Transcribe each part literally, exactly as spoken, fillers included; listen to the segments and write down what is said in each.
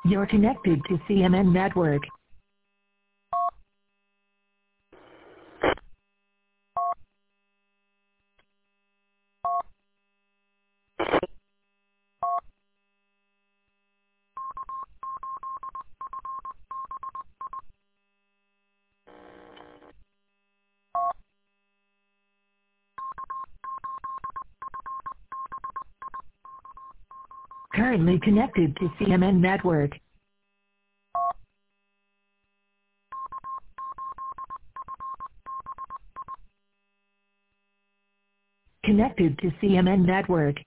You're connected to C M N Network. Currently connected to C M N Network. Connected to C M N Network.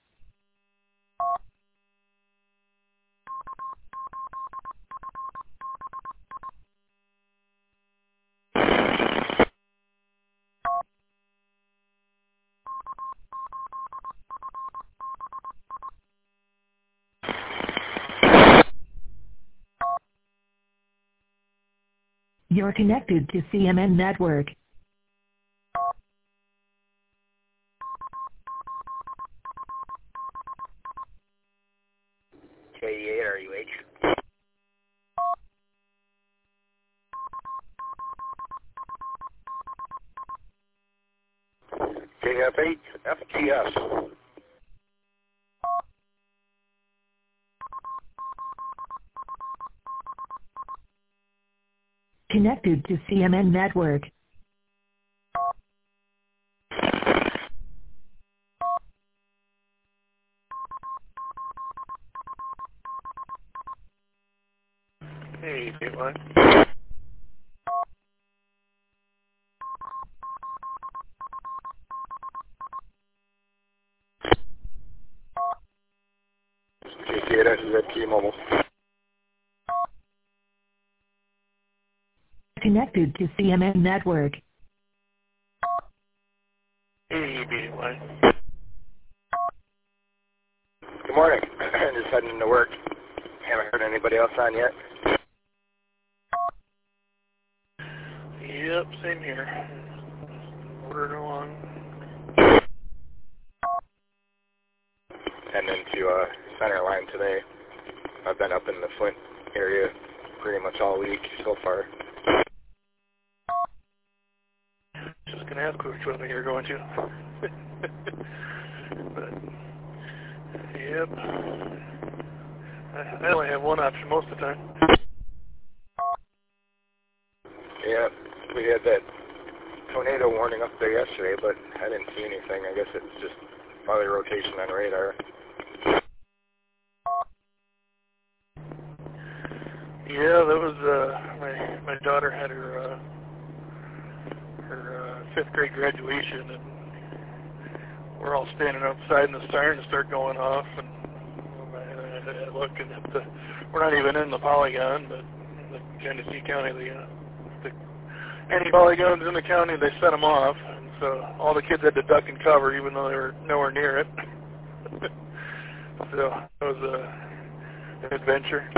You're connected to C M N Network. K eight R U H. K F eight F T S. Connected to C M N Network. Hey, Dateline. K C eight S is at T-Mobile. Connected to C M N Network. Hey, Dateline. Good morning. Just heading into work. Haven't heard anybody else on yet. Yep, same here. Ordering along. And into uh, center line today. I've been up in the Flint area pretty much all week so far. Just gonna ask which one you're going to. But yep. I only have one option most of the time. Yeah, we had that tornado warning up there yesterday, but I didn't see anything. I guess it's just probably rotation on radar. Yeah, that was, uh, my, my daughter had her, uh, her, uh, fifth grade graduation, and we're all standing outside and the sirens start going off, and I, I look, and at the, we're not even in the polygon, but in the Genesee County, the, uh, the, any polygons in the county, they set them off, and so all the kids had to duck and cover, even though they were nowhere near it. So it was a, an adventure.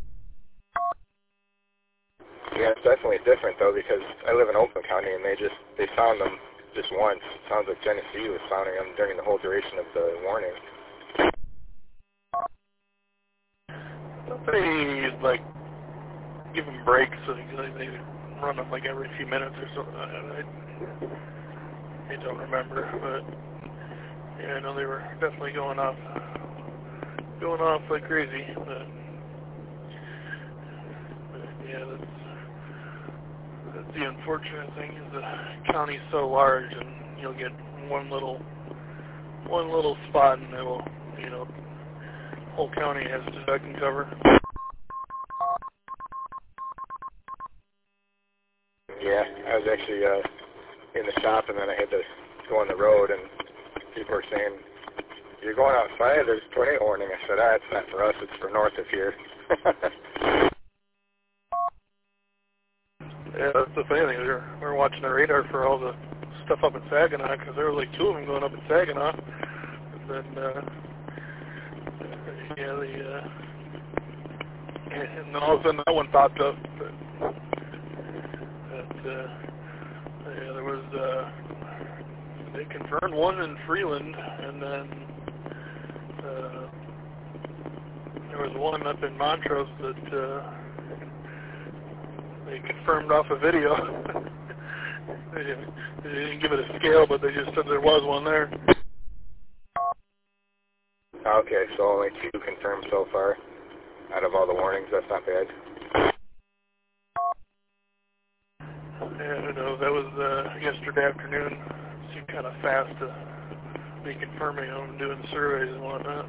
Yeah, it's definitely different though, because I live in Oakland County and they just they sound them just once. It sounds like Genesee was sounding them during the whole duration of the warning. They like give them breaks, so they, they run them like every few minutes or something. I, I don't remember, but yeah, I know they were definitely going off, going off like crazy. But, but yeah, that's. That's the unfortunate thing is the county's so large, and you'll get one little, one little spot, and it will, you know, whole county has to duck and cover. Yeah, I was actually uh, in the shop, and then I had to go on the road, and people were saying, "You're going outside? There's a tornado warning." I said, "Ah, it's not for us. It's for north of here." Yeah, that's the funny thing. We were, we were watching the radar for all the stuff up in Saginaw, because there were like two of them going up in Saginaw. And then, uh, yeah, the, uh, and then all of a sudden that one popped up. But, but uh, yeah, there was, uh, they confirmed one in Freeland, and then, uh, there was one up in Montrose that uh, they confirmed off a video. they, didn't, they didn't give it a scale, but they just said there was one there. Okay, so only two confirmed so far out of all the warnings. That's not bad. Yeah, no, that was uh, yesterday afternoon. Seemed kind of fast to be confirming them, doing surveys and whatnot.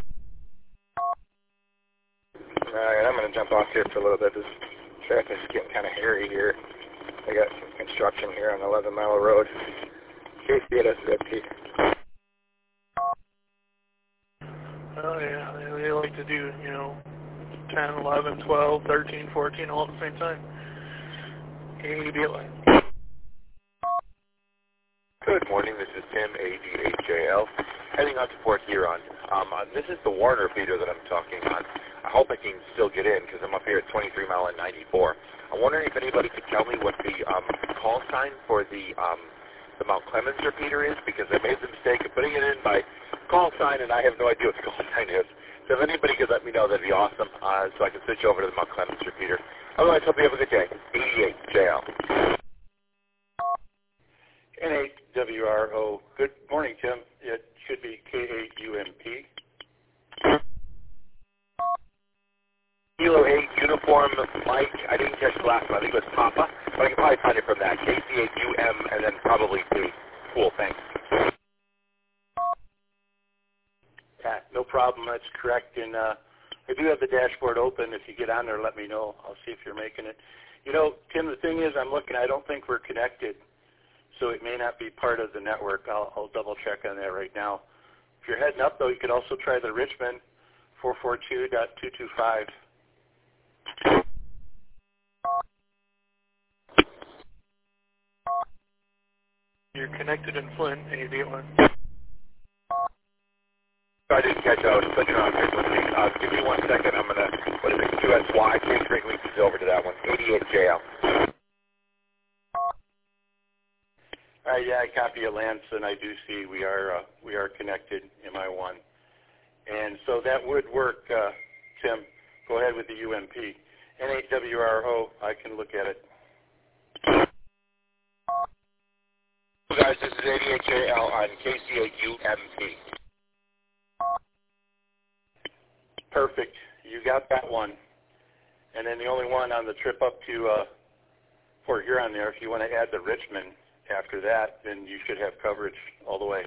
Alright, I'm going to jump off here for a little bit. This traffic's getting kind of hairy here. I got some construction here on eleven mile road. K C at S Z P. Oh yeah, they, they like to do, you know, ten, eleven, twelve, thirteen, fourteen all at the same time. Can't even be like. Good morning, this is Tim, A D H J L, heading out to Port Huron. Um, uh, this is the Warner feeder that I'm talking on. I hope I can still get in because I'm up here at twenty-three mile and ninety-four. I'm wondering if anybody could tell me what the um, call sign for the um, the Mount Clemens repeater is, because I made the mistake of putting it in by call sign and I have no idea what the call sign is. So if anybody could let me know, that'd be awesome, uh, so I can switch over to the Mount Clemens repeater. Otherwise, hope you have a good day. A D H J L. N eight W R O. Good morning, Tim. It should be K eight U M P. Kilo eight, uniform, Mike. I didn't catch the last one. I think it was Papa, but I can probably find it from that. K C eight U M and then probably P. Cool, thanks. Yeah, no problem. That's correct. And uh, I do have the dashboard open. If you get on there, let me know. I'll see if you're making it. You know, Tim, the thing is, I'm looking. I don't think we're connected, so it may not be part of the network. I'll, I'll double check on that right now. If you're heading up, though, you could also try the Richmond four forty-two dot two two five. You're connected in Flint, A D one. I didn't catch that. I was clicking on frequency. Uh, give me one second. I'm going to, what is it, Q S Y, change frequencies over to that one. eighty-eight J L. Uh, yeah, I copy a Lance, and I do see we are uh, we are connected, M I one. And so that would work, uh, Tim. Go ahead with the U M P. N eight W R O, I can look at it. Hey guys, this is eighty-eight J L on K C eight U M P. Perfect. You got that one. And then the only one on the trip up to uh, Fort Huron there, if you want to add the Richmond after that, then you should have coverage all the way.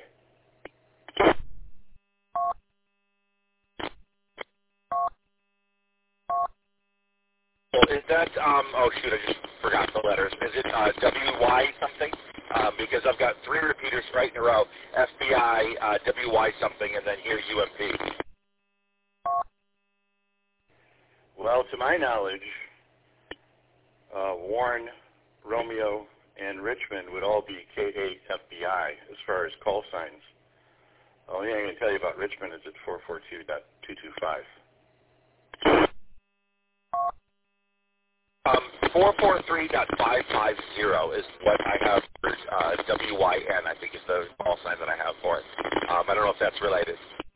Well, is that, um, oh shoot, I just forgot the letters. Is it uh, W Y something? Um, because I've got three repeaters right in a row, F B I, uh, W Y something, and then here U M P. Well, to my knowledge, uh, Warren, Romeo, and Richmond would all be K eight F B I as far as call signs. The only thing I can tell you about Richmond is it's four forty-two dot two two five. Um, four forty-three dot five five zero is what I have for uh, W Y N, I think is the call sign that I have for it. Um, I don't know if that's related.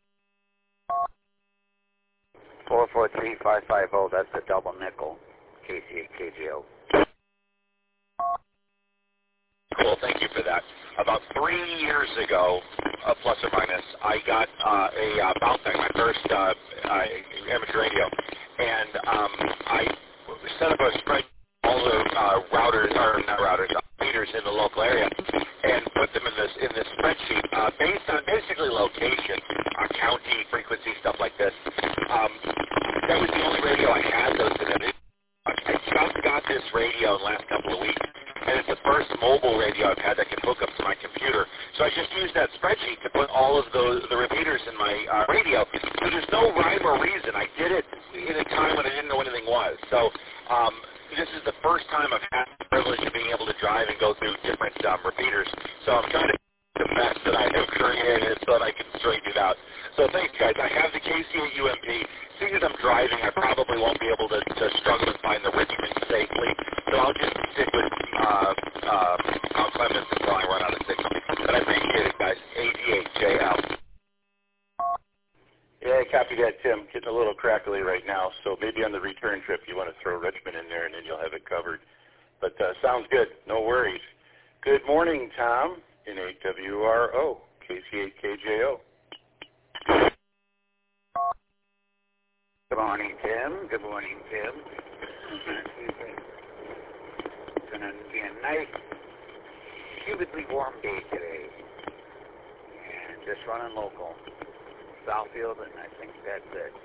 four four three five five zero, that's a double nickel, K C eight K J O. Cool, thank you for that. About three years ago, uh, plus or minus, I got uh, a uh, Bountech, my first uh, uh, amateur radio, and um, I set up a spread all the uh, routers, or not routers, uh, meters in the local area, and put them in this in this spreadsheet uh, based on basically location, uh, county, frequency, stuff like this. Um, that was the only radio I had those in it. I just got this radio in the last couple of weeks, and it's the first mobile radio I've had that can hook up to my computer. So I just used that spreadsheet to put all of those the repeaters in my uh, radio. So there's no rhyme or reason. I did it in a time when I didn't know what anything was. So um, this is the first time I've had the privilege of being able to drive and go through different um, repeaters. So I'm trying to the mess that I have created so that I can straighten it out. So thanks, guys. I have the K C eight U M P. Seeing as I'm driving, I probably won't be able to, to struggle to find the Richmond safely. So I'll just stick with uh, uh, Mount Clemens until I run out of signal. But I appreciate it, guys. A D eight J L. Yeah, copy that, Tim. Getting a little crackly right now, so maybe on the return trip you want to throw Richmond in there, and then you'll have it covered. But uh, sounds good. No worries. Good morning, Tom, in eight W R O, K C eight K J O. Good morning, Tim. Good morning, Tim. It's going to be a nice, humidly warm day today. And just running local. Southfield, and I think that's it.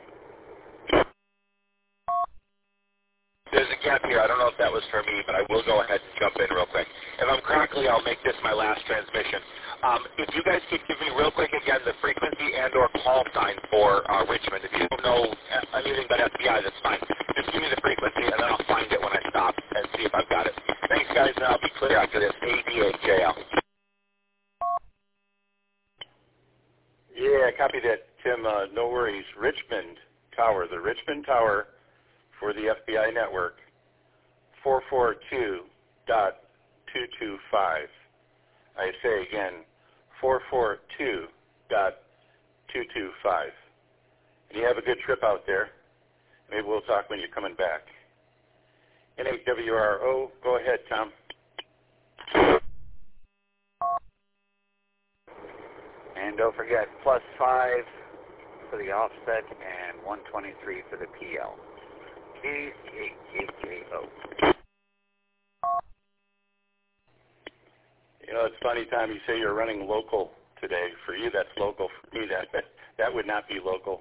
There's a gap here. I don't know if that was for me, but I will go ahead and jump in real quick. If I'm crackly, I'll make this my last transmission. Um, if you guys could give me real quick again the frequency and or call sign for uh, Richmond. If you don't know anything but F B I, that's fine. Just give me the frequency, and then I'll find it when I stop and see if I've got it. Thanks, guys, and I'll be clear after this. A D eight J L. Yeah, copy that, Tim. Uh, no worries. Richmond Tower, the Richmond Tower for the F B I network, four four two dot two two five. I say again, four four two dot two two five. And you have a good trip out there. Maybe we'll talk when you're coming back. N eight W R O, go ahead, Tom. And don't forget, plus five for the offset and one twenty-three for the P L. K C eight K J O. You know, it's funny, Tom, you say you're running local today. For you, that's local. For me, that that would not be local.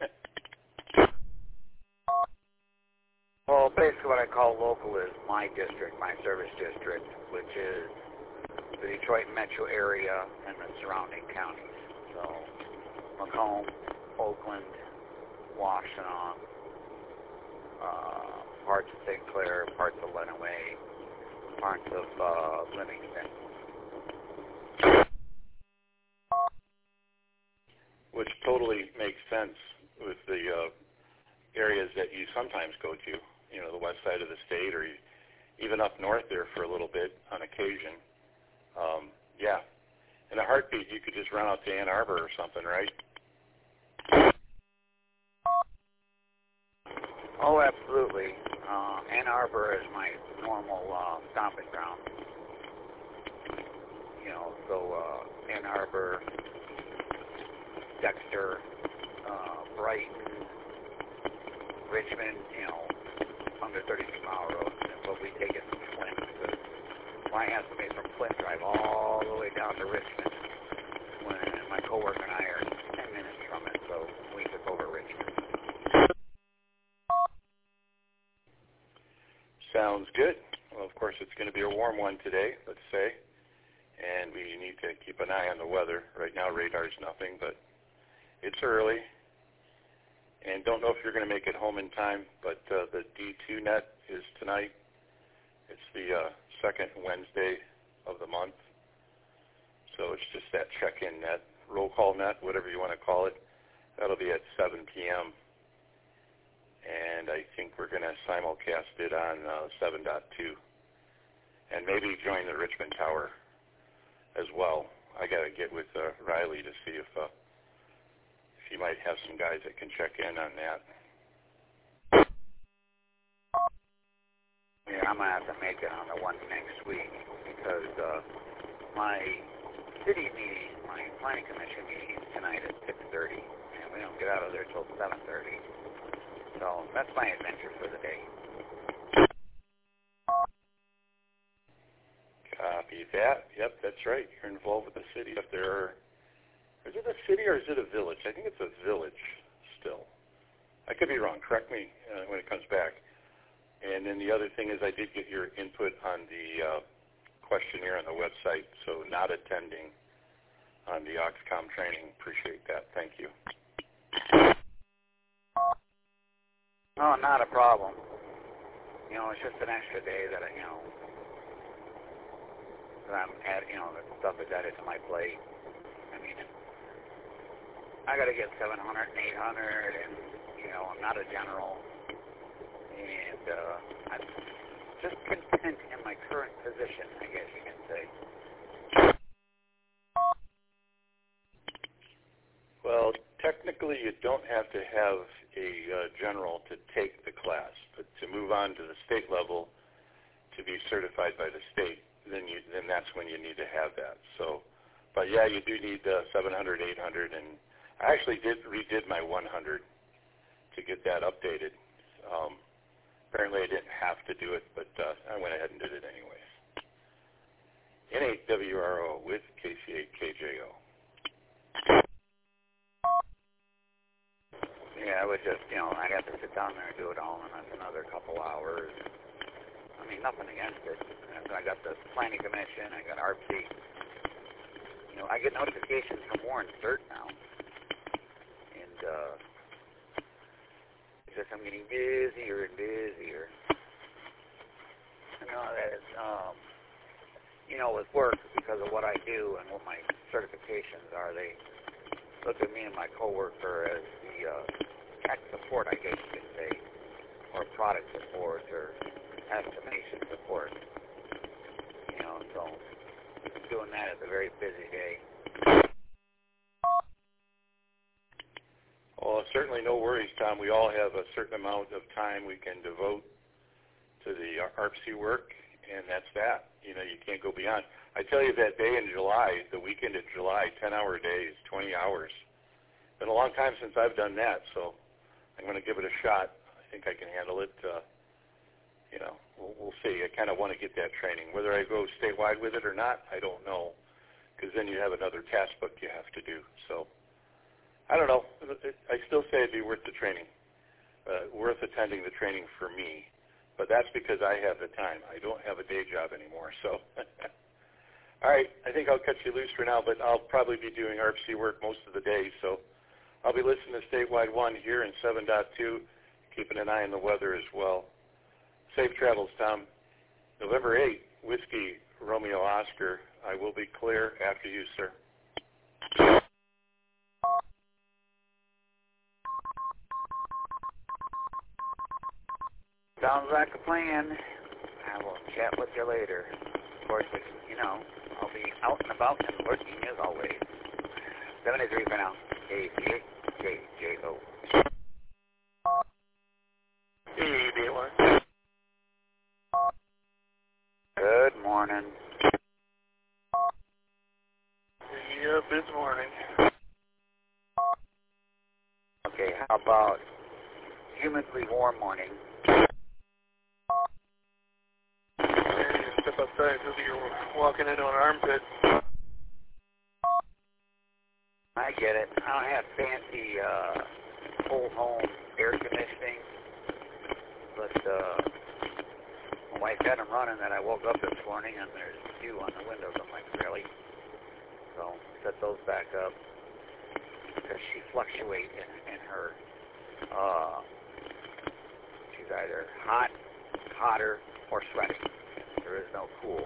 Well, basically what I call local is my district, my service district, which is the Detroit metro area and the surrounding counties. So, Macomb, Oakland, Washtenaw, uh, parts of Saint Clair, parts of Lenawee, parts of uh, Livingston. Which totally makes sense with the uh, areas that you sometimes go to, you know, the west side of the state or even up north there for a little bit on occasion. Um, yeah. In a heartbeat, you could just run out to Ann Arbor or something, right? Oh, absolutely. Uh, Ann Arbor is my normal uh, stomping ground. You know, so uh, Ann Arbor, Dexter, uh, Brighton, Richmond, you know, under thirty-two mile roads, but we take it from Flint because my estimate from Flint drive all the way down to Richmond when my coworker and I are ten minutes from it, so we took over Richmond. Sounds good. Well, of course, it's going to be a warm one today, let's say, and we need to keep an eye on the weather. Right now, radar's nothing, but it's early, and don't know if you're going to make it home in time, but uh, the D two net is tonight. It's the uh, second Wednesday of the month, so it's just that check-in net, roll call net, whatever you want to call it. That'll be at seven p.m., and I think we're going to simulcast it on uh, seven point two, and maybe join the Richmond Tower as well. I got to get with uh, Riley to see if uh, if you might have some guys that can check in on that. Yeah, I'm going to have to make it on the one next week because uh, my city meeting, my planning commission meeting is tonight at six thirty, and we don't get out of there till seven thirty. So that's my adventure for the day. Copy that. Yep, that's right. You're involved with the city. If there are, is it a city or is it a village? I think it's a village still. I could be wrong. Correct me uh, when it comes back. And then the other thing is I did get your input on the uh, questionnaire on the website, so not attending on the Oxcom training. Appreciate that. Thank you. No, not a problem. You know, it's just an extra day that I, you know, that I'm adding, you know, the stuff is added to my plate. I mean, I got to get seven hundred and eight hundred, and, you know, I'm not a general. And uh, I'm just content in my current position, I guess you can say. Well, technically you don't have to have a uh, general to take the class, but to move on to the state level to be certified by the state, then you then that's when you need to have that. So, but yeah, you do need uh, seven hundred, eight hundred, and I actually did redid my one hundred to get that updated. Um, apparently I didn't have to do it, but uh, I went ahead and did it anyways. N eight W R O with K C eight K J O. Yeah, I would just, you know, I'd have to sit down there and do it all, and that's another couple hours. I mean, nothing against it. I got the Planning Commission, I got A R P C. You know, I get notifications from Warren Cert now. And, uh, it's just I'm getting busier and busier. You know, that is, um, you know, with work, because of what I do and what my certifications are, they look at me and my coworker as the uh, tech support, I guess you could say, or product support, or estimation support. You know, so doing that is a very busy day. Well, certainly no worries, Tom. We all have a certain amount of time we can devote to the A R P C work, and that's that. You know, you can't go beyond. I tell you, that day in July, the weekend of July, ten-hour days, twenty hours. Been a long time since I've done that, so I'm going to give it a shot. I think I can handle it. Uh, you know, we'll, we'll see. I kind of want to get that training. Whether I go statewide with it or not, I don't know, because then you have another task book you have to do. So I don't know. I still say it'd be worth the training, uh, worth attending the training for me. But that's because I have the time. I don't have a day job anymore. So, all right, I think I'll cut you loose for now, but I'll probably be doing A R P C work most of the day. So I'll be listening to Statewide one here in seven point two, keeping an eye on the weather as well. Safe travels, Tom. November eighth, Whiskey Romeo Oscar. I will be clear after you, sir. Sounds like a plan. I will chat with you later. Of course, you know, I'll be out and about and working as always. seventy-three for now. K C eight K J O. Hey, D one. Good morning. Yep, it's morning. Okay, how about humidly warm morning? Step outside, so you're walking into an armpit. I get it. I don't have fancy uh, full home air conditioning, but uh, my wife had them running, and I woke up this morning and there's dew on the windows. I'm like, really? So set those back up because she fluctuates in, in her. Uh, she's either hot, hotter, or sweaty. There is no cool.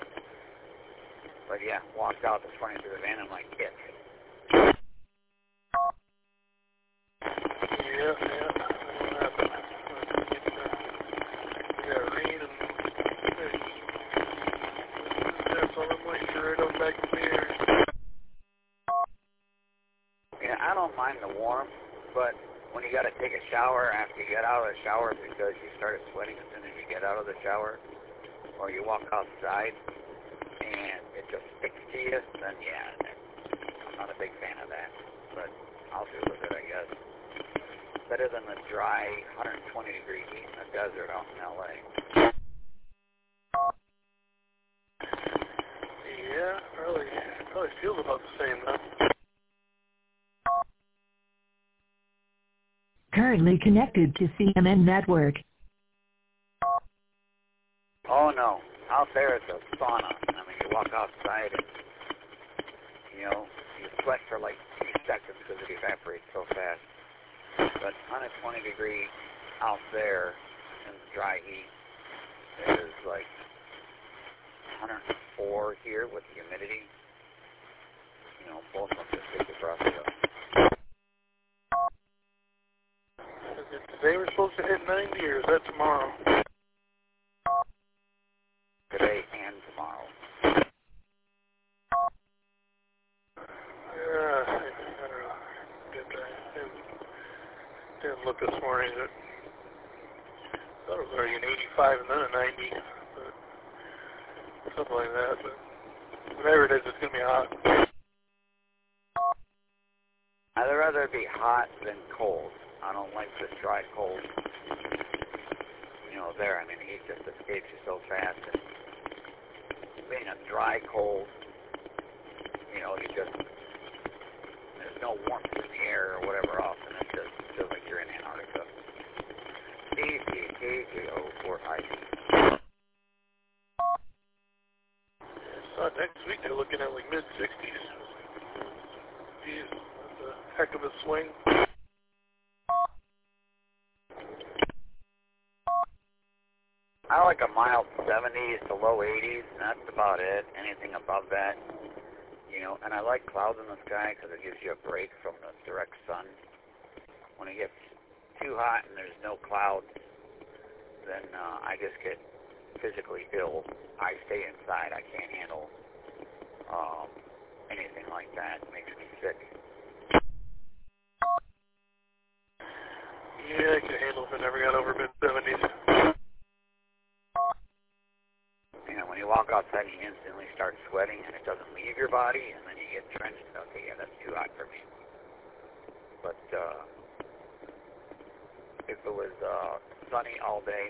But yeah, walked out this morning to the van. I'm like, it. Yeah, yeah. What happened? We got rain and there's all the moisture right up back in the air. Yeah, I don't mind the warm, but when you got to take a shower after you get out of the shower because you started sweating as soon as you get out of the shower, or you walk outside and it just sticks to you, then yeah, I'm not a big fan of that. But I'll deal with it, I guess. Better than the dry one hundred twenty degree heat in the desert out in L A. Yeah, probably, probably feels about the same though. Currently connected to C M N Network. Oh no, out there it's a sauna. I mean, you walk outside and, you know, you sweat for like two seconds because it evaporates so fast. But one hundred twenty degree out there in dry heat is like one hundred four here with the humidity. You know, both of them just take your breath away. Today we're supposed to hit ninety, or is that tomorrow? Today and tomorrow. Yeah, I don't know. Good day. I thought it was already an eighty-five and then a ninety, but something like that. But whatever it is, it's going to be hot. I'd rather it be hot than cold. I don't like this dry cold. You know, there, I mean, heat just escapes you so fast. And being a dry cold, you know, you just, there's no warmth in the air or whatever else, and it just feels like you're in Antarctica. D C K J O four I D. So next week they're looking at like mid sixties. Geez, that's a heck of a swing. I like a mild seventies to low eighties, and that's about it. Anything above that, you know, and I like clouds in the sky because it gives you a break from the direct sun. When it gets too hot and there's no clouds, then uh, I just get physically ill. I stay inside. I can't handle um, anything like that. It makes me sick. Yeah, I could handle if it never got over mid seventies. You know, when you walk outside, you instantly start sweating, and it doesn't leave your body, and then you get drenched. Okay, yeah, that's too hot for me. But uh, if it was uh, sunny all day,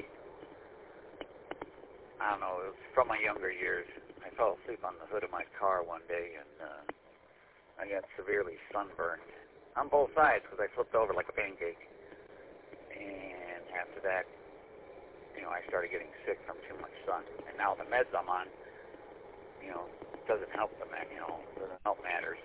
I don't know, it was from my younger years. I fell asleep on the hood of my car one day, and uh, I got severely sunburned on both sides because I flipped over like a pancake. And after that, you know, I started getting sick from too much sun. And now the meds I'm on, you know, doesn't help the man, you know, doesn't help matters.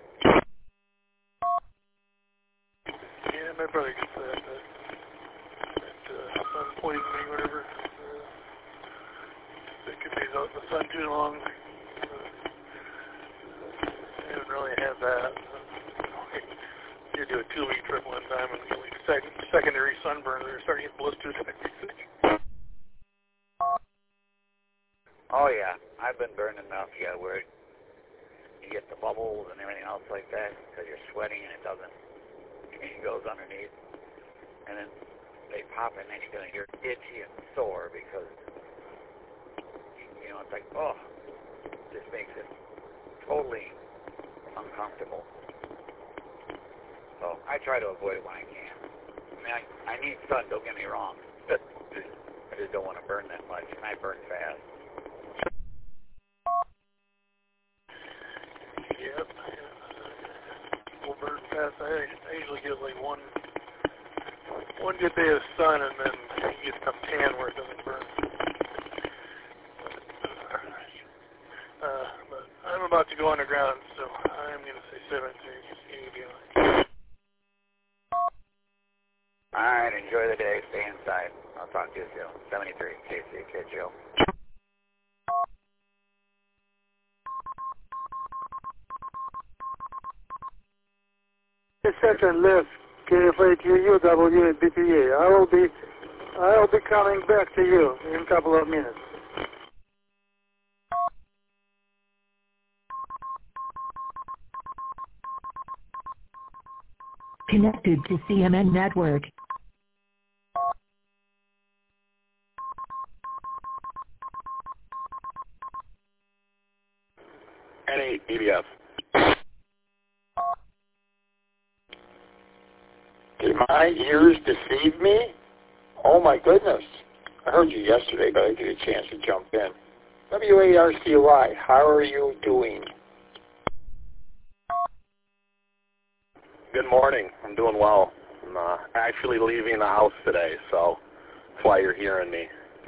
Yeah, my brother gets that, that, that uh, sun poisoning, whatever. Uh, it could be out in the sun too long. Uh, I didn't really have that. You do a two-week trip one time and get like sec secondary sunburn. They're starting to get blisters. Oh yeah, I've been burned enough. Yeah, where you get the bubbles and everything else like that because you're sweating and it doesn't. It goes underneath, and then they pop and then you're gonna you're itchy and sore because you know it's like oh, this makes it totally uncomfortable. So I try to avoid it when I can. I mean, I, I need sun, don't get me wrong. But I just don't want to burn that much, and I burn fast. Yep. We'll burn fast. I, I usually get like one one good day of sun, and then you get some tan where it doesn't burn. Uh, but I'm about to go underground, so I'm going to say cemetery. All right, enjoy the day. Stay inside. I'll talk to you soon. seventy-three, K C K J O. Second left, K F A Q U W A B P A. I will be, I will be coming back to you in a couple of minutes. Connected to C M N Network. N eight B B F. Did my ears deceive me? Oh my goodness. I heard you yesterday, but I didn't get a chance to jump in. W A R C Y, how are you doing? Good morning. I'm doing well. I'm uh, actually leaving the house today, so that's why you're hearing me.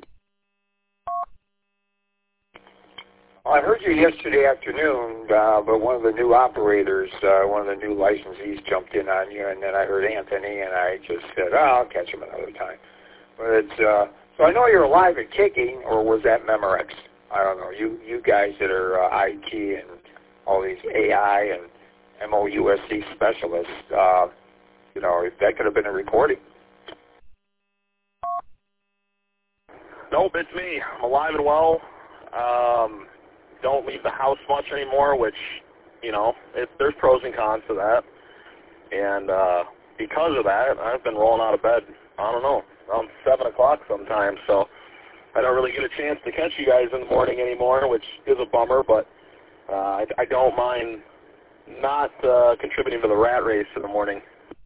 Well, I heard you yesterday afternoon, uh, but one of the new operators, uh, one of the new licensees jumped in on you, and then I heard Anthony, and I just said, oh, I'll catch him another time. But it's, uh, so I know you're alive and kicking, or was that Memorex? I don't know. You you guys that are uh, I T and all these A I and M O U S C specialists, uh, you know, if that could have been a recording. Nope, it's me. I'm alive and well. Um, don't leave the house much anymore, which, you know, it, there's pros and cons to that. And uh, because of that, I've been rolling out of bed, I don't know, around seven o'clock sometimes, so I don't really get a chance to catch you guys in the morning anymore, which is a bummer, but uh, I, I don't mind not uh, contributing to the rat race in the morning.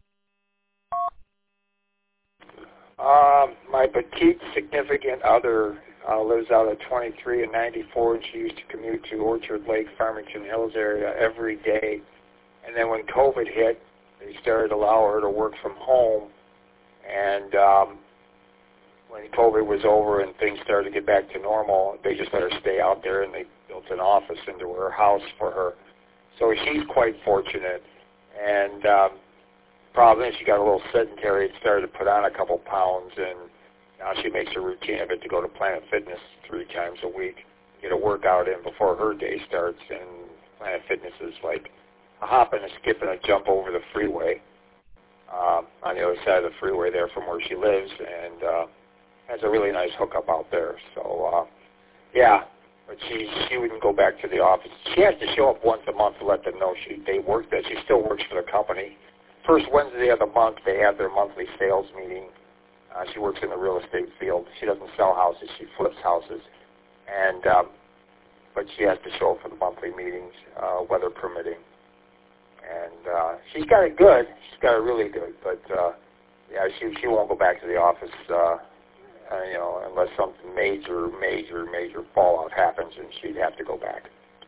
Um, my petite significant other uh, lives out at twenty-three and ninety-four, and she used to commute to Orchard Lake, Farmington Hills area every day. And then when COVID hit, they started to allow her to work from home. And um, when COVID was over and things started to get back to normal, they just let her stay out there, and they built an office into her house for her. So she's quite fortunate. And um, problem is she got a little sedentary and started to put on a couple pounds, and now she makes a routine of it to go to Planet Fitness three times a week, get a workout in before her day starts. And Planet Fitness is like a hop and a skip and a jump over the freeway uh, on the other side of the freeway there from where she lives, and uh, has a really nice hookup out there. So, uh, yeah, but she she wouldn't go back to the office. She has to show up once a month to let them know she they work that she still works for the company. First Wednesday of the month, they have their monthly sales meeting. Uh, she works in the real estate field. She doesn't sell houses; she flips houses, and um, but she has to show up for the monthly meetings, uh, weather permitting. And uh, she's got it good. She's got it really good. But uh, yeah, she she won't go back to the office, uh, uh, you know, unless something major, major, major fallout happens, and she'd have to go back.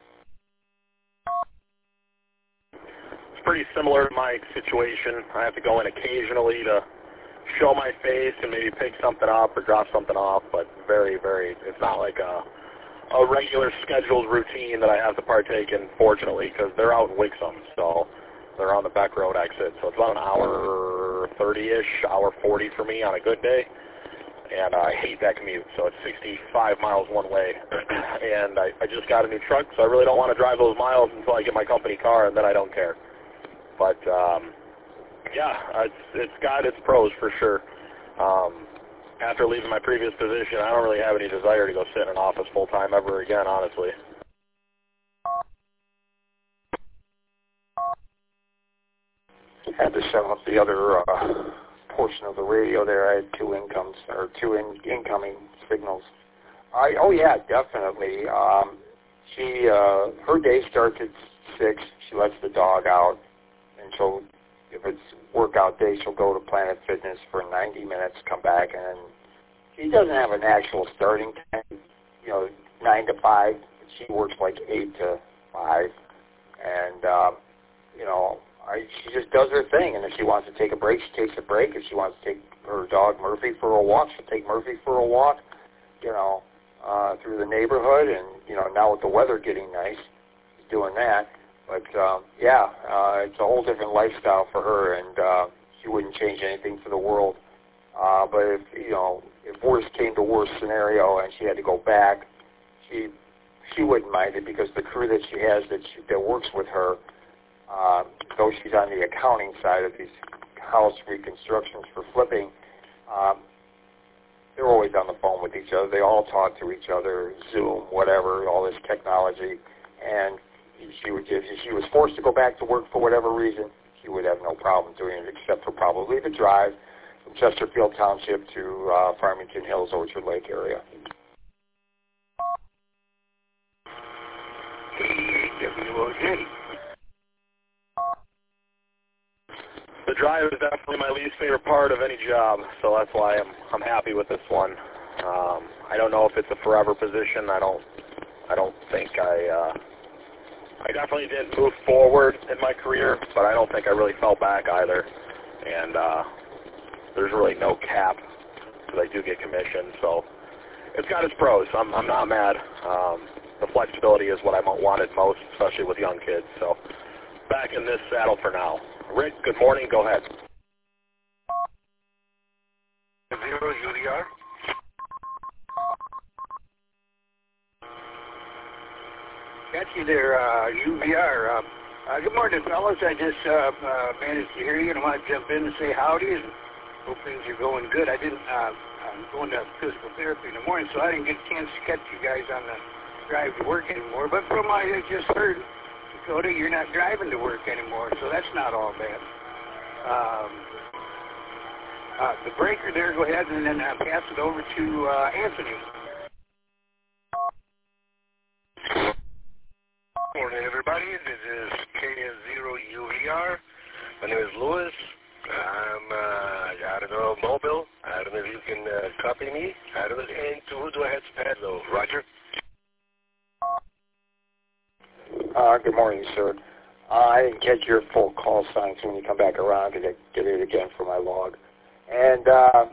It's pretty similar to my situation. I have to go in occasionally to show my face and maybe pick something up or drop something off, but very, very, it's not like a, a regular scheduled routine that I have to partake in, fortunately, because they're out in Wixom, so they're on the Beck Road exit, so it's about an hour thirty-ish, hour forty for me on a good day, and I hate that commute, so it's sixty-five miles one way, and I, I just got a new truck, so I really don't want to drive those miles until I get my company car, and then I don't care. But, um, yeah, it's, it's got its pros for sure. Um, after leaving my previous position, I don't really have any desire to go sit in an office full-time ever again, honestly. Had to set up the other uh, portion of the radio there. I had two incomes, or two in, incoming signals. I, oh, yeah, definitely. Um, she, uh, her day starts at six. She lets the dog out, and she'll, if it's workout day, she'll go to Planet Fitness for ninety minutes, come back, and then she doesn't have an actual starting time, you know, nine to five. She works like eight to five, and, um, you know, I, she just does her thing, and if she wants to take a break, she takes a break. If she wants to take her dog Murphy for a walk, she'll take Murphy for a walk, you know, uh, through the neighborhood, and, you know, now with the weather getting nice, she's doing that. But, um, yeah, uh, it's a whole different lifestyle for her, and uh, she wouldn't change anything for the world. Uh, but if, you know, if worst came to worst scenario and she had to go back, she she wouldn't mind it, because the crew that she has that she, that works with her, uh, though she's on the accounting side of these house reconstructions for flipping, um, they're always on the phone with each other. They all talk to each other, Zoom, whatever, all this technology, and she would just, if she was forced to go back to work for whatever reason, she would have no problem doing it, except for probably the drive from Chesterfield Township to uh, Farmington Hills, Orchard Lake area. W O J. The drive is definitely my least favorite part of any job, so that's why I'm I'm happy with this one. Um, I don't know if it's a forever position. I don't I don't think I uh, I definitely didn't move forward in my career, but I don't think I really fell back either. And uh, there's really no cap because I do get commission, so it's got its pros. I'm I'm not mad. Um, the flexibility is what I wanted most, especially with young kids. So back in this saddle for now. Rick, good morning. Go ahead. Zero U D R. Got you there, uh, U V R. Uh, uh, good morning, fellas. I just uh, uh, managed to hear you, and I want to jump in and say howdy, and hope things are going good. I didn't. Uh, I'm going to physical therapy in the morning, so I didn't get a chance to catch you guys on the drive to work anymore. But from what I just heard, Dakota, you're not driving to work anymore, so that's not all bad. Um, uh, the breaker there, go ahead and then uh, pass it over to uh, Anthony. Morning, everybody. This is K S zero U V R. My name is Louis. I'm uh, out of the Mobile. I don't know if you can uh, copy me. I don't know. And to who do I have to pass though? Roger? Uh, good morning, sir. Uh, I didn't catch your full call sign, so when you come back around, get it, get it again for my log. And uh,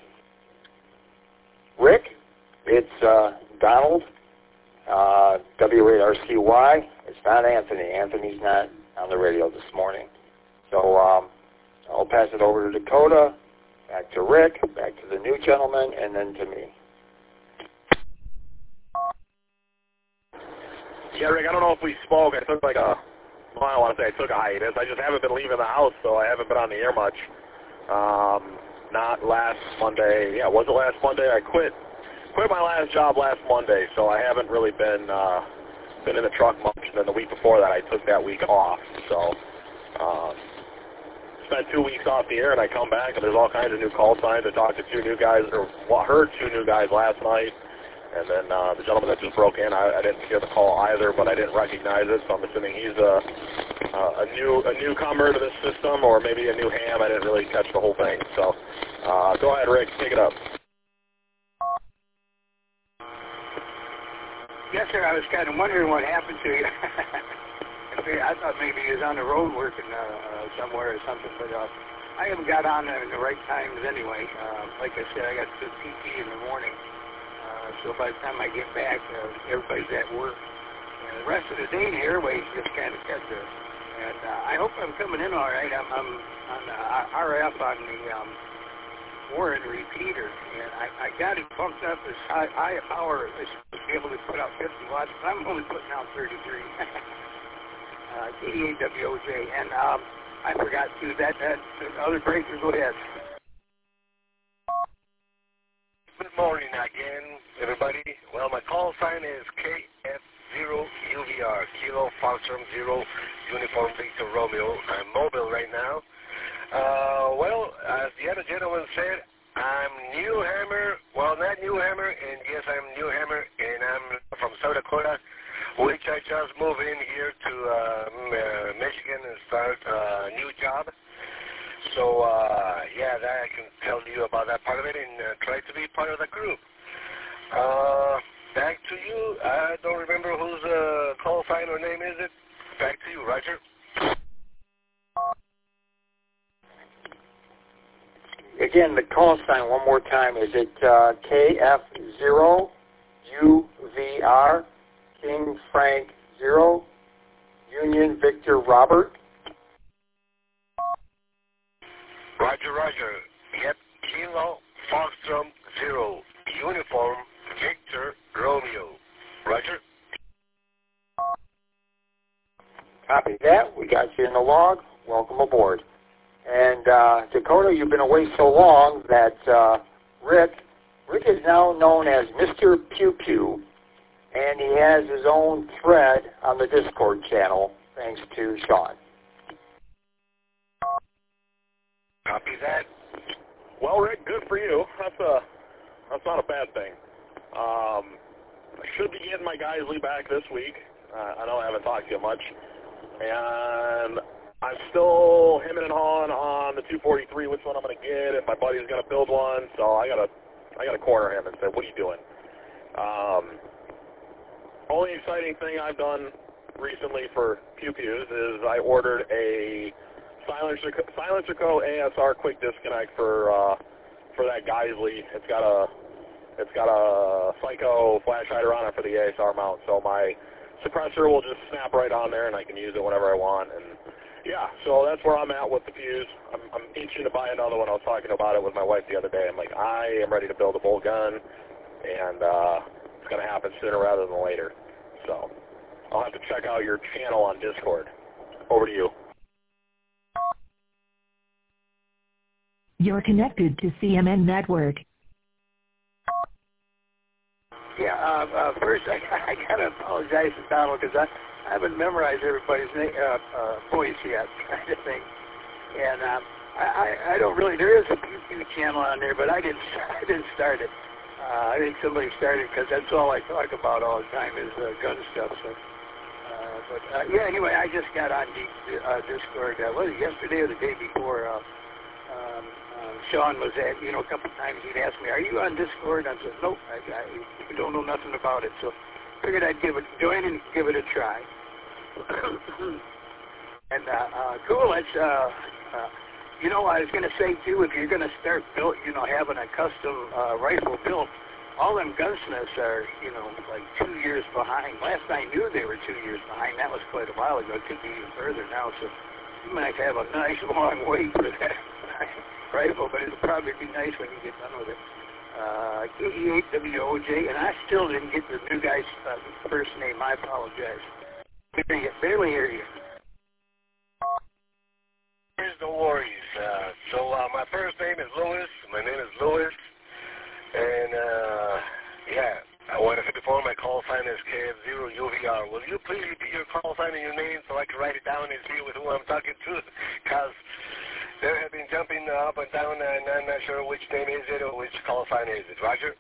Rick, it's uh, Donald, uh, W eight R C Y. It's not Anthony. Anthony's not on the radio this morning. So um, I'll pass it over to Dakota, back to Rick, back to the new gentleman, and then to me. Yeah, Rick, I don't know if we spoke. I took like a, well, I don't want to say I took a hiatus. I just haven't been leaving the house, so I haven't been on the air much. Um, not last Monday. Yeah, was it last Monday? I quit quit my last job last Monday, so I haven't really been uh, been in the truck much. And then the week before that, I took that week off. So uh, spent two weeks off the air, and I come back, and there's all kinds of new call signs. I talked to two new guys, or well, heard two new guys last night. And then uh, the gentleman that just broke in, I, I didn't hear the call either, but I didn't recognize it, so I'm assuming he's a, a, a new a newcomer to this system, or maybe a new ham. I didn't really catch the whole thing. So uh, go ahead, Rick, take it up. Yes, sir. I was kind of wondering what happened to you. I thought maybe he was on the road working uh, somewhere or something, but uh, I haven't got on in the right times anyway. Uh, like I said, I got to P T in the morning. So by the time I get back, uh, everybody's at work. And the rest of the day, the airways just kind of kept it. And uh, I hope I'm coming in all right. I'm, I'm on the R F on the um, Warren repeater, and I, I got it bumped up as high, high a power as to be able to put out fifty watts, but I'm only putting out thirty-three. uh, eighty-eight W O J. And um, I forgot to, that, that other breaker, go ahead. Good morning again, everybody. Well, my call sign is K F zero U V R, Kilo Foxtrot Zero, Uniform Victor Romeo. I'm mobile right now. Uh, well, as the other gentleman said, I'm New Hammer. Well, not New Hammer, and yes, I'm New Hammer, and I'm from South Dakota, which I just moved in here to uh, Michigan and start a new job. So, uh, yeah, that I can tell you about that part of it and uh, try to be part of the group. Uh, back to you. I don't remember whose uh, call sign or name is it. Back to you, Roger. Again, the call sign one more time. Is it uh, K F zero U V R, King Frank zero, Union Victor Robert? Roger, Roger. Yep, Kilo Foxtrot Zero, Uniform Victor Romeo. Roger. Copy that. We got you in the log. Welcome aboard. And uh, Dakota, you've been away so long that uh, Rick, Rick is now known as Mister Pew Pew, and he has his own thread on the Discord channel, thanks to Sean. Copy that. Well, Rick, good for you. That's a that's not a bad thing. Um, I should be getting my Geisley back this week. Uh, I know I haven't talked to you much, and I'm still hemming and hawing on the two forty-three, which one I'm going to get. If my buddy's going to build one, so I got to I got to corner him and say, "What are you doing?" Um, only exciting thing I've done recently for Pew Pews is I ordered a Silencer, Silencer Co. A S R quick disconnect for uh, for that Geisley. It's got a it's got a Psycho flash hider on it for the A S R mount, so my suppressor will just snap right on there, and I can use it whenever I want. And yeah, so that's where I'm at with the Pews. I'm, I'm itching to buy another one. I was talking about it with my wife the other day. I'm like, I am ready to build a bolt gun, and uh, it's going to happen sooner rather than later. So I'll have to check out your channel on Discord. Over to you. You're connected to C M N Network. Yeah, uh, uh, first I, I got to apologize to Donald because I, I haven't memorized everybody's name, uh, uh, voice yet, kind of thing. And um, I, I, I don't really. There is a YouTube channel on there, but I didn't. I didn't start it. Uh, I think somebody started because that's all I talk about all the time is uh, gun stuff. So, uh, but uh, yeah. Anyway, I just got on the, uh, Discord. Uh, was it yesterday or the day before? Uh, um, uh, Sean was at. You know, a couple of times he'd ask me, "Are you on Discord?" I said, "Nope. I, I don't know nothing about it." So, figured I'd give it join and give it a try. and uh, uh, cool. It's. Uh, uh, You know, I was going to say, too, if you're going to start built, you know, having a custom uh, rifle built, all them gunsmiths are, you know, like two years behind. Last I knew they were two years behind. That was quite a while ago. It could be even further now. So you might have a nice long wait for that rifle, but it'll probably be nice when you get done with it. Uh, K E eight W O J, and I still didn't get the new guy's uh, first name. I apologize. Barely, barely hear you. No worries. Uh, so uh, my first name is Louis. My name is Louis. And, uh, yeah, I want to say before my call sign is K F zero U V R. Will you please repeat your call sign and your name so I can write it down and see with who I'm talking to? Because there have been jumping up and down, and I'm not sure which name is it or which call sign is it. Roger?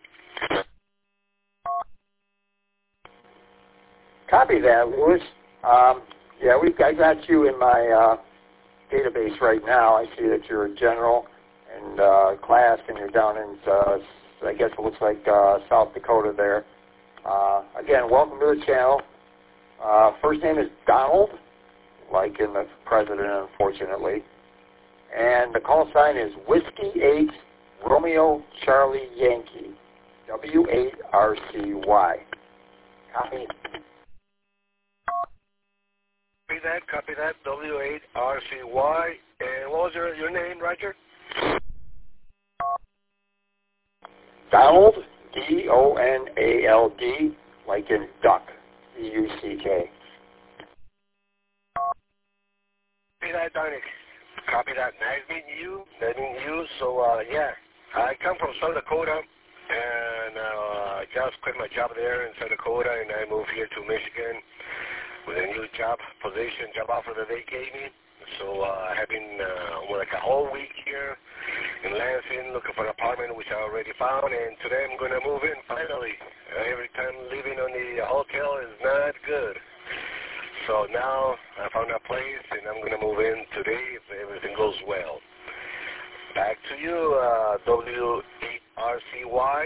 Copy that, Louis. Um, yeah, we've I got you in my uh, database right now. I see that you're a general and uh, class, and you're down in, uh, I guess it looks like uh, South Dakota there. Uh, again, welcome to the channel. Uh, first name is Donald, like in the president, unfortunately. And the call sign is Whiskey eight Romeo Charlie Yankee, W eight R C Y. Copy. Copy that, copy that, W eight R C Y. And what was your, your name, Roger? Donald, D O N A L D, like in duck, D U C K. Copy that, Donnie. Copy that. Nice meeting you. Nice meeting you. So, uh, yeah, I come from South Dakota, and uh, I just quit my job there in South Dakota, and I moved here to Michigan with a new job position, job offer that they gave me. So uh, I have been uh, well, like a whole week here in Lansing looking for an apartment, which I already found, and today I'm going to move in finally. Uh, every time living on the hotel is not good. So now I found a place, and I'm going to move in today if everything goes well. Back to you, uh, W eight R C Y.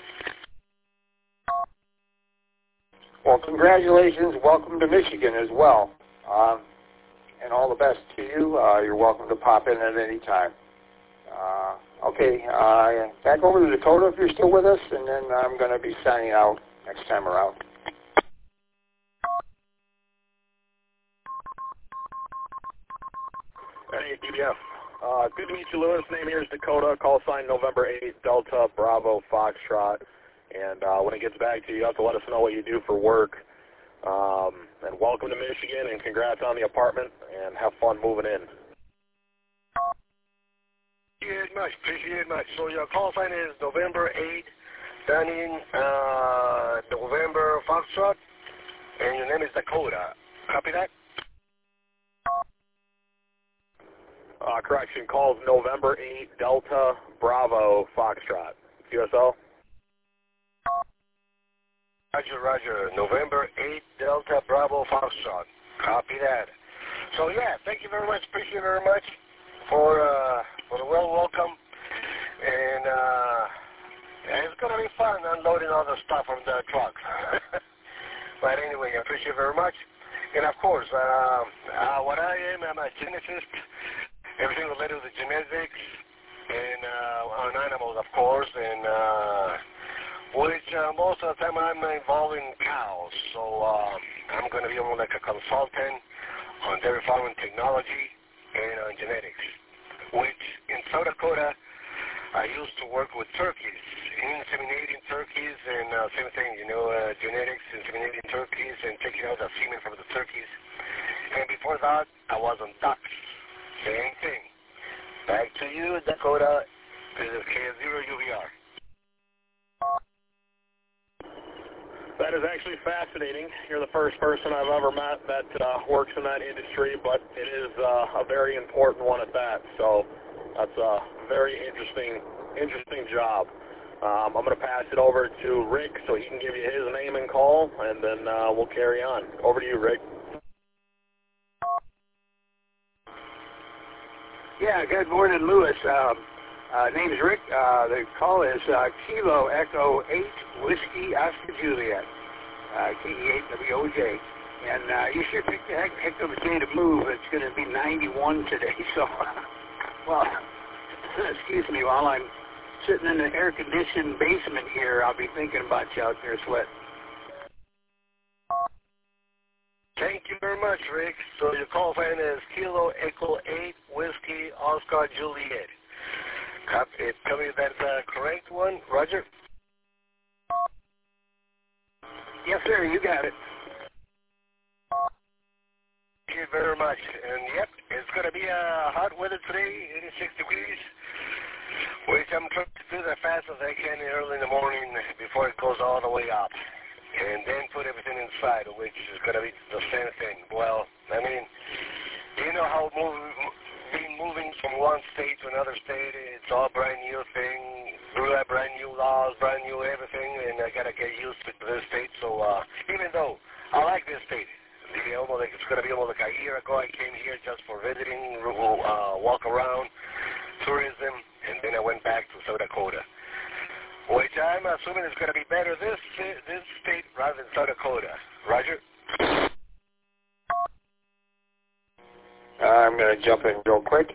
Well, congratulations. Welcome to Michigan as well. Um, and all the best to you. Uh, you're welcome to pop in at any time. Uh, okay, uh, back over to Dakota if you're still with us, and then I'm going to be signing out next time around. Hey, D B F. Uh, good to meet you, Louis. Name here is Dakota. Call sign November eighth, Delta Bravo Foxtrot. And uh, when it gets back to you, you have to let us know what you do for work. Um, and welcome to Michigan, and congrats on the apartment, and have fun moving in. Appreciate it much. Appreciate it much. So your call sign is November eighth, down in uh, November Foxtrot, and your name is Dakota. Copy that? Uh, correction, calls November eighth, Delta Bravo Foxtrot. U S O? Roger, Roger. November eighth, Delta Bravo Foxtrot. Copy that. So, yeah, thank you very much. Appreciate it very much for, uh, for the well welcome. And uh, it's going to be fun unloading all the stuff from the truck. But anyway, I appreciate it very much. And, of course, uh, uh, what I am, I'm a geneticist. Everything related to the genetics and uh, on animals, of course, and uh, which uh, most of the time I'm involved in cows. So um, I'm going to be more like a consultant on dairy farming technology and on genetics, which in South Dakota I used to work with turkeys, inseminating turkeys, and uh, same thing, you know, uh, genetics, inseminating turkeys and taking out the semen from the turkeys. And before that, I was on ducks. Same thing. Back to you, Dakota. This is K zero U V R. That is actually fascinating. You're the first person I've ever met that uh, works in that industry, but it is uh, a very important one at that. So That's a very interesting, interesting job. Um, I'm going to pass it over to Rick so he can give you his name and call, and then uh, we'll carry on. Over to you, Rick. Yeah, good morning, Lewis. Um, uh, name's Rick. Uh, the call is uh, Kilo Echo eight Whiskey Oscar Juliet, uh, K E eight W O J. And uh, you sure picked a heck, heck of a day to move. It's going to be ninety-one today, so, well, excuse me, while I'm sitting in an air-conditioned basement here, I'll be thinking about you out there sweating. Thank you very much, Rick. So your call sign is Kilo Echo eight Whiskey Oscar Juliet. Copy. Tell me if that's a correct one. Roger? Yes, sir. You got it. Thank you very much. And, yep, it's going to be uh, hot weather today, eighty-six degrees, which I'm trying to do as fast as I can early in the morning before it goes all the way up. And then put everything inside, which is going to be the same thing. Well, I mean, you know how move, being moving from one state to another state, it's all brand new thing, brand new laws, brand new everything, and I got to get used to this state. So uh, even though I like this state, the, almost like it's going to be almost like a year ago, I came here just for visiting, uh, walk around, tourism, and then I went back to South Dakota, which I'm assuming is going to be better this this state rather than South Dakota. Roger? I'm going to jump in real quick.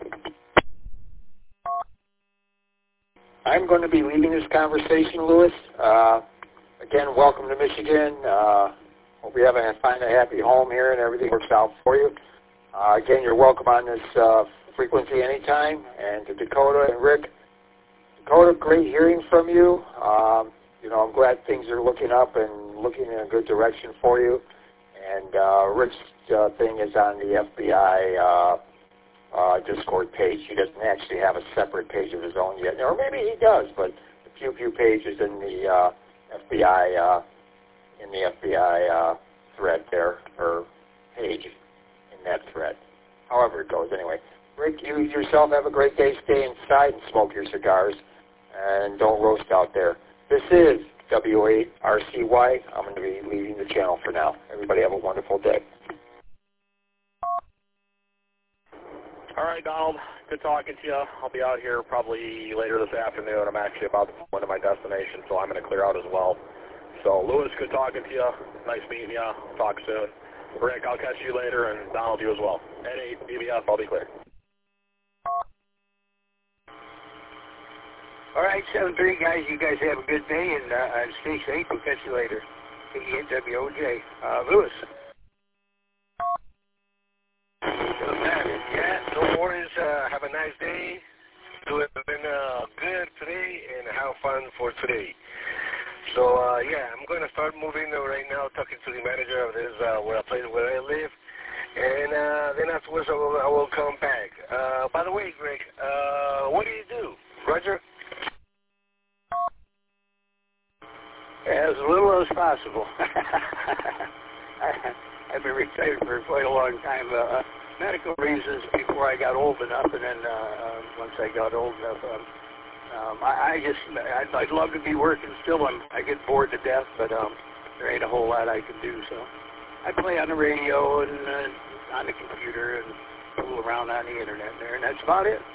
I'm going to be leading this conversation, Lewis. Uh, again, welcome to Michigan. Uh, hope you have a, find a happy home here and everything works out for you. Uh, again, you're welcome on this uh, frequency anytime. And to Dakota and Rick, Dakota, great hearing from you. Um, you know, I'm glad things are looking up and looking in a good direction for you. And uh, Rick's uh, thing is on the F B I uh, uh, Discord page. He doesn't actually have a separate page of his own yet, or maybe he does. But the few few pages in the uh, F B I uh, in the F B I uh, thread there, or page in that thread. However it goes, anyway. Rick, you yourself have a great day. Stay inside and smoke your cigars, and don't roast out there. This is W eight R C Y. I'm going to be leaving the channel for now. Everybody have a wonderful day. All right, Donald. Good talking to you. I'll be out here probably later this afternoon. I'm actually about to go into my destination, so I'm going to clear out as well. So, Lewis, good talking to you. Nice meeting you. Talk soon. Rick, I'll catch you later, and Donald, you as well. N eight, B B F, I'll be clear. All right, seven three, guys. You guys have a good day, and, uh, and stay safe. We'll catch you later. K E eight W O J. Uh, Lewis. Yeah, no worries. Uh, have a nice day. Do it been uh, good today, and have fun for today. So, uh, yeah, I'm going to start moving right now, talking to the manager of this uh, where I place where I live. And uh, then afterwards, I will, I will come back. Uh, by the way, Greg, uh, what do you do? Roger? As little as possible. I've been retired for quite a long time. Uh, medical reasons before I got old enough, and then uh, uh, once I got old enough, um, um, I, I just, I'd, I'd love to be working still. I'm, I get bored to death, but um, there ain't a whole lot I can do. So I play on the radio and uh, on the computer and fool around on the internet there, and that's about it.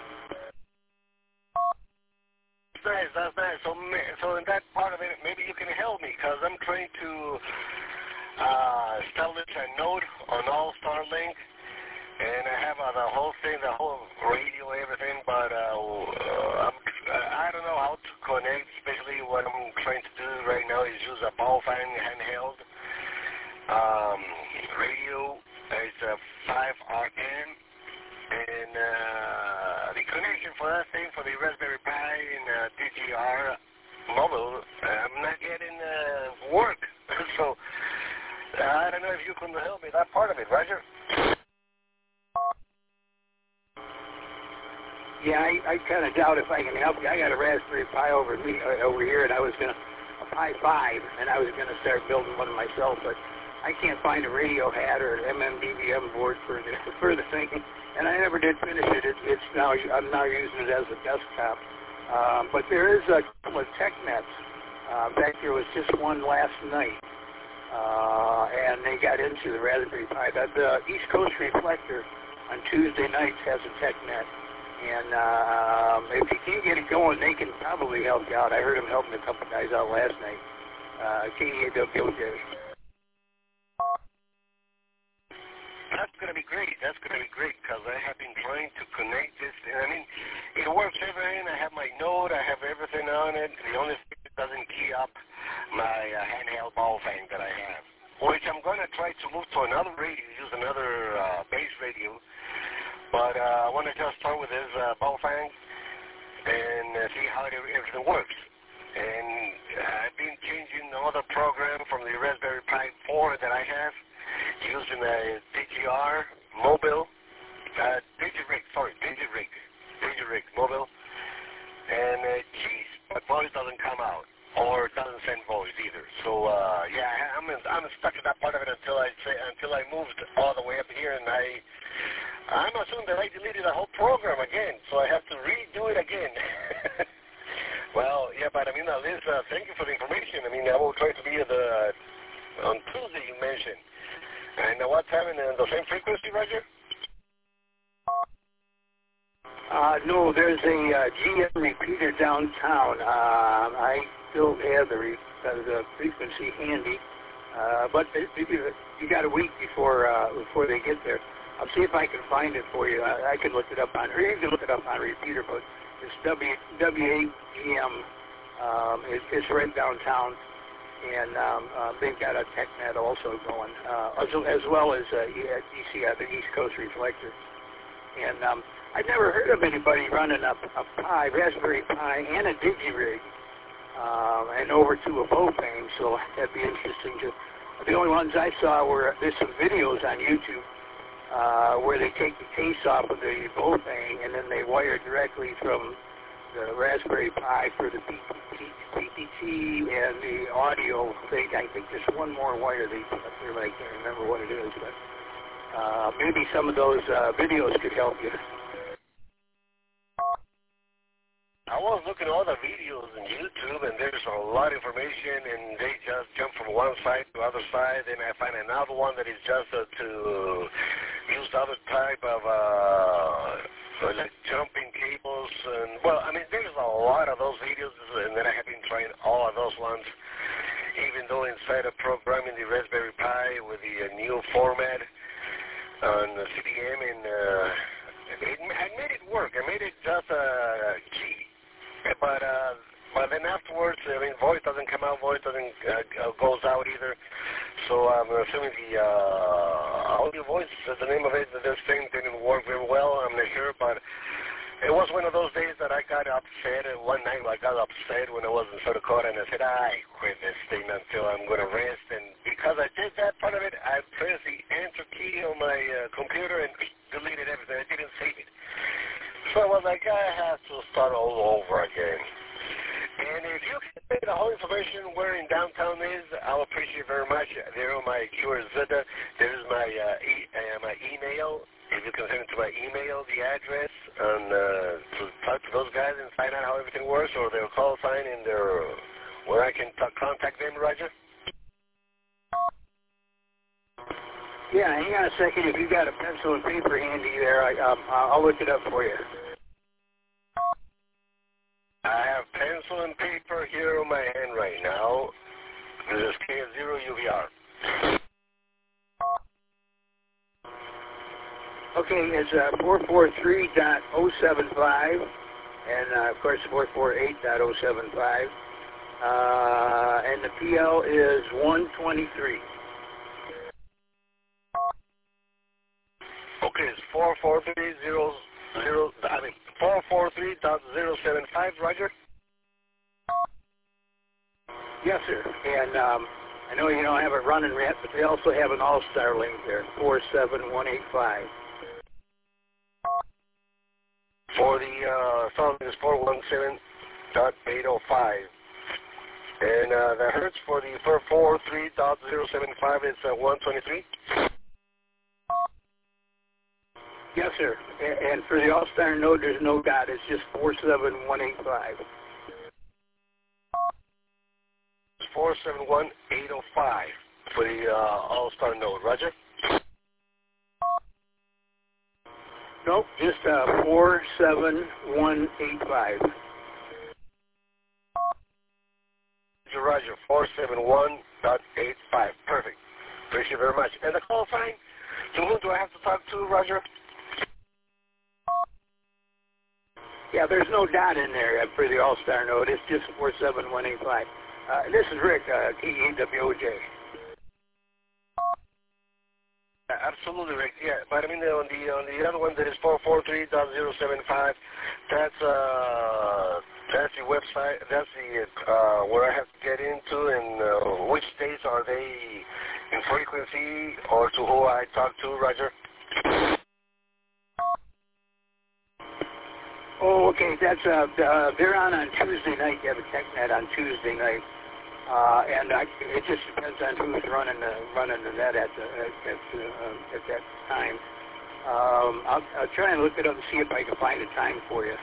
Nice, that's nice. So, so in that part of it, maybe you can help me, because I'm trying to uh, establish a node on All Starlink, and I have uh, the whole thing, the whole radio, everything, but uh, uh, I'm, I don't know how to connect. Especially what I'm trying to do right now is use a Baofeng handheld um, radio. It's a five R N. And uh, the connection for that thing, for the Raspberry Pi and uh, D G R mobile, I'm not getting uh, work. So uh, I don't know if you can help me that part of it, Roger. Yeah, I, I kind of doubt if I can help you. I got a Raspberry Pi over me uh, over here, and I was gonna a Pi five, and I was gonna start building one myself, but I can't find a radio hat or M M D V M board for the for the thing. and I never did finish it. it it's now I'm now using it as a desktop. Um, but there is a couple of TechNets. Uh, in fact, there was just one last night, uh, and they got into the Raspberry Pi. The, the East Coast Reflector on Tuesday nights has a TechNet, and uh, if you can't get it going, they can probably help you out. I heard them helping a couple guys out last night. Uh, K D A W J. That's going to be great. That's going to be great because I have been trying to connect this. I mean, it works everything. I have my Node. I have everything on it. The only thing that doesn't key up my uh, handheld ball fan that I have, which I'm going to try to move to another radio, use another uh, base radio. But uh, I want to just start with this uh, ball fan and uh, see how it, everything works. And I've been changing another program from the Raspberry Pi four that I have, using a D G R mobile, uh, DigiRig, sorry, DigiRig, DigiRig mobile, and uh, geez, my voice doesn't come out, or doesn't send voice either. So uh, yeah, I'm I'm stuck in that part of it until I say until I moved all the way up here, and I I'm assuming that I deleted the whole program again, so I have to redo it again. Well, yeah, but I mean, uh, Liz, uh, thank you for the information. I mean, I will try to be at the uh, on Tuesday you mentioned. And uh, what's happening in the same frequency, Roger? Uh, no, there's a uh, G M repeater downtown. Uh, I don't have the, re- uh, the frequency handy, uh, but it, it, you got a week before uh, before they get there. I'll see if I can find it for you. I, I can look it up on, or you can look it up on repeater, but it's W W A G M. Um, it, it's right downtown. And um, uh, they've got a TechNet also going, uh, as, as well as uh, E C, uh, the East Coast Reflector. And um, I've never heard of anybody running a, a Pi, Raspberry Pi, and a DigiRig, um, and over to a Bofang, so that'd be interesting to. The only ones I saw were, there's some videos on YouTube uh, where they take the case off of the Bofang and then they wire directly from the Raspberry Pi for the P P T and the audio thing. I think there's one more wire they put up there, but I can't remember what it is. But uh, maybe some of those uh, videos could help you. I was looking at all the videos on YouTube, and there's a lot of information, and they just jump from one side to the other side, and I find another one that is just uh, to use other type of uh, like jumping cables, and well, I mean, there's a lot of those videos, and then I have been trying all of those ones, even though inside of programming the Raspberry Pi with the uh, new format on the C D M, and uh, it, I made it work. I made it just a uh, key. But uh, but then afterwards, I mean, voice doesn't come out, voice doesn't uh, goes out either. So I'm assuming the uh, audio voice, the name of it, this thing didn't work very well. I'm not sure, but it was one of those days that I got upset. One night I got upset when I was in South Dakota, and I said, I quit this thing until I'm going to rest. And because I did that part of it, I pressed the enter key on my uh, computer and deleted everything. I didn't save it. So I was like, I have to start all over again. And if you can say the whole information where in downtown is, I'll appreciate it very much. There on my Q R Z, there is my uh, e- uh, my email. If you can send it to my email, the address, and uh, to talk to those guys and find out how everything works, or their call sign in their where I can t- contact them, Roger. Yeah, hang on a second. If you got a pencil and paper handy there, I, um, I'll look it up for you. I have pencil and paper here on my hand right now. This is K F zero U V R. Okay, it's uh, four forty-three dot oh seven five, and uh, of course four forty-eight dot oh seven five, uh, and the P L is one twenty-three. Okay, it's four four three zero zero. I mean four four three dot zero seven five. Roger. Yes, sir. And um, I know you don't have it running yet, but they also have an all-star link there, four seven one eight five. For the uh, song is four one seven dot eight oh five. And uh, the hertz for the four four three dot zero seven five is uh, one twenty-three. Yes, sir. A- And for the All-Star node, there's no dot. It's just four seven one eight five. four seven one eight oh five for the uh, All-Star node. Roger? Nope, just uh, four seven one eight five. Roger, Roger. four seven one dot eight five. Perfect. Appreciate it very much. And the call sign, to whom do I have to talk to, Roger? Yeah, there's no dot in there for the All-Star node. It's just four seven one eight five. Uh, this is Rick, uh, K E W O J. Absolutely, Rick. Yeah, but I mean on the on the other one that is four four three dot zero seven five, that's uh that's the website. That's the uh, where I have to get into, and uh, which states are they in frequency, or to who I talk to, Roger? Oh, okay. That's uh, uh, they're on on Tuesday night. You have a TechNet on Tuesday night, uh, and I, it just depends on who's running the running the net at the at, at, the, uh, at that time. Um, I'll, I'll try and look it up and see if I can find a time for you.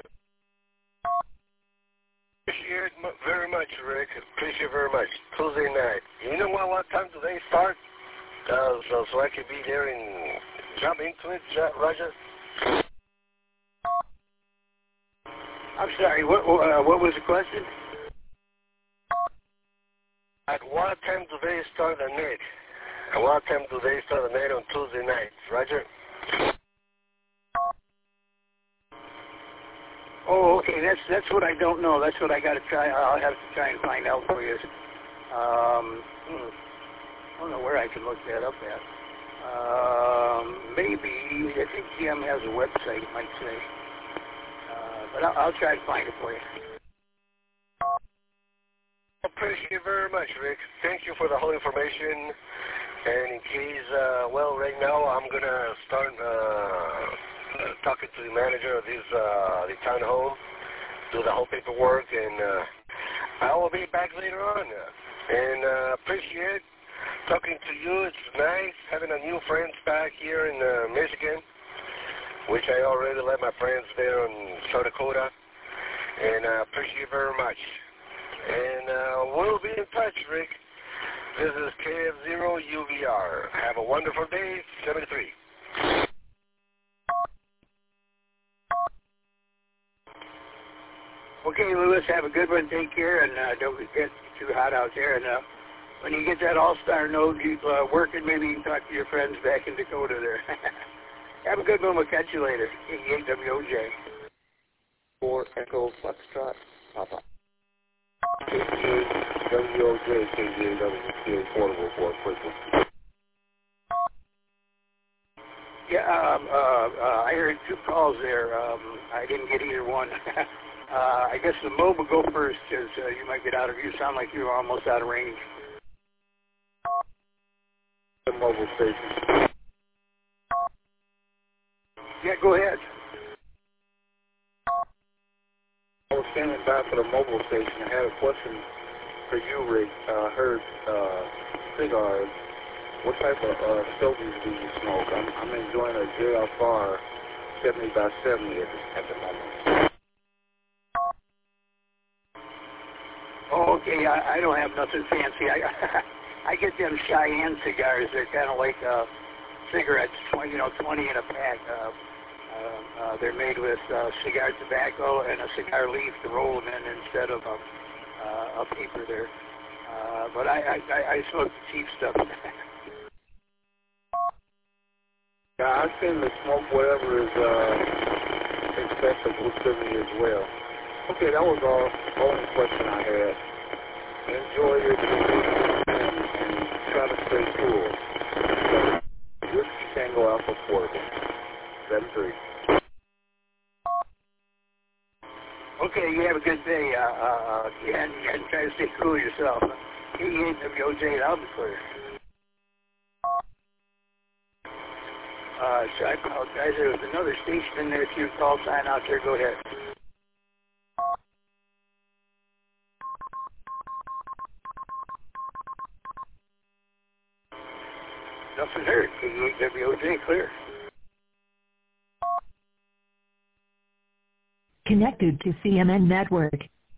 Appreciate it very much, Rick. Appreciate it very much. Tuesday night. You know what? What time do they start? Uh, so so I can be there and jump into it, Roger. I'm sorry, what uh, what was the question? At what time do they start the net? At what time do they start the net on Tuesday nights, Roger? Oh, okay, that's that's what I don't know. That's what I got to try. I'll have to try and find out for you. Um, hmm, I don't know where I can look that up at. Um, maybe, I think G M has a website, it might say. But I'll, I'll try to find it for you. Appreciate it very much, Rick. Thank you for the whole information. And in case, uh, well, right now I'm going to start uh, uh, talking to the manager of this uh, the town home, do the whole paperwork, and uh, I will be back later on. And uh, appreciate talking to you. It's nice having a new friends back here in uh, Michigan, which I already let my friends there in South Dakota, and I uh, appreciate it very much. And uh, we'll be in touch, Rick. This is K F zero U V R. Have a wonderful day, seventy-three. Okay, Lewis, have a good one. Take care, and uh, don't get too hot out there. And uh, when you get that All-Star node you uh, working, maybe you can talk to your friends back in Dakota there. Have a good one. We'll catch you later. K E W O J. For Echo Foxtrot, Papa. K E W O J, K E W O J, portable for frequency. Yeah, um, uh, uh, I heard two calls there. Um, I didn't get either one. uh, I guess the mobile go first, because uh, you might get out of. You sound like you're almost out of range. The mobile station. Yeah, go ahead. I was standing by for the mobile station. I had a question for you, Rick. I uh, heard uh, cigars. What type of uh, stogies do you smoke? I'm, I'm enjoying a J F R seventy by seventy at the, at the moment. Oh, okay. I, I don't have nothing fancy. I I get them Cheyenne cigars. They're kind of like uh, cigarettes, twenty, you know, twenty in a pack. Uh, Uh, uh, they're made with uh, cigar tobacco and a cigar leaf to roll them in instead of a, uh, a paper there. Uh, but I, I, I, I smoke the cheap stuff. Yeah, I tend to smoke whatever is uh, acceptable to me as well. Okay, that was all the only question I had. Enjoy your day and, and try to stay cool. So, whiskey Tango Alpha Portable. seven three. Okay, you have a good day. Uh, uh, yeah, and, and try to stay cool yourself. K E W O J, that'll be clear. Uh, so I apologize. There was another station in there. If you call sign out there, go ahead. Nothing heard. K E W O J, clear. Connected to C M N network.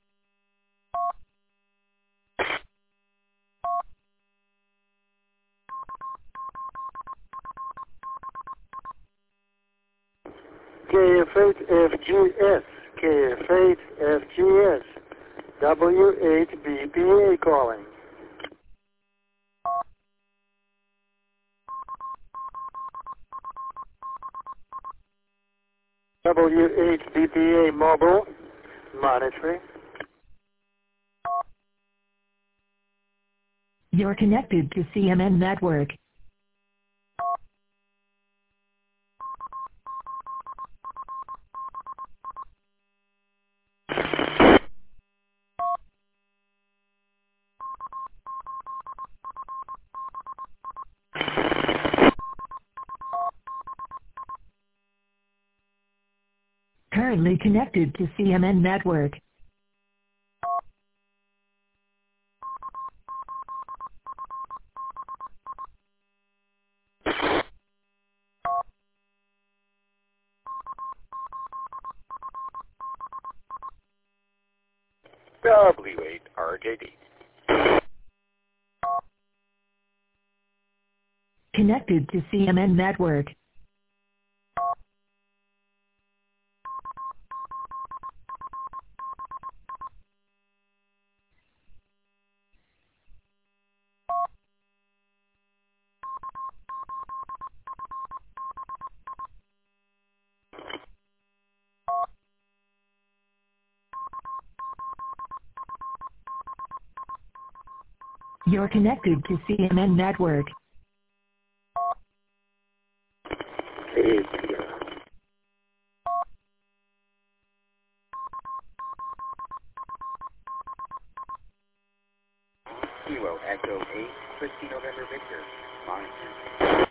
K F eight F G S, K F eight F G S, W eight B P A calling. W eight B P A mobile, monitoring. You're connected to C M N network. Currently connected to C M N network. W eight R J D. Connected to C M N network. You're connected to C M N network. Kilo Echo eight, Whiskey November Victor, monitoring.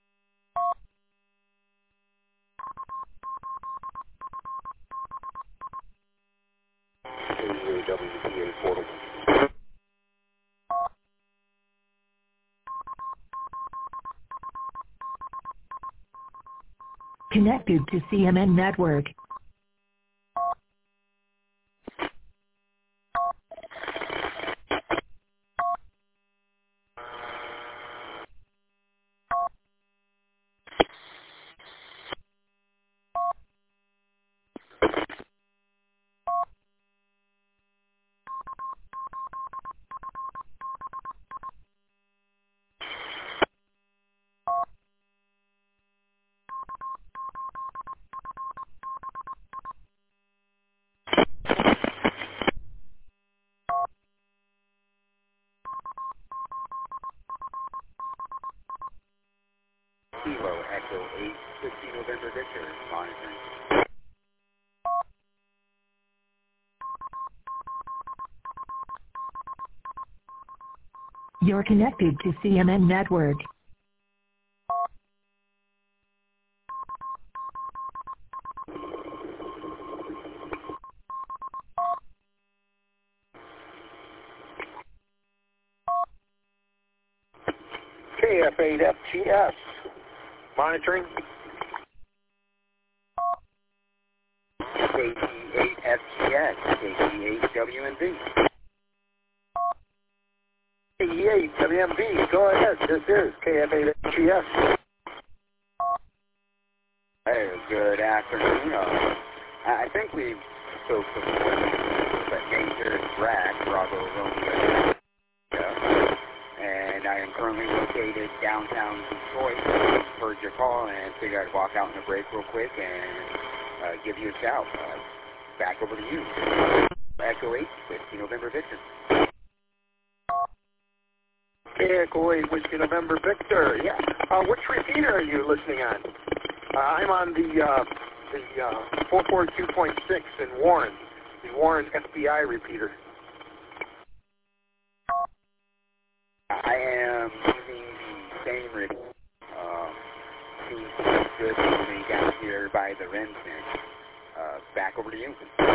W P A portal. Connected to C M N network. Kilo Echo eight, Whiskey November Victor, monitoring. You're connected to C M N network. K F eight F G S. Monitoring. K T eight F G S, K T eight W M B. K T eight W M B, go ahead. This is K F eight F G S. Hey, good afternoon. Uh, I think we spoke before, but Major Brad, Bravo Romeo. Yeah. And I am currently located downtown Detroit. Heard your call and figured I'd walk out in the break real quick and uh, give you a shout. Uh, back over to you. Echo eight, Whiskey November Victor. K Echo eight, Whiskey November Victor. Yeah. Uh, which repeater are you listening on? Uh, I'm on the uh, the uh, four forty-two point six in Warren, the Warren F B I repeater. I am using the same repeater. Um, seems good to me down here by the Renton. Uh, back over to you.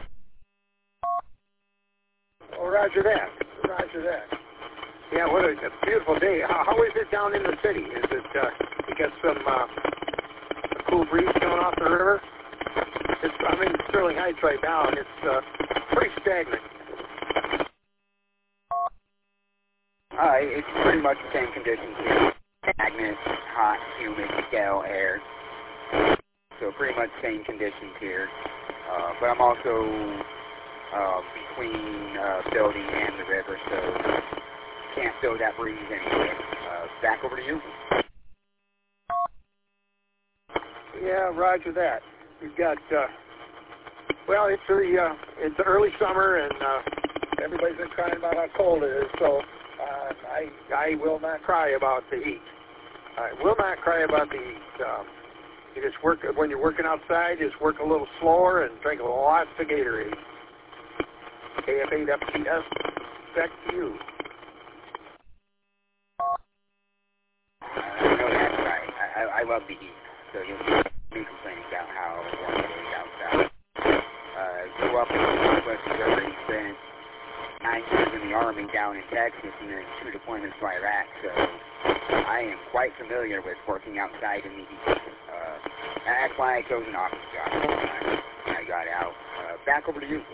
Oh, roger that. Roger that. Yeah, what a, a beautiful day. How, how is it down in the city? Is it, uh, you got some uh, cool breeze coming off the river? It's, I'm in Sterling Heights right now, and it's uh, pretty stagnant. Uh, it's pretty much the same conditions here. Stagnant, hot, humid, stale air. So pretty much same conditions here. Uh, but I'm also uh, between uh, building and the river, so can't feel that breeze anyway. Uh, back over to you. Yeah, roger that. We've got, uh, well, it's the, uh, it's the early summer, and uh, everybody's been crying about how cold it is, so uh, I, I will not cry about the heat. I will not cry about the heat. Um, you just work, when you're working outside, just work a little slower and drink lots of Gatorade. K F eight F G S, back to you. I know that's right. I, I, I love the heat, so you'll hear me complaining about how warm it is outside. Uh, grew up in Northwest Missouri, spent nine years in the Army down in Texas, and then two deployments to Iraq, so I am quite familiar with working outside in the heat. Uh, that's why I chose an office job when I, when I got out. Uh, back over to you.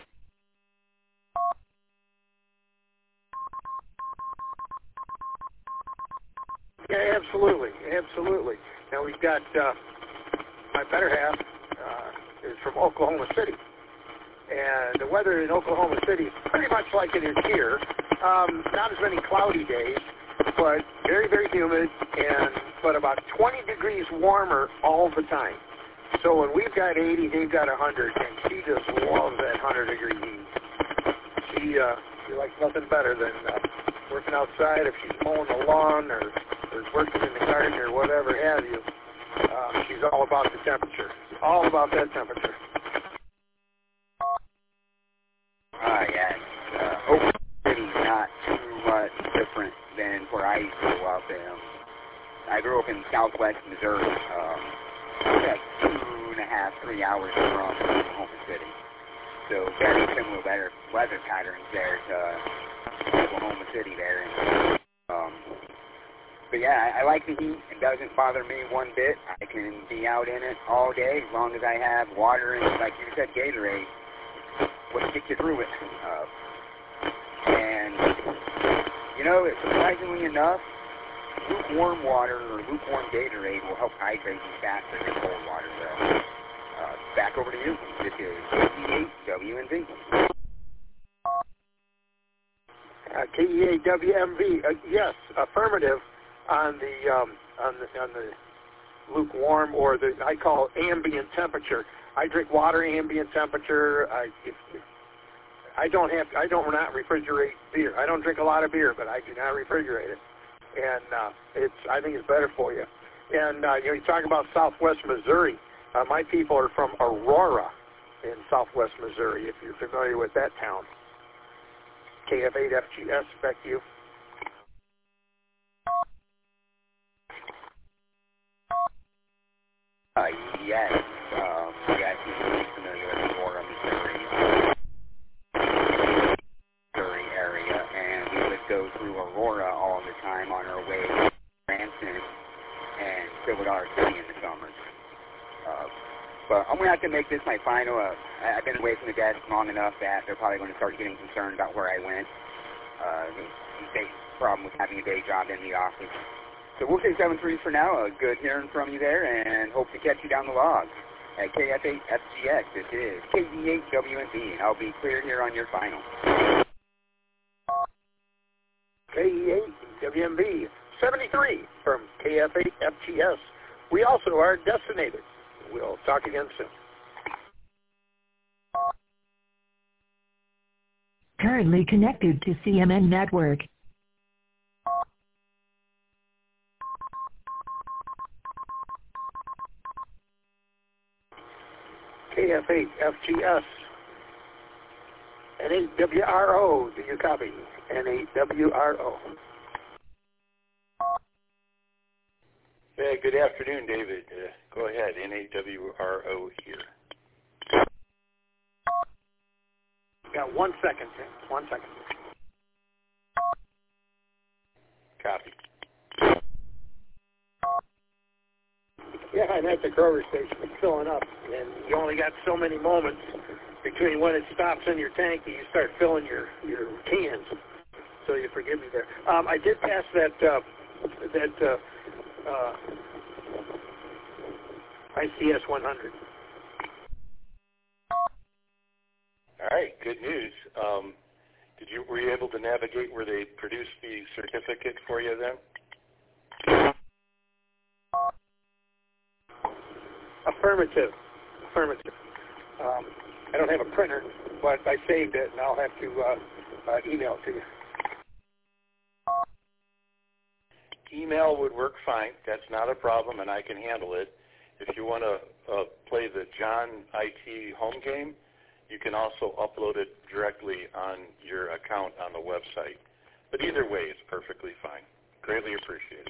Yeah, absolutely, absolutely. Now we've got uh, my better half uh, is from Oklahoma City, and the weather in Oklahoma City is pretty much like it is here. Um, not as many cloudy days, but very, very humid, and but about twenty degrees warmer all the time. So when we've got eighty, they've got one hundred, and she just loves that one hundred degree heat. She uh, she likes nothing better than uh, working outside if she's mowing the lawn or or working in the garden or whatever have you. Uh, she's all about the temperature. All about that temperature. Ah, uh, yes. Uh, Oklahoma City's not too much different than where I grew up. Um, I grew up in southwest Missouri. Um, like two and a half, three hours from Oklahoma City. So very similar weather, weather patterns there to Oklahoma City there. And, um, But yeah, I, I like the heat. It doesn't bother me one bit. I can be out in it all day as long as I have water and, like you said, Gatorade. What gets you through it? Uh, and, you know, surprisingly enough, lukewarm water or lukewarm Gatorade will help hydrate you faster than cold water. So, uh, back over to you. This is K E eight W M V. Uh, K E eight W M V, uh, yes, affirmative. On the um, on the on the lukewarm, or the I call ambient temperature. I drink water ambient temperature. I if, if, I don't have I don't not refrigerate beer. I don't drink a lot of beer, but I do not refrigerate it, and uh, it's I think it's better for you. And uh, you know, you talk about Southwest Missouri. Uh, my people are from Aurora in Southwest Missouri. If you're familiar with that town. K F eight F G S, back to you. Uh, yes, um, yes, I'm familiar with Aurora, Missouri, Missouri area, and we would go through Aurora all the time on our way to Branson and Silver City in the summers. Uh, but I'm going to have to make this my final. Uh, I've been away from the desk long enough that they're probably going to start getting concerned about where I went. Uh, the problem with having a day job in the office. So we'll say seven three for now. Uh, good hearing from you there, and hope to catch you down the log. At K F eight F G X, this is K E eight W M V, and I'll be clear here on your final. K E eight W M V, seventy-three from K F eight F G S. We also are destinated. We'll talk again soon. Currently connected to C M N Network. K F eight F G S, N eight W R O, do you copy? N eight W R O. Hey, good afternoon, David. Uh, go ahead, N eight W R O here. Got one second, Tim. One second. Copy. Yeah, time at the Kroger station is filling up, and you only got so many moments between when it stops in your tank and you start filling your, your cans. So you forgive me there. Um, I did pass that uh, that uh, uh, I C S one hundred. All right, good news. Um, did you were you able to navigate where they produced the certificate for you then? Affirmative. Affirmative. Um, I don't have a printer, but I saved it, and I'll have to uh, uh, email it to you. Email would work fine. That's not a problem, and I can handle it. If you want to uh, play the John I T home game, you can also upload it directly on your account on the website. But either way is perfectly fine. Greatly appreciated.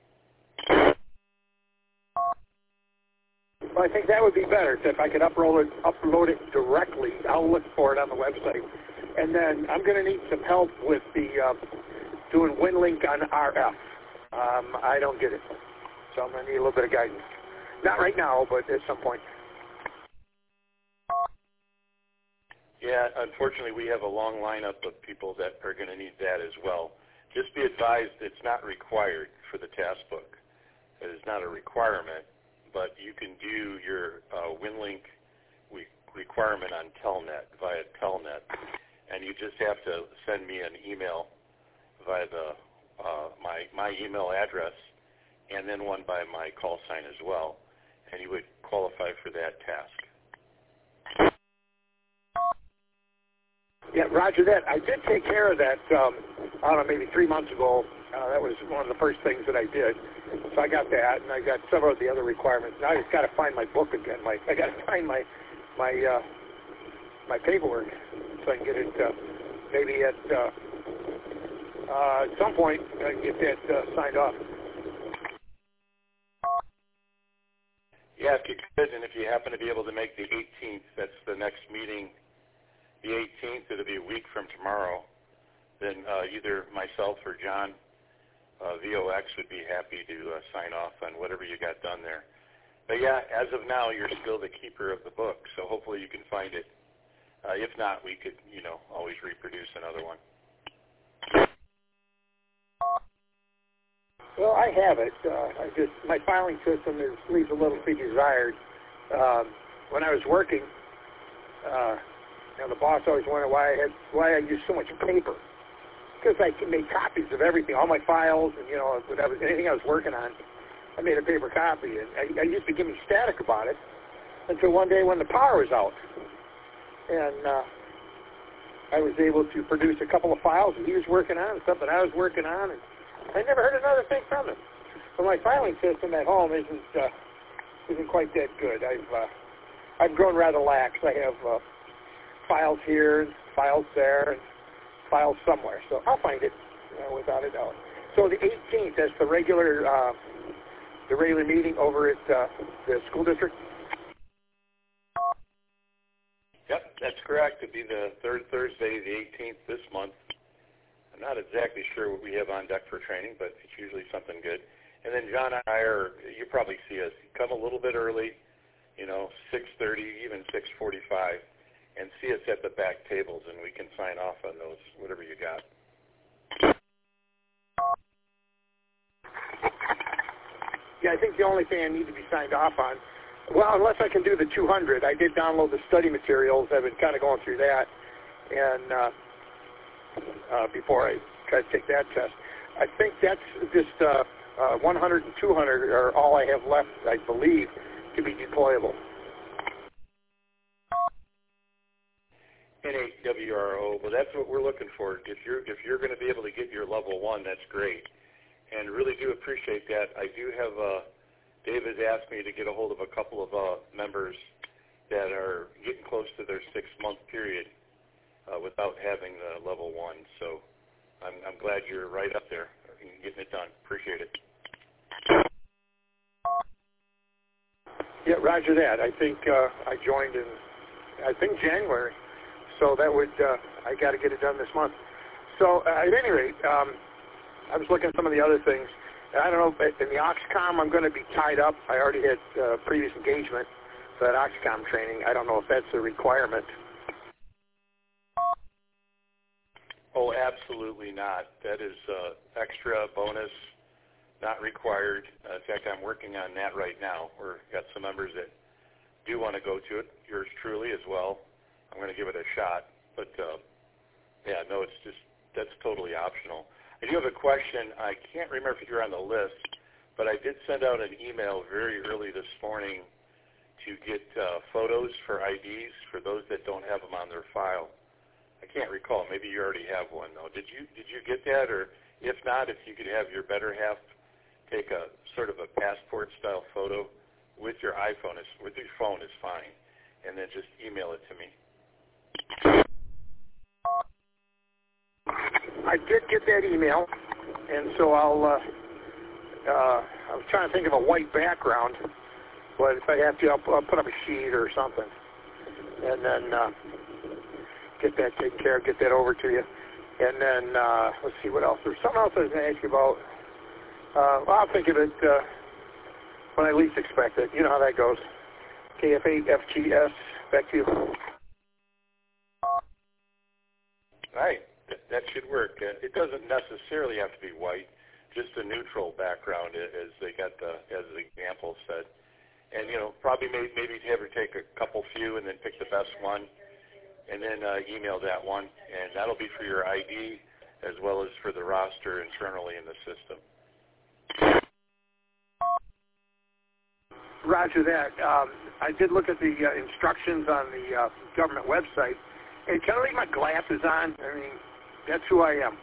Well, I think that would be better if I could upload it, upload it directly. I'll look for it on the website. And then I'm going to need some help with the uh, doing WinLink on R F. Um, I don't get it. So I'm going to need a little bit of guidance. Not right now, but at some point. Yeah, unfortunately, we have a long lineup of people that are going to need that as well. Just be advised it's not required for the task book. It is not a requirement, but you can do your uh, WinLink re- requirement on Telnet, via Telnet, and you just have to send me an email via the uh, my, my email address and then one by my call sign as well, and you would qualify for that task. Yeah, roger that. I did take care of that, um, I don't know, maybe three months ago. Uh, that was one of the first things that I did. So I got that, and I got several of the other requirements. Now I just got to find my book again. My, I got to find my my uh, my paperwork so I can get it uh, maybe at uh, uh, at some point I can get that uh, signed off. Yeah, if you could, and if you happen to be able to make the eighteenth, that's the next meeting. The eighteenth, it'll be a week from tomorrow. Then uh, either myself or John, uh, V O X, would be happy to uh, sign off on whatever you got done there. But yeah, as of now, you're still the keeper of the book, so hopefully you can find it. Uh, if not, we could, you know, always reproduce another one. Well, I have it. Uh, I just my filing system is leaves a little to be desired. Um, when I was working, uh, you know, the boss always wondered why I had why I used so much paper. Because I made copies of everything, all my files, and you know, whatever, anything I was working on, I made a paper copy. And I, I used to give me static about it until one day when the power was out, and uh, I was able to produce a couple of files that he was working on, and stuff that I was working on, and I never heard another thing from him. So my filing system at home isn't uh, isn't quite that good. I've uh, I've grown rather lax. I have uh, files here, and files there, and files somewhere. So I'll find it uh, without a doubt. So the eighteenth, that's the regular uh, the regular meeting over at uh, the school district. Yep, that's correct. It'll be the third Thursday, the eighteenth this month. I'm not exactly sure what we have on deck for training, but it's usually something good. And then John and I are, you probably see us, come a little bit early, you know, six thirty, even six forty-five, and see us at the back tables, and we can sign off on those, whatever you got. Yeah, I think the only thing I need to be signed off on, well, unless I can do the two hundred. I did download the study materials. I've been kind of going through that, and uh, uh, before I try to take that test. I think that's just uh, uh, one hundred and two hundred are all I have left, I believe, to be deployable. N eight W R O, well, that's what we're looking for. If you're if you're going to be able to get your level one, that's great, and really do appreciate that. I do have uh, Dave has asked me to get a hold of a couple of uh, members that are getting close to their six-month period uh, without having the level one. So I'm, I'm glad you're right up there and getting it done. Appreciate it. Yeah, roger that. I think uh, I joined in, I think January. So that would, uh, I got to get it done this month. So uh, at any rate, um, I was looking at some of the other things. I don't know, but in the Oxcom, I'm going to be tied up. I already had uh, previous engagement for that Oxcom training. I don't know if that's a requirement. Oh, absolutely not. That is uh, extra bonus, not required. Uh, in fact, I'm working on that right now. We've got some members that do want to go to it, yours truly as well. I'm going to give it a shot. But, uh, yeah, no, it's just, that's totally optional. I do have a question. I can't remember if you're on the list, but I did send out an email very early this morning to get uh, photos for I Ds for those that don't have them on their file. I can't recall. Maybe you already have one, though. Did you did you get that? Or if not, if you could have your better half take a sort of a passport-style photo with your iPhone, is, with your phone is fine, and then just email it to me. I did get that email, and so I'll, uh, uh, I was trying to think of a white background, but if I have to, I'll, I'll put up a sheet or something, and then uh, get that taken care of, get that over to you. And then, uh, let's see, what else? There's something else I was going to ask you about. Uh, well, I'll think of it uh, when I least expect it. You know how that goes. K F eight F G S, back to you. All right. That should work. Uh, it doesn't necessarily have to be white, just a neutral background, as they got the, as the example said. And, you know, probably maybe, maybe have her take a couple few and then pick the best one, and then uh, email that one, and that'll be for your I D as well as for the roster internally in the system. Roger that. Um, I did look at the uh, instructions on the uh, government website. Hey, can I leave my glasses on? I mean, that's who I am.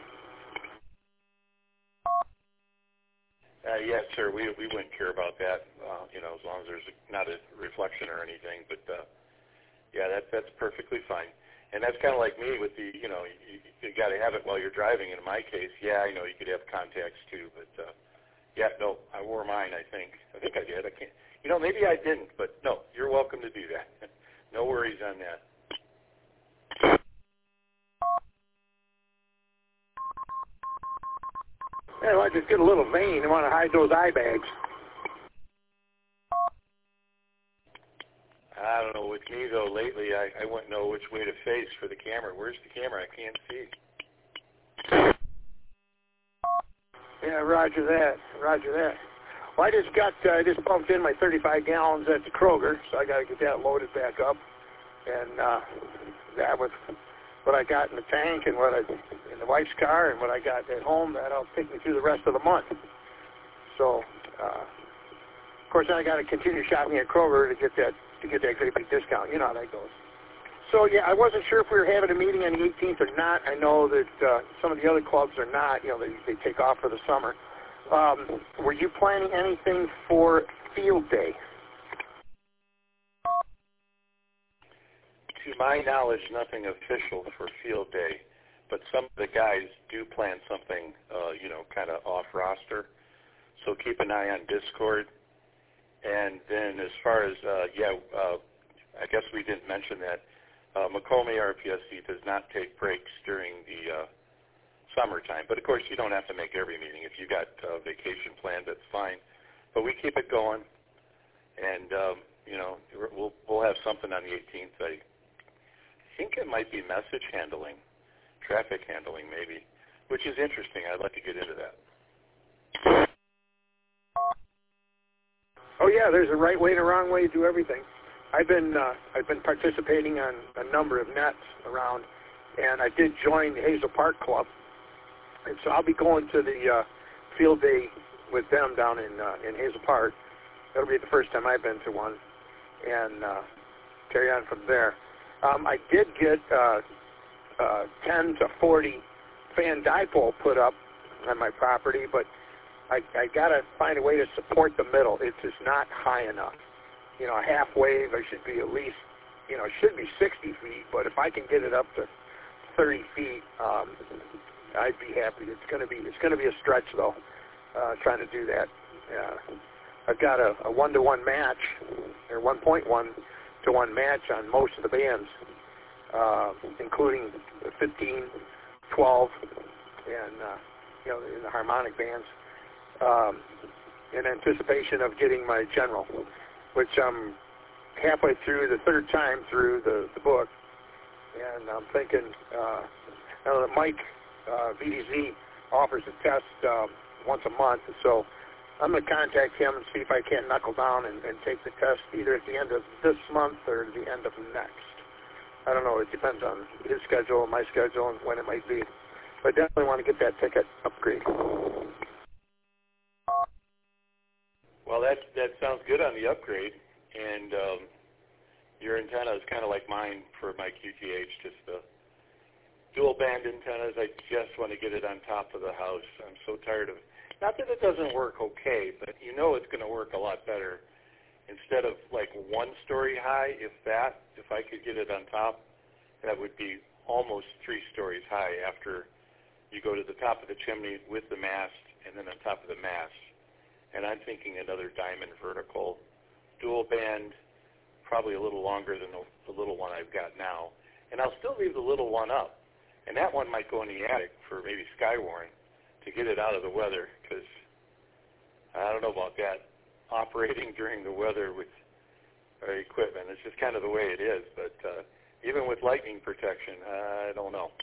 Uh, yes, sir. We we wouldn't care about that, uh, you know, as long as there's not a reflection or anything. But uh, yeah, that that's perfectly fine. And that's kind of like me with the, you know, you, you got to have it while you're driving. In my case, yeah, I know you could have contacts too, but uh, yeah, no, I wore mine. I think I think I did. I can't. You know, maybe I didn't, but no, you're welcome to do that. No worries on that. Yeah, well, I just get a little vain. I want to hide those eye bags. I don't know. With me, though, lately, I, I wouldn't know which way to face for the camera. Where's the camera? I can't see. Yeah, roger that. Roger that. Well, I just got, uh, I just pumped in my thirty-five gallons at the Kroger, so I got to get that loaded back up. And uh, that was what I got in the tank and what I in the wife's car and what I got at home. That'll take me through the rest of the month. So, uh, of course, I got to continue shopping at Kroger to get that to get that great big discount. You know how that goes. So yeah, I wasn't sure if we were having a meeting on the eighteenth or not. I know that uh, some of the other clubs are not. You know, they they take off for the summer. Um, were you planning anything for field day? To my knowledge, nothing official for field day, but some of the guys do plan something, uh, you know, kind of off roster. So keep an eye on Discord. And then as far as, uh, yeah, uh, I guess we didn't mention that uh, Macomb R P S C does not take breaks during the uh, summertime. But, of course, you don't have to make every meeting. If you got uh, vacation planned, that's fine. But we keep it going. And, um, you know, we'll, we'll have something on the eighteenth. I think it might be message handling, traffic handling maybe, which is interesting. I'd like to get into that. Oh yeah, there's a right way and a wrong way to do everything. I've been uh, I've been participating on a number of nets around, and I did join the Hazel Park Club, and so I'll be going to the uh, field day with them down in uh, in Hazel Park. That'll be the first time I've been to one, and uh, carry on from there. Um, I did get uh, uh, ten to forty fan dipole put up on my property, but I, I got to find a way to support the middle. It's just not high enough. You know, a half wave, I should be at least, you know, it should be sixty feet, but if I can get it up to thirty feet, um, I'd be happy. It's going to be it's going to be a stretch, though, uh, trying to do that. Uh, I've got a, a one-to-one match, or one point one to one match on most of the bands, uh, including fifteen, twelve, and, uh, you know, in the harmonic bands. um, in anticipation of getting my general, which I'm halfway through the third time through the, the book. And I'm thinking, uh, I know that Mike, uh, V D Z, offers a test um, once a month, so I'm going to contact him and see if I can't knuckle down and, and take the test either at the end of this month or the end of next. I don't know. It depends on his schedule and my schedule and when it might be. But I definitely want to get that ticket upgrade. Well, that that sounds good on the upgrade, and um, your antenna is kind of like mine for my Q T H, just the dual band antennas. I just want to get it on top of the house. I'm so tired of, not that it doesn't work okay, but you know it's going to work a lot better. Instead of like one story high, if that, if I could get it on top, that would be almost three stories high after you go to the top of the chimney with the mast and then on top of the mast. And I'm thinking another diamond vertical, dual band, probably a little longer than the, the little one I've got now. And I'll still leave the little one up. And that one might go in the attic for maybe Skywarn to get it out of the weather, because I don't know about that, operating during the weather with our equipment. It's just kind of the way it is. But uh, even with lightning protection, I don't know.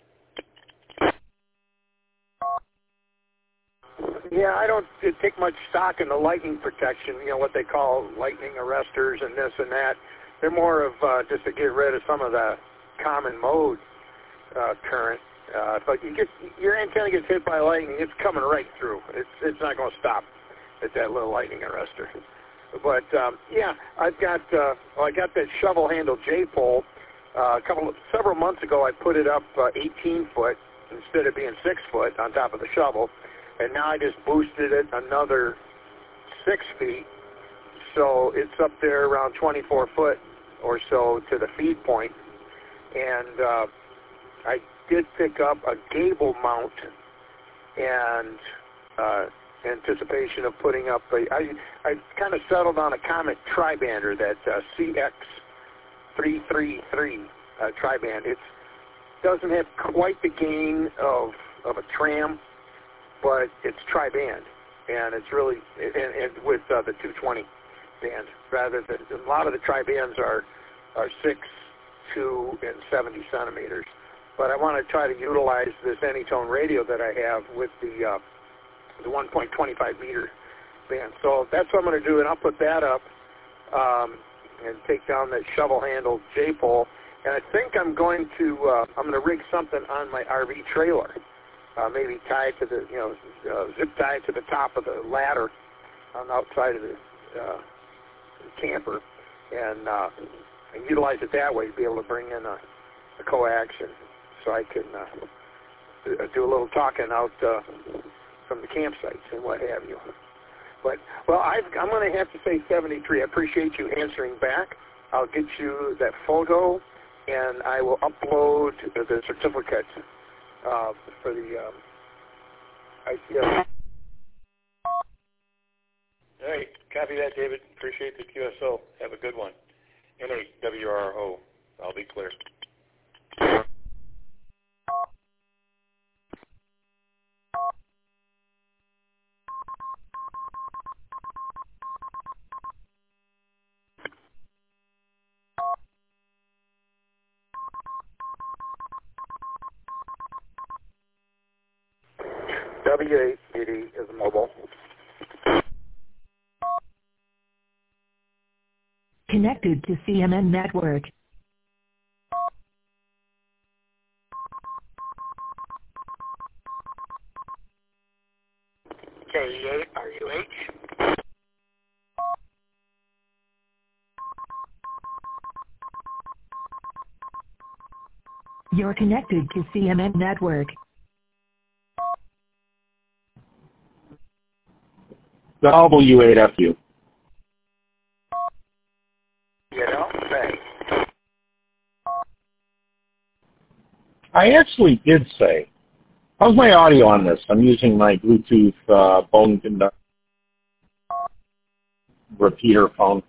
Yeah, I don't take much stock in the lightning protection, you know, what they call lightning arresters and this and that. They're more of uh, just to get rid of some of the common mode uh, current. Uh, but you get, your antenna gets hit by lightning, it's coming right through. It's it's not going to stop at that little lightning arrestor. But um, yeah, I've got uh, well, I got that shovel-handled J-pole. Uh, a couple of, several months ago, I put it up uh, eighteen foot instead of being six foot on top of the shovel. And now I just boosted it another six feet, so it's up there around twenty-four foot or so to the feed point. And uh, I did pick up a gable mount and uh, anticipation of putting up a, I, I kind of settled on a Comet tribander, that uh, C X three thirty-three uh, triband. It doesn't have quite the gain of, of a tram, but it's tri-band, and it's really, and, and with uh, the two twenty band, rather than, a lot of the tri-bands are, are six, two, and seventy centimeters. But I want to try to utilize this Anytone radio that I have with the, uh, the one point two five meter band. So that's what I'm going to do, and I'll put that up um, and take down that shovel-handled J-pole. And I think I'm going to, uh, I'm going to rig something on my R V trailer. Uh, maybe tie it to the, you know, uh, zip tie it to the top of the ladder on the outside of the, uh, the camper, and, uh, and utilize it that way to be able to bring in a, a coax, and so I can uh, do a little talking out uh, from the campsites and what have you. But, well, I've, I'm going to have to say seventy-three. I appreciate you answering back. I'll get you that photo, and I will upload the certificate Uh, for the um, I C S. All right, copy that, David. Appreciate the Q S O. Have a good one. N A W R O. I'll be clear. W eight eighty is mobile. Connected to C M N Network. K E eight R U H. You're connected to C M N Network. W eight F U. You don't say. I actually did say. How's my audio on this? I'm using my Bluetooth uh, bone conductor repeater phone.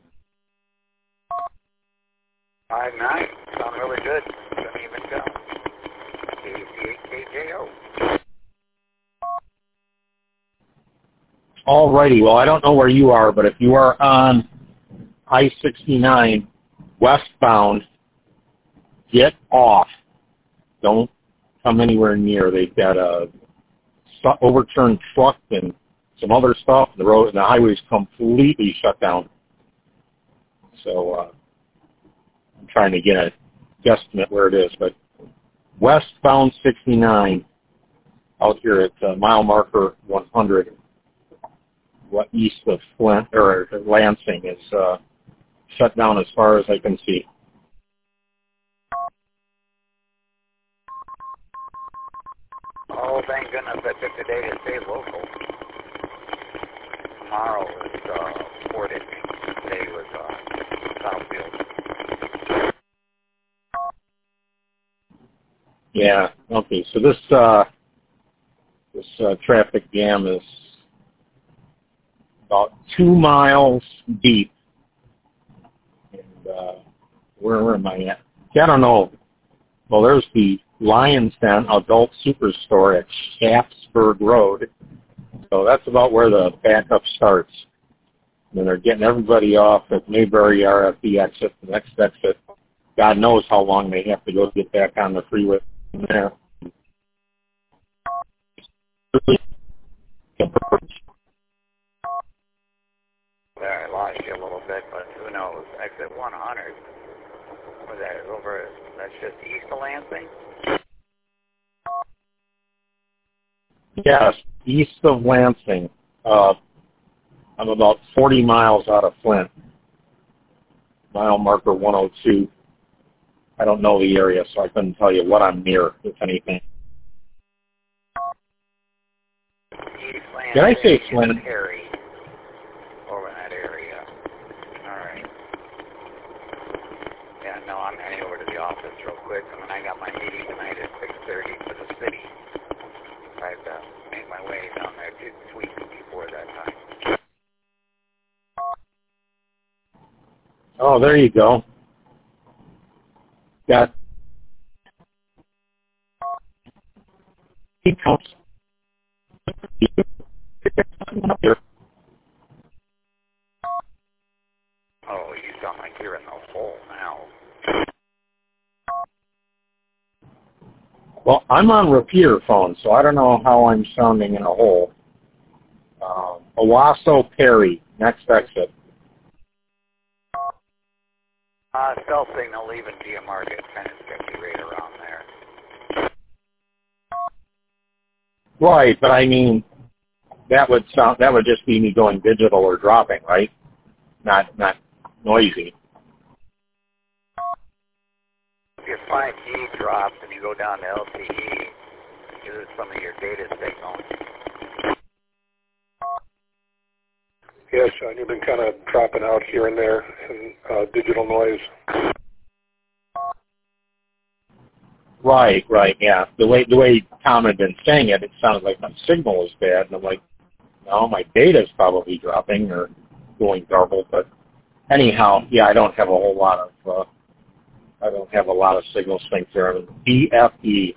Five nine. Sound really good. Don't even go. K C eight K J O. All righty. Well, I don't know where you are, but if you are on I sixty-nine westbound, get off. Don't come anywhere near. They've got a overturned truck and some other stuff. The road and the highway's completely shut down. So uh, I'm trying to get a guesstimate where it is, but westbound sixty-nine out here at uh, mile marker one hundred, what east of Flint or Lansing is uh, shut down as far as I can see. Oh, thank goodness I picked a day to stay local. Tomorrow is uh, Fort Inning. Today was uh, Southfield. Yeah. Okay. So this uh, this uh, traffic jam is about two miles deep. And uh, where, where am I at? I don't know. Well, there's the Lion's Den Adult Superstore at Shaftsburg Road. So that's about where the backup starts. And they're getting everybody off at Mayberry R F D exit, the next exit. God knows how long they have to go to get back on the freeway from there. There, I lost you a little bit, but who knows? Exit one hundred. Was that over? That's just east of Lansing? Yes, east of Lansing. Uh, I'm about forty miles out of Flint. Mile marker one oh two. I don't know the area, so I couldn't tell you what I'm near, if anything. East Lansing. Did I say Flint? Perry. Over in that area. All right. Yeah, no, I'm heading over to the office real quick. I mean, I got my meeting tonight at six thirty for the city. I have to make my way down there to tweet before that time. Oh, there you go. Got he comes. Oh, you sound like you're in the hole now. Well, I'm on repeater phone, so I don't know how I'm sounding in a hole. Um, Owasso Perry, next exit. Uh, cell signal leaving Gia Market, kind of sketchy right around there. Right, but I mean, that would sound that would just be me going digital or dropping, right? Not not noisy. If your five G drops and you go down to L T E, use some of your data signal. Yes, Sean, you've been kind of dropping out here and there in uh, digital noise. Right, right, yeah. The way the way Tom had been saying it, it sounded like my signal is bad, and I'm like, no, my data's probably dropping or going garbled. But anyhow, yeah, I don't have a whole lot of uh, I don't have a lot of signal strength there. I'm B F E.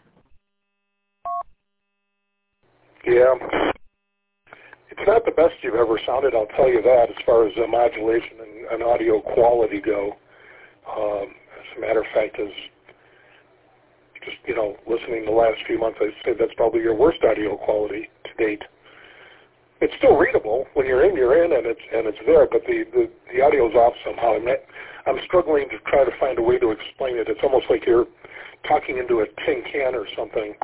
Yeah. It's not the best you've ever sounded, I'll tell you that, as far as uh, modulation and, and audio quality go. Um, as a matter of fact, as just, you know, listening the last few months, I'd say that's probably your worst audio quality to date. It's still readable. When you're in, you're in, and it's and it's there, but the, the, the audio's off somehow. I'm, not, I'm struggling to try to find a way to explain it. It's almost like you're talking into a tin can or something.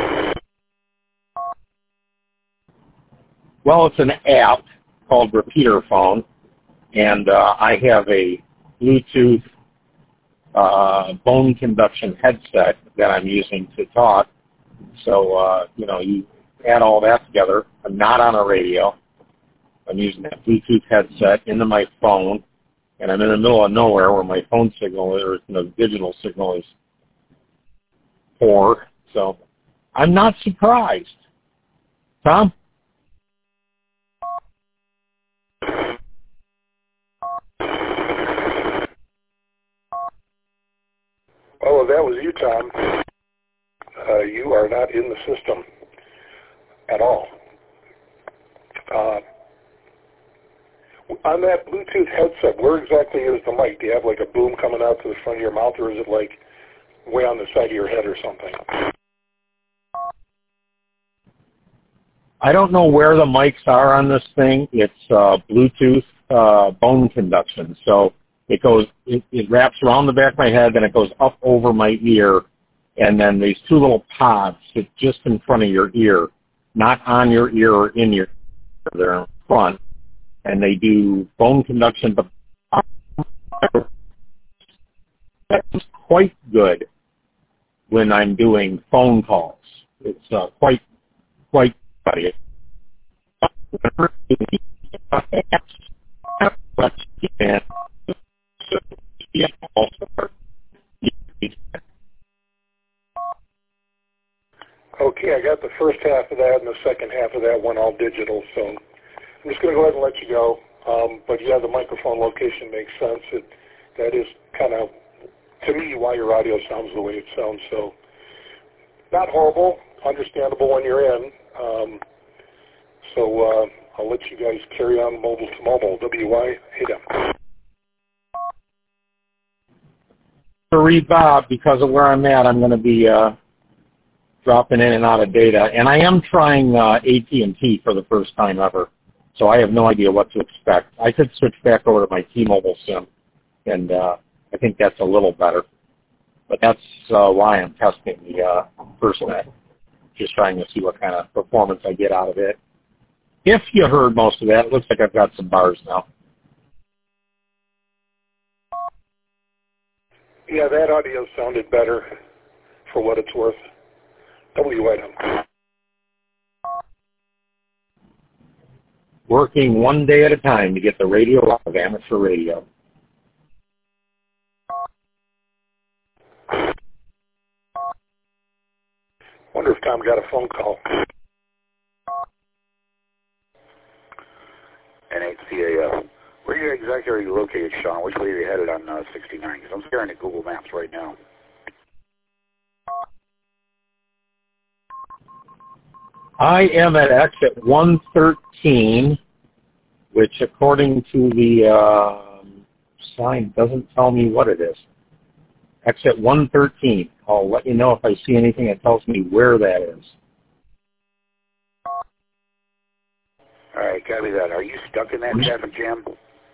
Well, it's an app called Repeater Phone, and uh, I have a Bluetooth uh, bone conduction headset that I'm using to talk. So, uh, you know, you add all that together. I'm not on a radio. I'm using that Bluetooth headset into my phone, and I'm in the middle of nowhere where my phone signal or you know, digital signal is poor. So I'm not surprised. Tom? Oh, if that was you, Tom, uh, you are not in the system at all. Uh, on that Bluetooth headset, where exactly is the mic? Do you have like a boom coming out to the front of your mouth, or is it like way on the side of your head or something? I don't know where the mics are on this thing. It's uh, Bluetooth uh, bone conduction. So it goes, it, it wraps around the back of my head, then it goes up over my ear, and then these two little pods sit just in front of your ear, not on your ear or in your ear. They're in front, and they do bone conduction, but that's quite good when I'm doing phone calls. It's uh, quite, quite funny. Okay, I got the first half of that and the second half of that one all digital, so I'm just going to go ahead and let you go. Um, but yeah, the microphone location makes sense. It, that is kind of, to me, why your audio sounds the way it sounds. So not horrible, understandable when you're in. Um, so uh, I'll let you guys carry on mobile to mobile. W Y, hit him. To read Bob, because of where I'm at, I'm going to be uh, dropping in and out of data. And I am trying uh, A T and T for the first time ever, so I have no idea what to expect. I could switch back over to my T-Mobile SIM, and uh, I think that's a little better. But that's uh, why I'm testing the uh, FirstNet, just trying to see what kind of performance I get out of it. If you heard most of that, it looks like I've got some bars now. Yeah, that audio sounded better for what it's worth. W item. Working one day at a time to get the radio off of amateur radio. Wonder if Tom got a phone call. N H C A F. Where are you exactly are you located, Sean? Which way are you headed on uh, sixty-nine? Because I'm staring at Google Maps right now. I am at exit one thirteen, which according to the uh, sign doesn't tell me what it is. Exit one thirteen. I'll let you know if I see anything that tells me where that is. All right, copy that. Are you stuck in that traffic jam?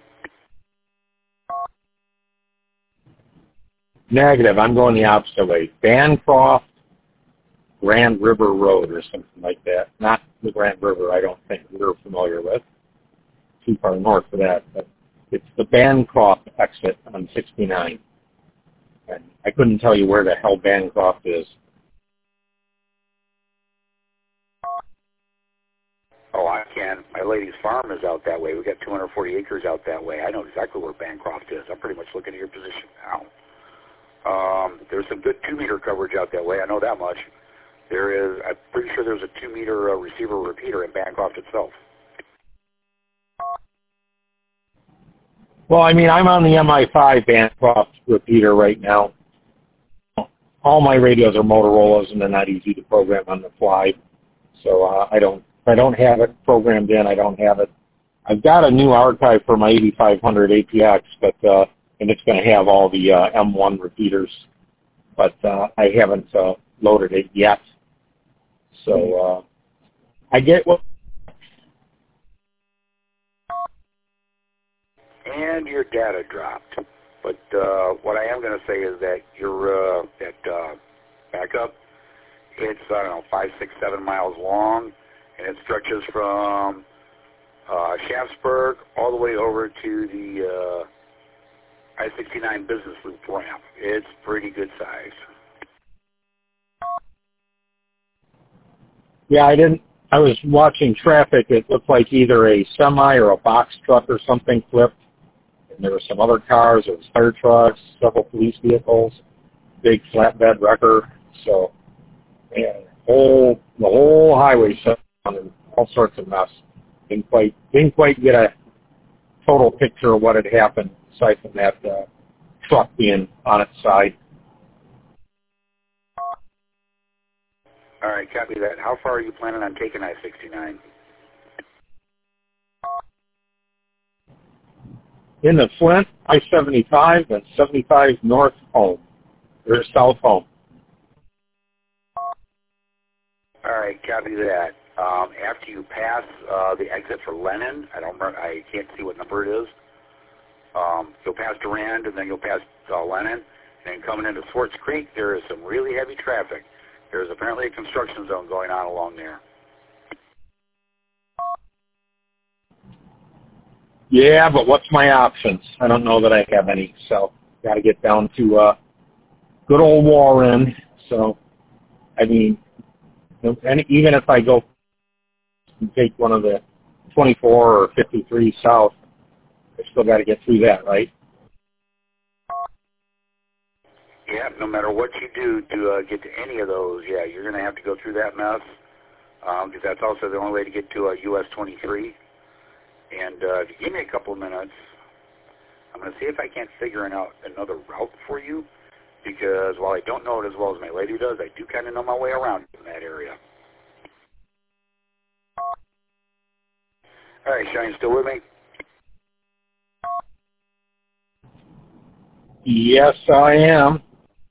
Negative. I'm going the opposite way. Bancroft, Grand River Road or something like that. Not the Grand River, I don't think we're familiar with. Too far north for that. But it's the Bancroft exit on sixty-nine. And I couldn't tell you where the hell Bancroft is. Oh, I can. My lady's farm is out that way. We've got two hundred forty acres out that way. I know exactly where Bancroft is. I'm pretty much looking at your position now. Um, there's some good two-meter coverage out that way. I know that much. There is, I'm pretty sure there's a two-meter uh, receiver repeater in Bancroft itself. Well, I mean, I'm on the M I five Bancroft repeater right now. All my radios are Motorola's, and they're not easy to program on the fly. So uh, I don't, if I don't have it programmed in, I don't have it. I've got a new archive for my eighty-five hundred A P X, but uh, and it's going to have all the uh, M one repeaters, but uh, I haven't uh, loaded it yet. So uh, I get what. And your data dropped. But uh, what I am going to say is that your uh, that uh, backup, it's I don't know five, six, seven miles long, and it stretches from uh, Shaftesburg all the way over to the uh, I sixty-nine Business Loop ramp. It's pretty good size. Yeah, I didn't. I was watching traffic. It looked like either a semi or a box truck or something flipped. And there were some other cars. There was fire trucks, several police vehicles, big flatbed wrecker. So, yeah, whole the whole highway shut down and all sorts of mess. Didn't quite didn't quite get a total picture of what had happened aside from that uh, truck being on its side. All right, copy that. How far are you planning on taking I sixty-nine? in the Flint, I seventy-five and seventy-five north home, or south home. All right, copy that. Um, after you pass uh, the exit for Lennon, I don't remember, I can't see what number it is. Um, you'll pass Durand, and then you'll pass uh, Lennon, and then coming into Swartz Creek, there is some really heavy traffic. There's apparently a construction zone going on along there. Yeah, but what's my options? I don't know that I have any, so got to get down to uh, good old Warren. So, I mean, and even if I go and take one of the twenty-four or fifty-three south, I still got to get through that, right? Yeah, no matter what you do to uh, get to any of those, yeah, you're going to have to go through that mess, because um, that's also the only way to get to uh, U S twenty-three. And uh, if you give me a couple of minutes, I'm going to see if I can't figure out another route for you, because while I don't know it as well as my lady does, I do kind of know my way around in that area. All right, Shane, still with me? Yes, I am.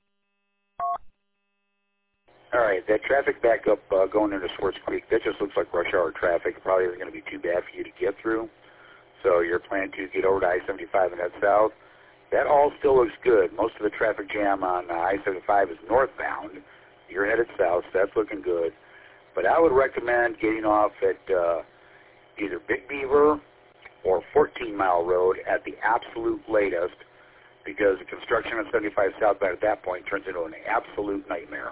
All right, that traffic backup uh, going into Swartz Creek, that just looks like rush hour traffic. It probably isn't going to be too bad for you to get through. So you're planning to get over to I seventy-five and head south. That all still looks good. Most of the traffic jam on uh, I seventy-five is northbound. You're headed south, so that's looking good. But I would recommend getting off at uh, either Big Beaver or fourteen mile Road at the absolute latest, because the construction on seventy-five southbound at that point turns into an absolute nightmare.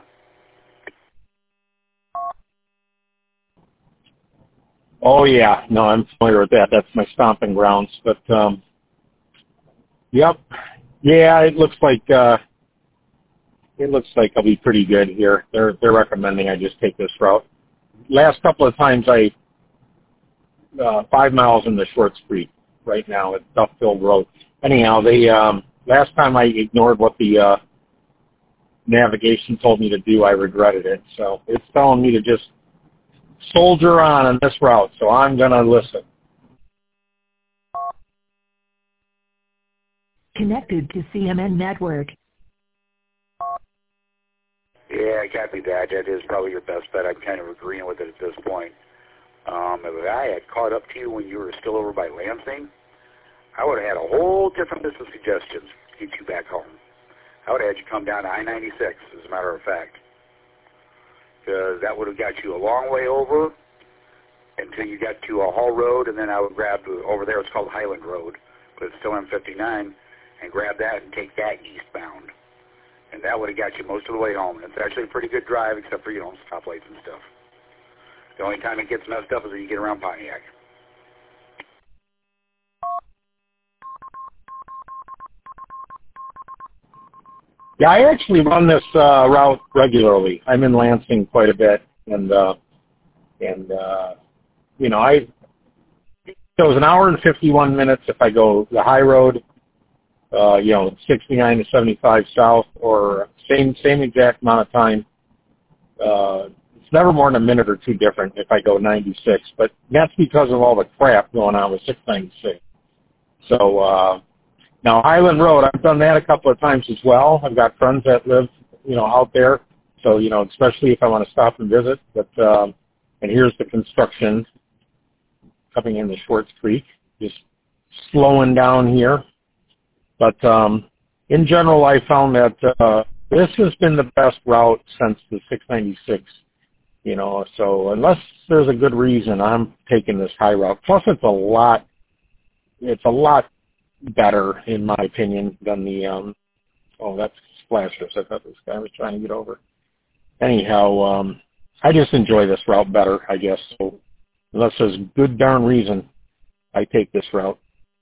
Oh, yeah. No, I'm familiar with that. That's my stomping grounds. But, um, yep. Yeah, it looks like uh, it looks like I'll be pretty good here. They're they're recommending I just take this route. Last couple of times I uh, five miles into Swartz Creek right now at Duffield Road. Anyhow, they um, last time I ignored what the uh, navigation told me to do, I regretted it. So it's telling me to just soldier on on this route, so I'm going to listen. Connected to C M N Network. Yeah, I copy that. That is probably your best bet. I'm kind of agreeing with it at this point. Um, if I had caught up to you when you were still over by Lansing, I would have had a whole different list of suggestions to get you back home. I would have had you come down to I ninety-six, as a matter of fact, because that would have got you a long way over until you got to a Hall Road, and then I would grab over there. It's called Highland Road, but it's still M fifty-nine, and grab that and take that eastbound. And that would have got you most of the way home. And it's actually a pretty good drive, except for, you know, stoplights and stuff. The only time it gets messed up is when you get around Pontiac. Yeah, I actually run this uh, route regularly. I'm in Lansing quite a bit, and uh, and uh, you know, I so it was an hour and fifty-one minutes if I go the high road, uh, you know, sixty-nine to seventy-five south, or same same exact amount of time. Uh, it's never more than a minute or two different if I go ninety-six, but that's because of all the crap going on with six ninety-six. So. Uh, Now, Highland Road, I've done that a couple of times as well. I've got friends that live, you know, out there. So, you know, especially if I want to stop and visit. But, um, and here's the construction coming into Swartz Creek, just slowing down here. But um, in general, I found that uh, this has been the best route since the six ninety-six, you know. So unless there's a good reason, I'm taking this high route. Plus, it's a lot, it's a lot better, in my opinion, than the, um, oh, that's Splashers. I thought this guy was trying to get over. Anyhow, um, I just enjoy this route better, I guess. So unless there's a good darn reason, I take this route.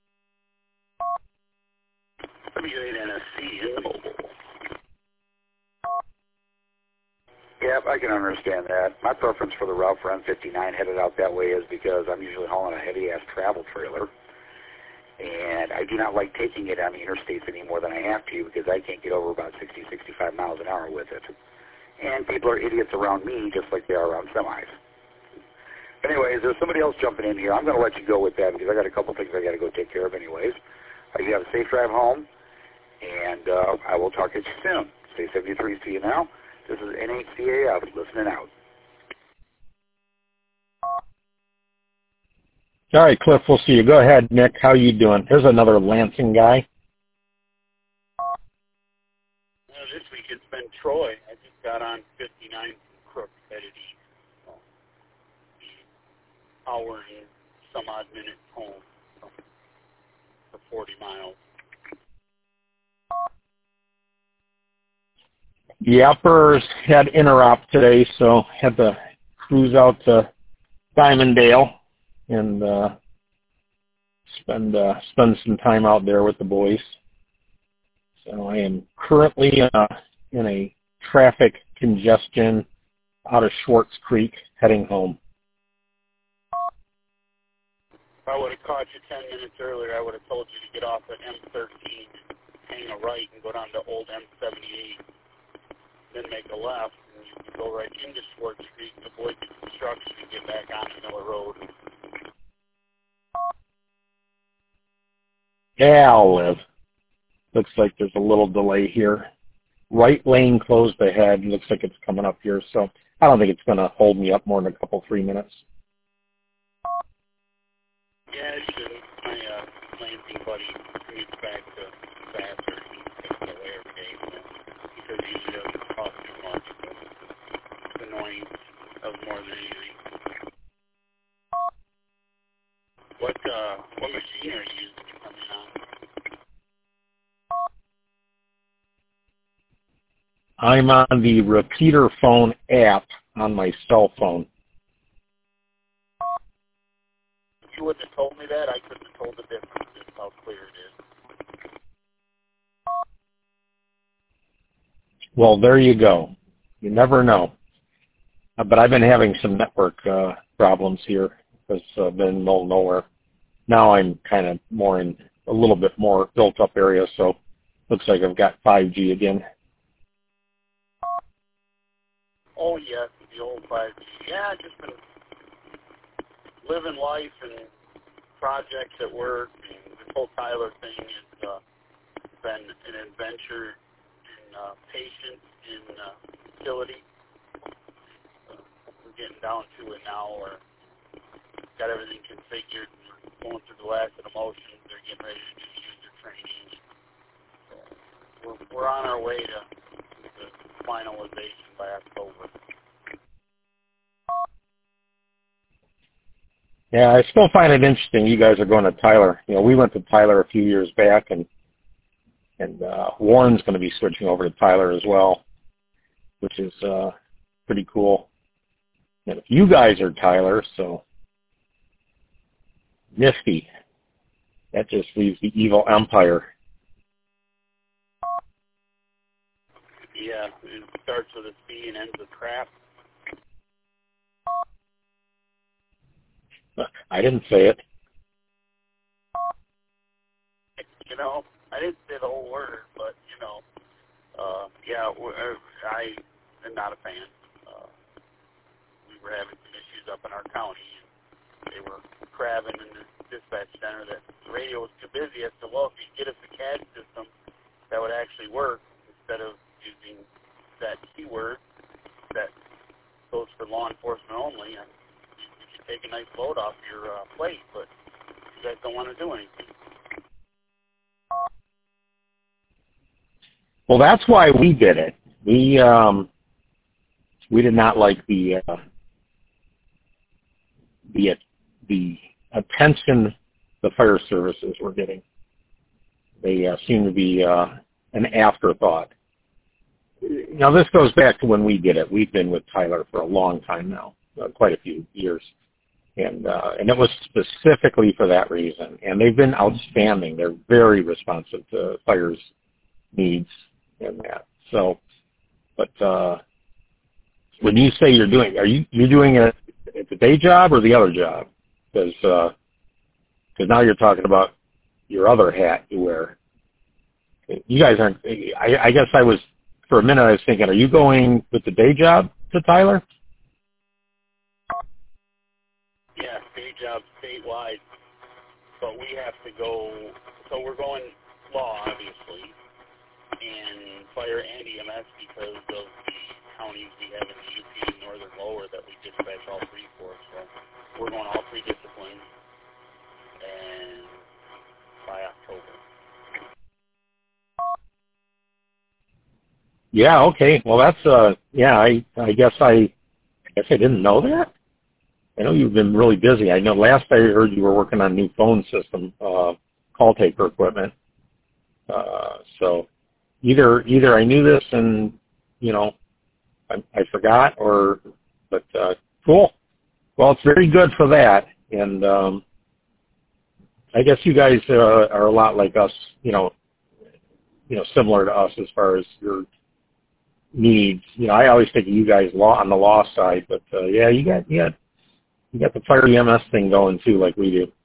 Yep, I can understand that. My preference for the route for M fifty-nine headed out that way is because I'm usually hauling a heavy-ass travel trailer. And I do not like taking it on the interstates any more than I have to, because I can't get over about sixty, sixty-five miles an hour with it. And people are idiots around me just like they are around semis. Anyways, there's somebody else jumping in here. I'm going to let you go with that because I got a couple things I got to go take care of anyways. Uh, you have a safe drive home, and uh, I will talk to you soon. Stay seventy-three, see you now. This is N H C A F, listening out. All right, Cliff, we'll see you. Go ahead, Nick. How you doing? There's another Lansing guy. Uh, this week it's been Troy. I just got on fifty-nine from Crook headed east. So, the hour and some odd minutes home from, for forty miles. The uppers had interop today, so had to cruise out to Diamonddale and uh, spend uh, spend some time out there with the boys. So I am currently uh, in a traffic congestion out of Schwartz Creek, heading home. If I would have caught you ten minutes earlier, I would have told you to get off at M thirteen, hang a right, and go down to old M seventy-eight, then make a left, and you can go right into Schwartz Creek, avoid the construction, and get back onto Miller Road. Yeah, I'll live. Looks like there's a little delay here. Right lane closed ahead. Looks like it's coming up here, so I don't think it's going to hold me up more than a couple, three minutes. Yeah, it should. My uh, Lansing buddy commutes back to Vassar. He takes it away every day, so he says he usually doesn't cost too much, but it's annoying. That was more than anything. What, uh, what machine are you using to come in on? I'm on the repeater phone app on my cell phone. If you wouldn't have told me that, I couldn't have told the difference, just how clear it is. Well, there you go. You never know. Uh, but I've been having some network uh, problems here because I've uh, been in the middle of nowhere. Now I'm kind of more in a little bit more built-up area, so looks like I've got five G again. Oh, yes, the old five G. Yeah, I've just been living life and projects at work. And this whole Tyler thing has uh, been an adventure in uh, patience in uh, utility. Uh, we're getting down to it now where we've got everything configured. We're going through the last of the motions. They're getting ready to do user training. So we're, we're on our way to the finalization by October. Yeah, I still find it interesting you guys are going to Tyler. You know, we went to Tyler a few years back, and and uh, Warren's going to be switching over to Tyler as well, which is uh, pretty cool. And if you guys are Tyler, so nifty. That just leaves the evil empire. Yeah, it starts with a C and ends with crap. I didn't say it. You know, I didn't say the whole word, but, you know, uh, yeah, I am not a fan. Uh, we were having some issues up in our county. They were crabbing in the dispatch center that the radio was too busy. I said, well, if you get us a C A D system that would actually work instead of using that keyword that goes for law enforcement only, and you, you could take a nice load off your uh, plate, but you guys don't want to do anything. Well, that's why we did it. We um, we did not like the uh, the the attention the fire services were getting. They uh, seem to be uh, an afterthought. Now, this goes back to when we did it. We've been with Tyler for a long time now, uh, quite a few years. And uh, and it was specifically for that reason. And they've been outstanding. They're very responsive to fire's needs and that. So, but uh, when you say you're doing, are you you're doing it at the day job or the other job? Because uh, because now you're talking about your other hat you wear. You guys aren't. I, I guess I was for a minute. I was thinking, are you going with the day job to Tyler? Yeah, day job statewide, but we have to go so we're going law, obviously, and fire and E M S because of the counties we have in the U P and northern lower that we dispatch all three for. So we're going all three disciplines, and by October. Yeah. Okay. Well, that's uh. Yeah. I. I guess I. I guess I didn't know that. I know you've been really busy. I know last I heard you were working on a new phone system, uh, call taker equipment. Uh, so either either I knew this and you know I, I forgot, or but uh, cool. Well, it's very good for that, and um, I guess you guys uh, are a lot like us, you know, you know, similar to us as far as your needs. You know, I always think of you guys law on the law side, but uh, yeah, you got you got you got the fire E M S thing going too, like we do.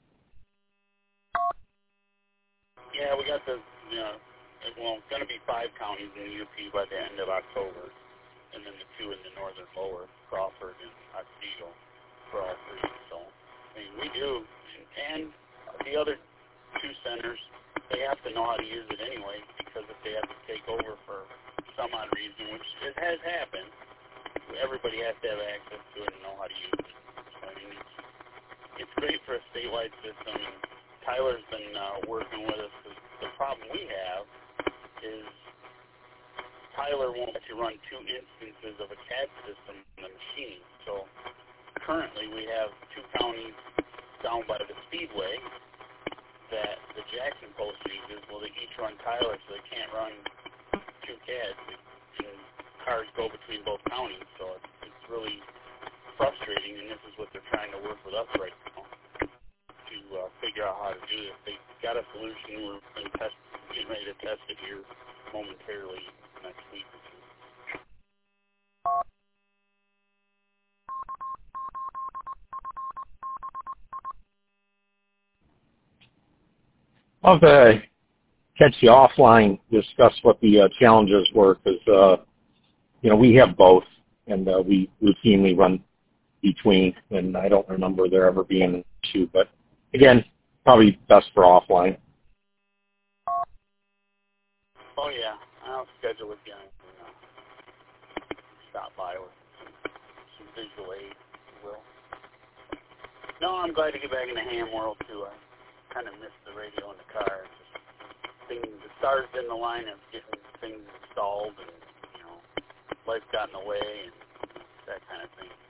Yeah, we got the you know, well, it's going to be five counties in the U P by the end of October, and then the two in the northern lower, Crawford and Otsego, for all three. So, I mean, we do, and the other two centers, they have to know how to use it anyway, because if they have to take over for some odd reason, which it has happened, everybody has to have access to it and know how to use it. So, I mean, it's, it's great for a statewide system, and Tyler's been uh, working with us. The problem we have is Tyler won't let you run two instances of a C A D system on the machine. So currently we have two counties down by the Speedway that the Jackson Post uses. Well, they each run Tyler, so they can't run two C A Ds. And cars go between both counties, so it's, it's really frustrating, and this is what they're trying to work with us right now to uh, figure out how to do this. They got a solution. We're going to test, getting ready to test it here momentarily next week or two. I'll have to catch you offline, discuss what the uh, challenges were, because uh, you know we have both, and uh, we routinely run between, and I don't remember there ever being an issue, but again, probably best for offline. Oh yeah, I'll schedule it again. You know, stop by with some, some visual aid, if you will. No, I'm glad to get back in the ham world too. I kind of missed the radio in the car. Just things, the stars didn't align of getting things installed, and you know, life got in the way and that kind of thing.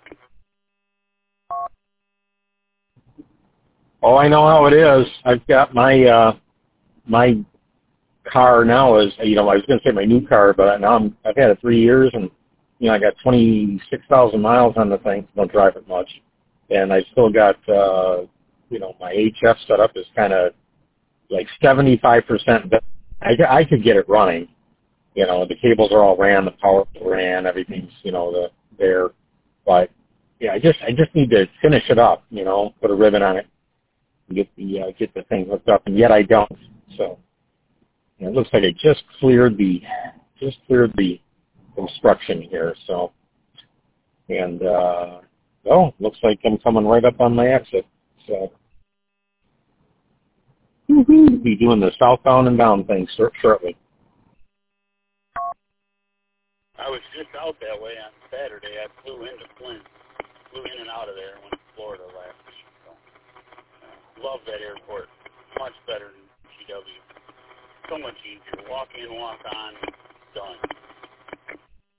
Oh, I know how it is. I've got my uh, my car now is, you know, I was going to say my new car, but now I'm, I've had it three years, and you know, I got twenty-six thousand miles on the thing. Don't drive it much, and I still got, uh, you know, my H F setup is kind of like seventy-five percent. I I could get it running. You know, the cables are all ran, the power ran, everything's, you know, the there, but yeah, I just I just need to finish it up. You know, put a ribbon on it. Get the uh, get the thing hooked up, and yet I don't. So you know, it looks like I just cleared the just cleared the construction here. So and uh, oh, looks like I'm coming right up on my exit. So we'll be doing the southbound and down thing shortly. I was just out that way on Saturday. I flew into Flint, flew in and out of there. Went to Florida last week. Love that airport. Much better than G W. So much easier. Walk in, walk on, done.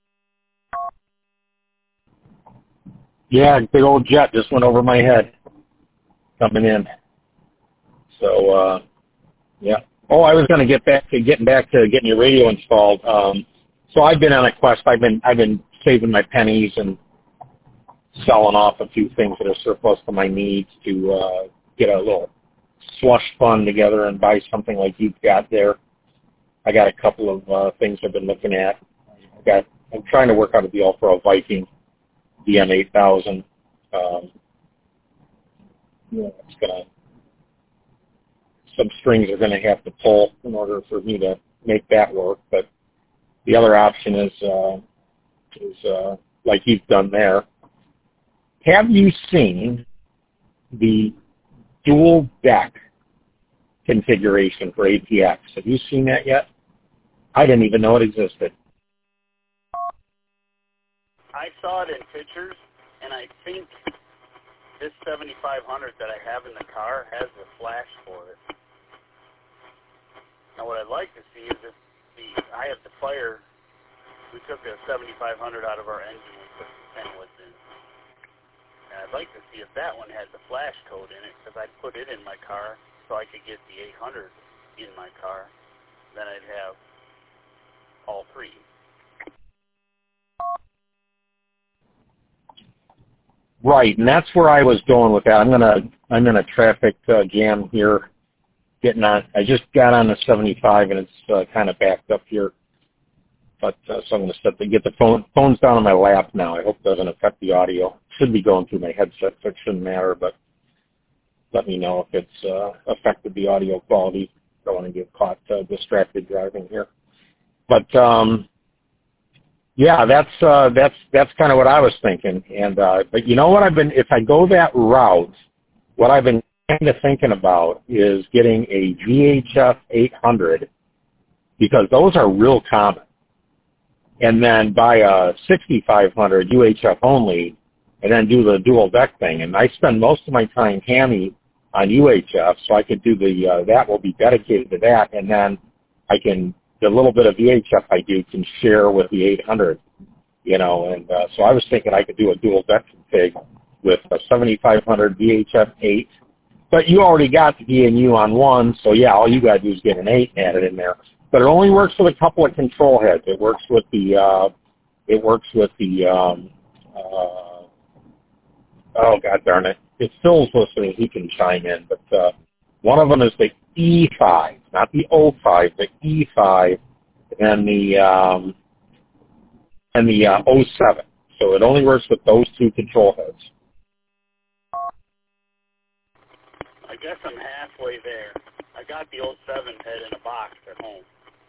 Yeah, big old jet just went over my head coming in. So, uh, yeah. Oh, I was going to get back to getting back to getting your radio installed. Um, so I've been on a quest. I've been I've been saving my pennies and selling off a few things that are surplus to my needs to uh, get a little slush fund together and buy something like you've got there. I got a couple of uh, things I've been looking at. I got I'm trying to work out a deal for a Viking D M eight thousand. Um, you know, it's gonna some strings are going to have to pull in order for me to make that work. But the other option is uh, is uh, like you've done there. Have you seen the dual deck configuration for A P X. Have you seen that yet? I didn't even know it existed. I saw it in pictures, and I think this seventy-five hundred that I have in the car has a flash for it. Now, what I'd like to see is if the I have the fire. We took a seventy-five hundred out of our engine and put some Kenwoods in. And I'd like to see if that one has a flash code in it, because I'd put it in my car so I could get the eight hundred in my car. Then I'd have all three. Right, and that's where I was going with that. I'm gonna I'm in a traffic uh, jam here, getting on. I just got on the seventy-five, and it's uh, kind of backed up here. But uh, so I'm gonna set the get the phone phone's down on my lap now. I hope it doesn't affect the audio. Should be going through my headset, so it shouldn't matter. But let me know if it's uh, affected the audio quality. Don't want to get caught uh, distracted driving here. But um, yeah, that's uh, that's that's kind of what I was thinking. And uh, but you know what I've been if I go that route, what I've been kind of thinking about is getting a G H F eight hundred, because those are real common. And then buy a sixty-five hundred U H F only, and then do the dual deck thing. And I spend most of my time hammy on U H F, so I could do the uh, that will be dedicated to that, and then I can. The little bit of V H F I do can share with the eight hundred, you know, and uh, so I was thinking I could do a dual deck config with a seventy-five hundred V H F eight, but you already got the D N U on one, so yeah, all you got to do is get an eight added in there. But it only works with a couple of control heads. It works with the, uh, it works with the, um, uh, oh god darn it, if Phil's listening, he can chime in, but uh, one of them is the E five, not the O five, the E five, and the um, and the uh, O seven. So it only works with those two control heads. I guess I'm halfway there. I got the O seven head in a box at home.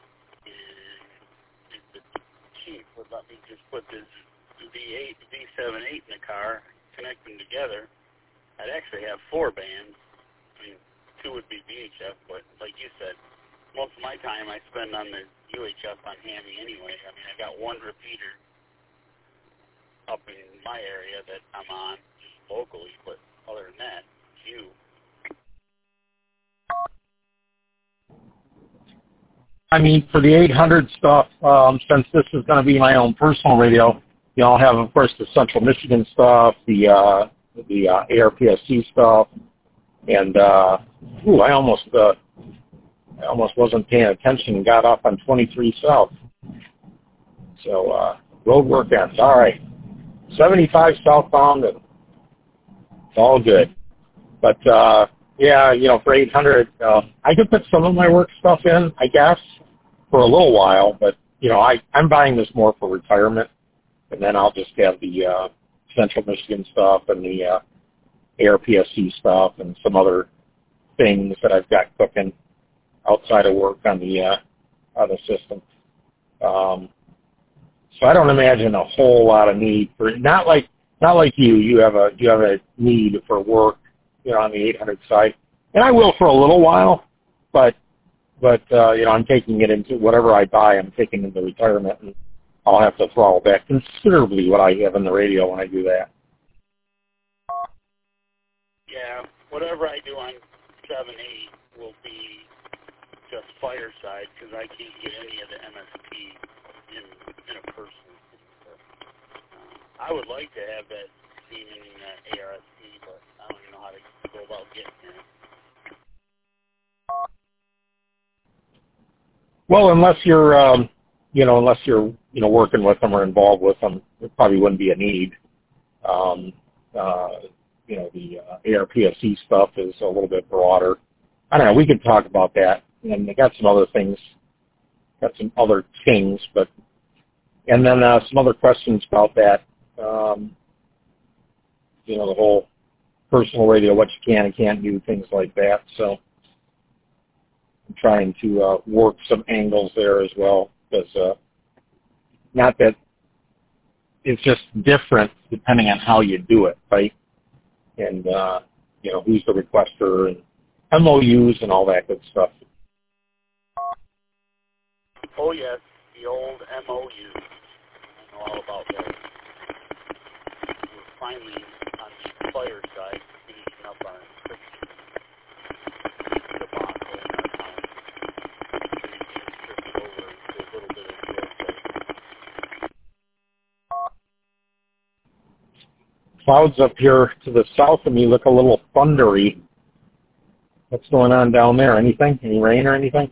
And the chief would let me just put this V eight, V seven eight in the car, connect them together. I'd actually have four bands. I mean, two would be V H F, but like you said, most of my time I spend on the U H F on hammy anyway. I mean, I got one repeater up in my area that I'm on just locally, but other than that, it's you. I mean, for the eight hundred stuff, um, since this is going to be my own personal radio, you know, I'll have, of course, the Central Michigan stuff, the uh, the uh, A R P S C stuff. And uh, ooh, I almost uh, I almost wasn't paying attention and got off on twenty-three South. So uh, road work ends. All right, seventy-five southbound, and it's all good. But uh, yeah, you know, for eight hundred, uh, I could put some of my work stuff in, I guess, for a little while. But you know, I I'm buying this more for retirement, and then I'll just have the uh, Central Michigan stuff and the uh, A R P S C stuff and some other things that I've got cooking outside of work on the uh, on the system. Um, so I don't imagine a whole lot of need for not like not like you. You have a you have a need for work, you know, on the eight hundred side, and I will for a little while. But but uh, you know, I'm taking it into whatever I buy. I'm taking into retirement, and I'll have to throttle back considerably what I have in the radio when I do that. Yeah, whatever I do on seven eight will be just fireside, because I can't get any of the M S P in, in a person. Uh, I would like to have that seen in uh, A R S C, but I don't even know how to go about getting it. Well, unless you're, um, you know, unless you're, you know, working with them or involved with them, it probably wouldn't be a need. Um, uh, You know, the uh, A R P S C stuff is a little bit broader. I don't know. We could talk about that, and they got some other things, got some other things, but and then uh, some other questions about that. Um, you know, the whole personal radio, what you can and can't do, things like that. So I'm trying to uh, work some angles there as well, because uh, not that it's just different depending on how you do it, right? And, uh, you know, who's the requester. And M O Us and all that good stuff. Oh, yes, the old M O Us. I know all about those. We're finally on the fire side, finishing up our encryption debacle in our town. We're getting over to a little bit of roleplay. Clouds up here to the south of me look a little thundery. What's going on down there? Anything? Any rain or anything?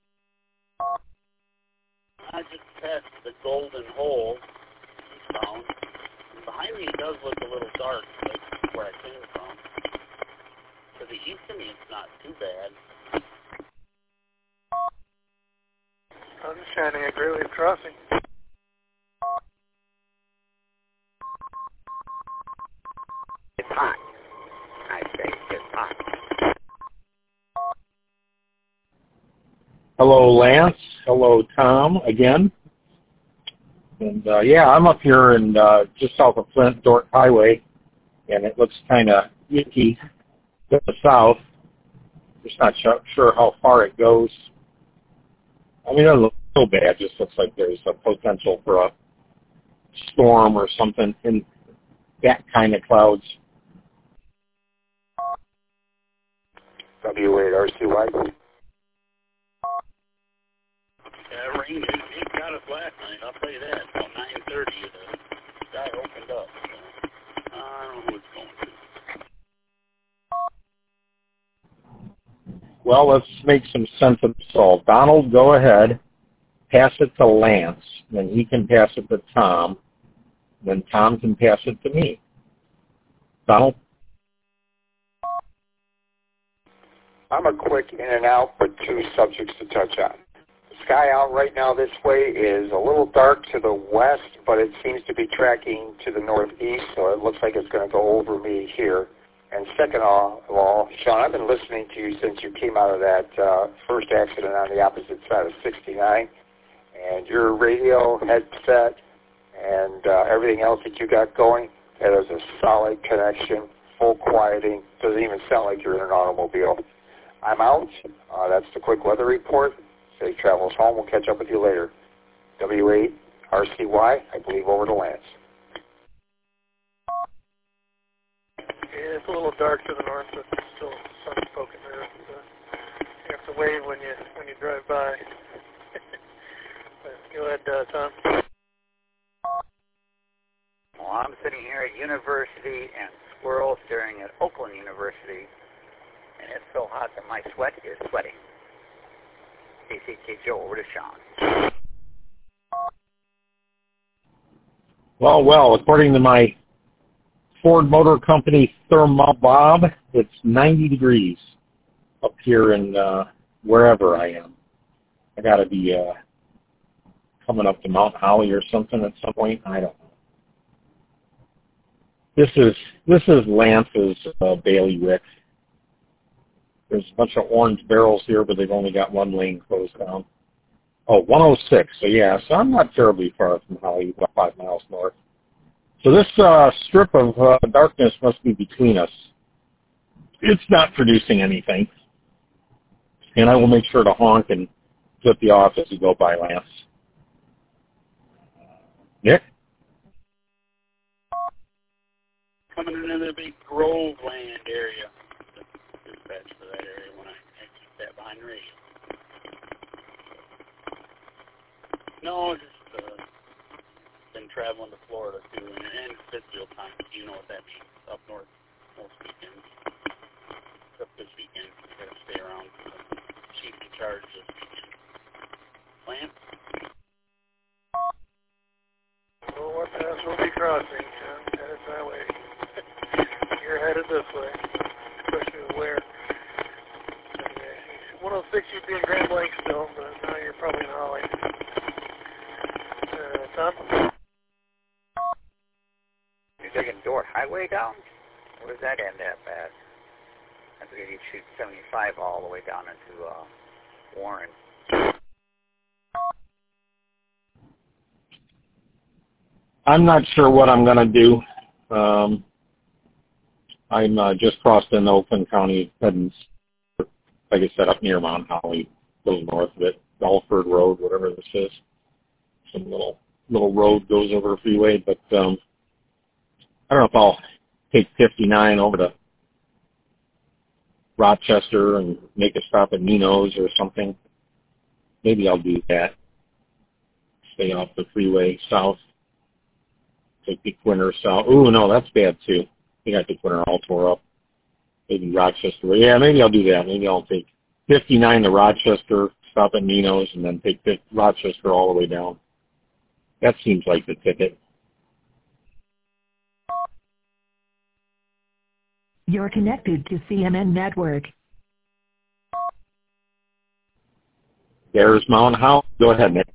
I just passed the golden hole eastbound. And behind me it does look a little dark, like where I came from. To the east of me it's not too bad. Sun shining at Great Wave Crossing. It's hot. I say it's hot. Hello, Lance. Hello, Tom, again. And, uh, yeah, I'm up here in uh, just south of Flint, Dork Highway, and it looks kind of icky to the south. Just not sure how far it goes. I mean, it doesn't look so bad. It just looks like there's a potential for a storm or something in that kind of clouds. W eight R C Y. Yeah, rain, it, it got us last night, I'll tell you that. About nine thirty, the sky opened up. So I don't know who it's going to. Well, let's make some sense of this all. Donald, go ahead. Pass it to Lance. Then he can pass it to Tom. Then Tom can pass it to me. Donald? I'm a quick in and out, but two subjects to touch on. The sky out right now this way is a little dark to the west, but it seems to be tracking to the northeast, so it looks like it's going to go over me here. And second of all, Sean, I've been listening to you since you came out of that uh, first accident on the opposite side of sixty-nine, and your radio headset and uh, everything else that you got going, that is a solid connection, full quieting, doesn't even sound like you're in an automobile. I'm out. Uh, that's the quick weather report. Safe travels home. We'll catch up with you later. W eight R C Y, I believe over to Lance. Yeah, it's a little dark to the north, but there's still sun poking there. Uh, you have to wave when you when you drive by. Go ahead, uh, Tom. Well, I'm sitting here at University and Squirrel staring at Oakland University, and it's so hot that my sweat is sweating. K C K Joe, over to Sean. Well, well, according to my Ford Motor Company Thermobob, it's ninety degrees up here in uh, wherever I am. I got to be uh, coming up to Mount Holly or something at some point. I don't know. This is this is Lance's uh, bailiwick. There's a bunch of orange barrels here, but they've only got one lane closed down. Oh, one oh six. So yeah, so I'm not terribly far from Holly, about five miles north. So this uh, strip of uh, darkness must be between us. It's not producing anything. And I will make sure to honk and flip you off as you go by, Lance. Nick? Coming into the big Grove Land area. Dispatch for that area when I keep that behind the radio. No, just uh, been traveling to Florida too, and, and Pittsfield time. You know what that means up north most weekends. Except this weekend, we got to stay around for the chief in charge this weekend. Lance? Well, what pass will be crossing? I'm headed that way. You're headed this way. Question is where. one oh six, you'd be in Grand Blanc still, but now you're probably in Holly. Uh, Tom? You're taking Dork Highway down? Where does that end at, Pat? I figured you'd shoot seventy-five all the way down into uh, Warren. I'm not sure what I'm going to do. Um, I'm uh, just crossed in Oakland County, heading like I said, up near Mount Holly, a little north of it, Alford Road, whatever this is. Some little little road goes over a freeway, but um, I don't know if I'll take fifty-nine over to Rochester and make a stop at Nino's or something. Maybe I'll do that. Stay off the freeway south. Take the Quinter south. Ooh, no, that's bad too. I think I took Quinter all tore up. Maybe Rochester. Yeah, maybe I'll do that. Maybe I'll take fifty-nine to Rochester, stop at Nino's, and then take Rochester all the way down. That seems like the ticket. You're connected to C M N Network. There's Mount Holly. Go ahead, Nick.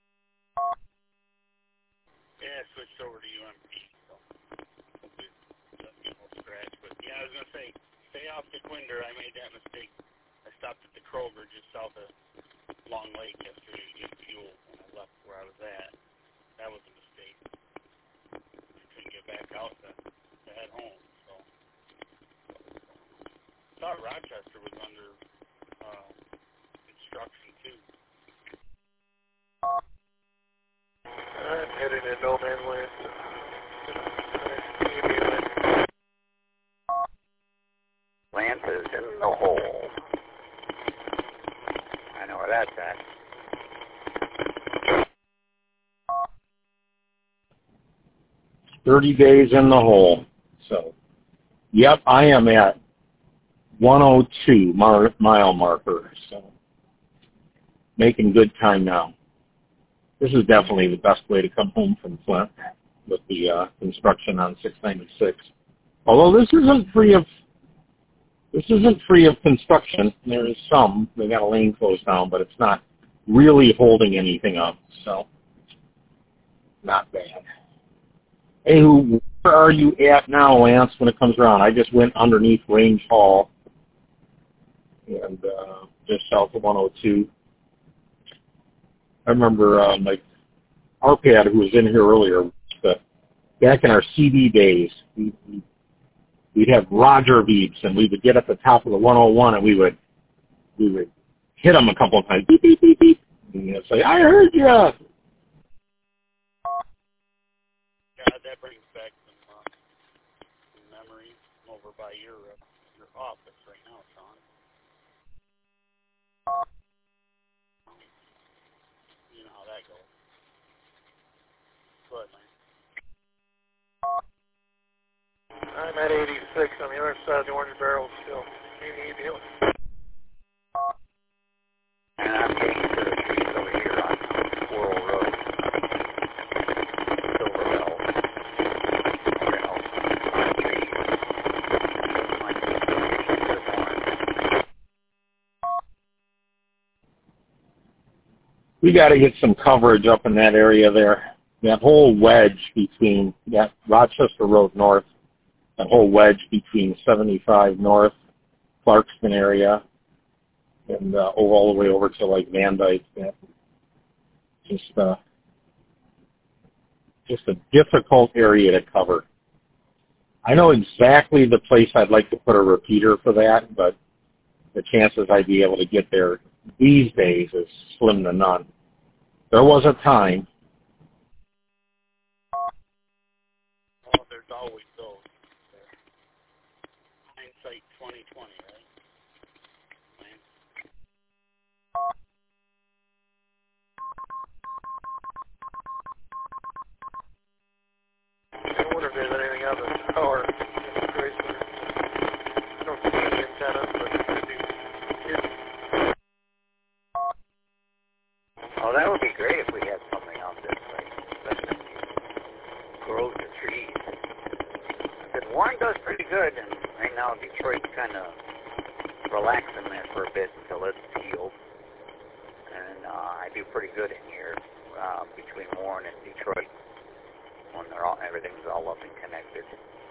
Yeah, I switched over to U M P, so hopefully it doesn't get no scratch. But yeah, I was going to say, stay off the Quinter. I made that mistake. I stopped at the Kroger just south of Long Lake yesterday to get fuel when I left where I was at. That was a mistake. I couldn't get back out to, to head home. So I thought Rochester was under uh, construction too. I'm heading to no man's land. Lance is in the hole. I know where that's at. thirty days in the hole. So, yep, I am at one oh two mar- mile marker. So, making good time now. This is definitely the best way to come home from Flint with the uh, construction on six ninety-six. Although this isn't free of this isn't free of construction. There is some. They got a lane closed down, but it's not really holding anything up. So, not bad. Hey, who, where are you at now, Lance, when it comes around? I just went underneath Range Hall and uh, just south of one oh two. I remember um, like Arpad, who was in here earlier, the, back in our C D days, we, we, we'd have Roger beeps, and we would get at the top of the one oh one, and we would we would hit them a couple of times, beep, beep, beep, beep, and they'd say, I heard you. God, that brings back some, uh, some memories over by your uh, your office right now, Sean. You know how that goes. Go ahead, man. I'm at eighty-six on the other side of the Orange Barrel still. Any deal? And I'm getting to the trees over here on Squirrel Road. Silver Bell. Bell. Trees. Might be more. We got to get some coverage up in that area there. That whole wedge between that Rochester Road North, that whole wedge between seventy-five North, Clarkston area, and uh, all the way over to like Van Dyke. Yeah. Just, uh, just a difficult area to cover. I know exactly the place I'd like to put a repeater for that, but the chances I'd be able to get there these days is slim to none. There was a time. Well, there's always those. Hindsight twenty twenty, right? I wonder if there's anything on the tower in Chrysler. I don't see any antennas, but it could be hidden. Oh, that would be great if we had something out this way, especially grows the trees. Because Warren does pretty good, and right now Detroit's kind of relaxing there for a bit until it's healed. And uh, I do pretty good in here uh, between Warren and Detroit when they're all everything's all up and connected.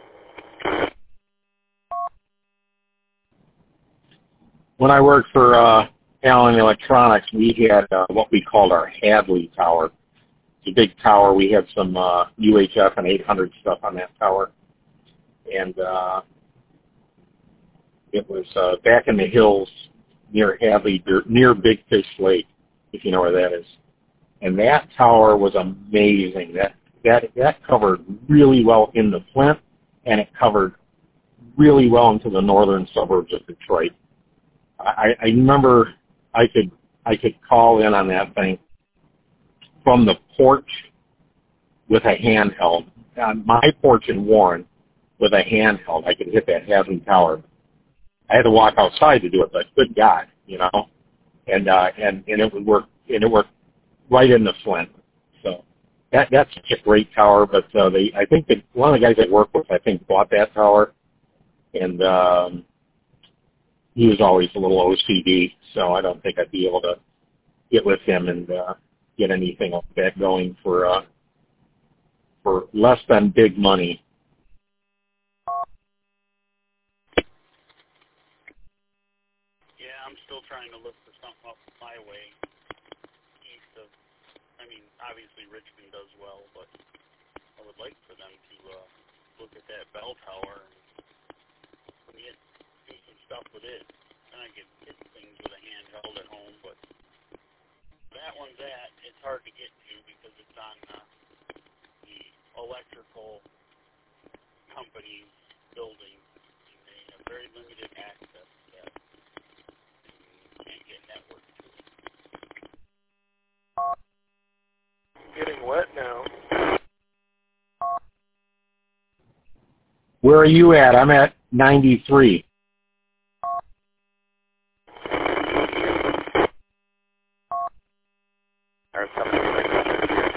When I worked for uh, Allen Electronics, we had uh, what we called our Hadley Tower. It's a big tower. We had some uh, U H F and eight hundred stuff on that tower. And uh, it was uh, back in the hills near Hadley, near Big Fish Lake, if you know where that is. And that tower was amazing. That that that covered really well into Flint, and it covered really well into the northern suburbs of Detroit. I, I remember I could I could call in on that thing from the porch with a handheld. On my porch in Warren with a handheld, I could hit that Hadley Tower. I had to walk outside to do it, but good God, you know, and uh, and and it would work, and it worked right into Flint. So that that's such a great tower. But uh, they, I think that one of the guys I work with, I think, bought that tower, and um, he was always a little O C D, so I don't think I'd be able to get with him and uh, get anything like that going for uh, for less than big money. Yeah, I'm still trying to look for something up my way, east of, I mean, obviously Richmond does well, but I would like for them to uh, look at that bell tower and get, do some stuff with it. And I get hit things with a handheld at home, but that one's at, it's hard to get to because it's on uh, the electrical company's building, and they have very limited access to that. You can't get network to it. Getting wet now. Where are you at? I'm at ninety-three. Or something like that.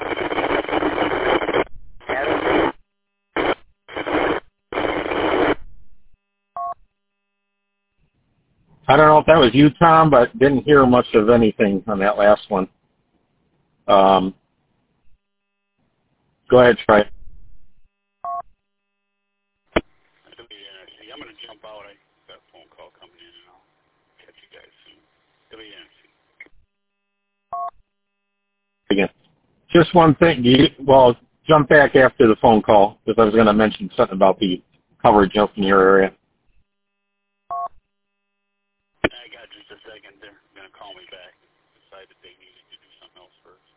I don't know if that was you, Tom, but didn't hear much of anything on that last one. Um, go ahead, Troy. I'm going to jump out. I got a phone call coming in, and I'll catch you guys soon. W N C. Again, just one thing. You, well, jump back after the phone call because I was going to mention something about the coverage up in your area. I got just a second. They're going to call me back. Decided they needed to do something else first.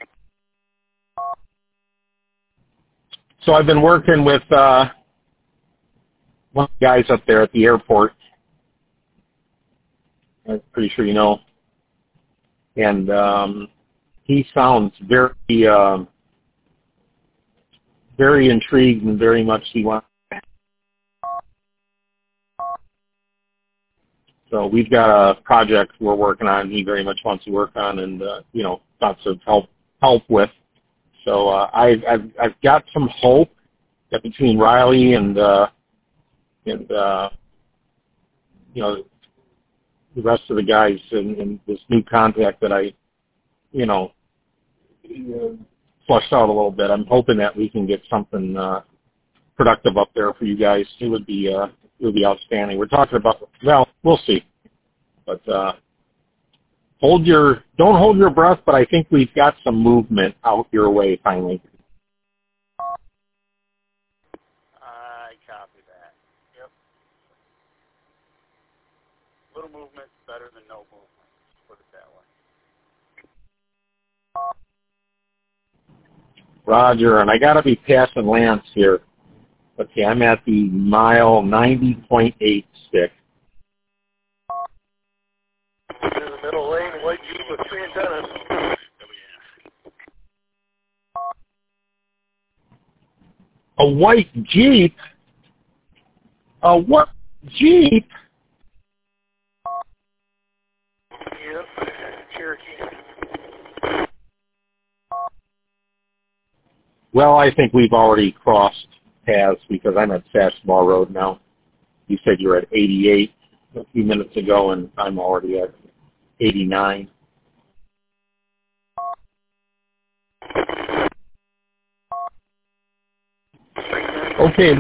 So I've been working with uh, one of the guys up there at the airport. I'm pretty sure you know. And um, he sounds very, uh, very intrigued and very much he wants. So we've got a project we're working on. He very much wants to work on, and uh, you know, lots of help help with. So uh, I've, I've I've got some hope that between Riley and uh, and uh, you know the rest of the guys and, and this new contact that I you know flushed out a little bit. I'm hoping that we can get something uh, productive up there for you guys. It would be. Uh, It would be outstanding. We're talking about, well, we'll see. But uh, hold your, don't hold your breath, but I think we've got some movement out your way finally. I copy that. Yep. Little movement better than no movement. Let's put it that way. Roger, and I got to be passing Lance here. Okay, I'm at the mile ninety point eight stick. In the middle lane, white Jeep with three antennas. A white Jeep? A what Jeep? Yep, Cherokee. Well, I think we've already crossed paths because I'm at Sashball Road now. You said you were at eighty-eight a few minutes ago, and I'm already at eighty-nine. Okay.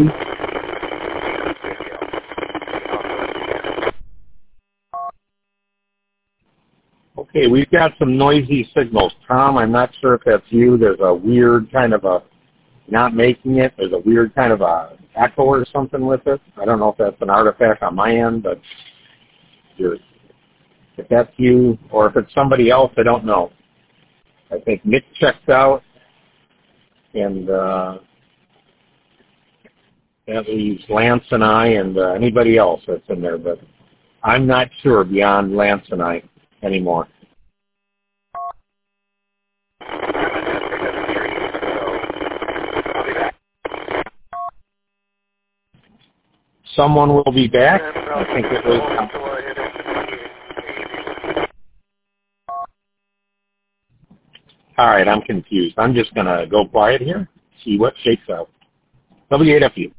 Okay, we've got some noisy signals. Tom, I'm not sure if that's you. There's a weird kind of a, not making it, there's a weird kind of a echo or something with it. I don't know if that's an artifact on my end, but you're, If that's you or if it's somebody else, I don't know. I think Nick checked out, and uh, that leaves Lance and I and uh, anybody else that's in there, but I'm not sure beyond Lance and I anymore. Someone will be back. I think it was. All right, I'm confused. I'm just going to go quiet here, see what shakes out. W eight F U.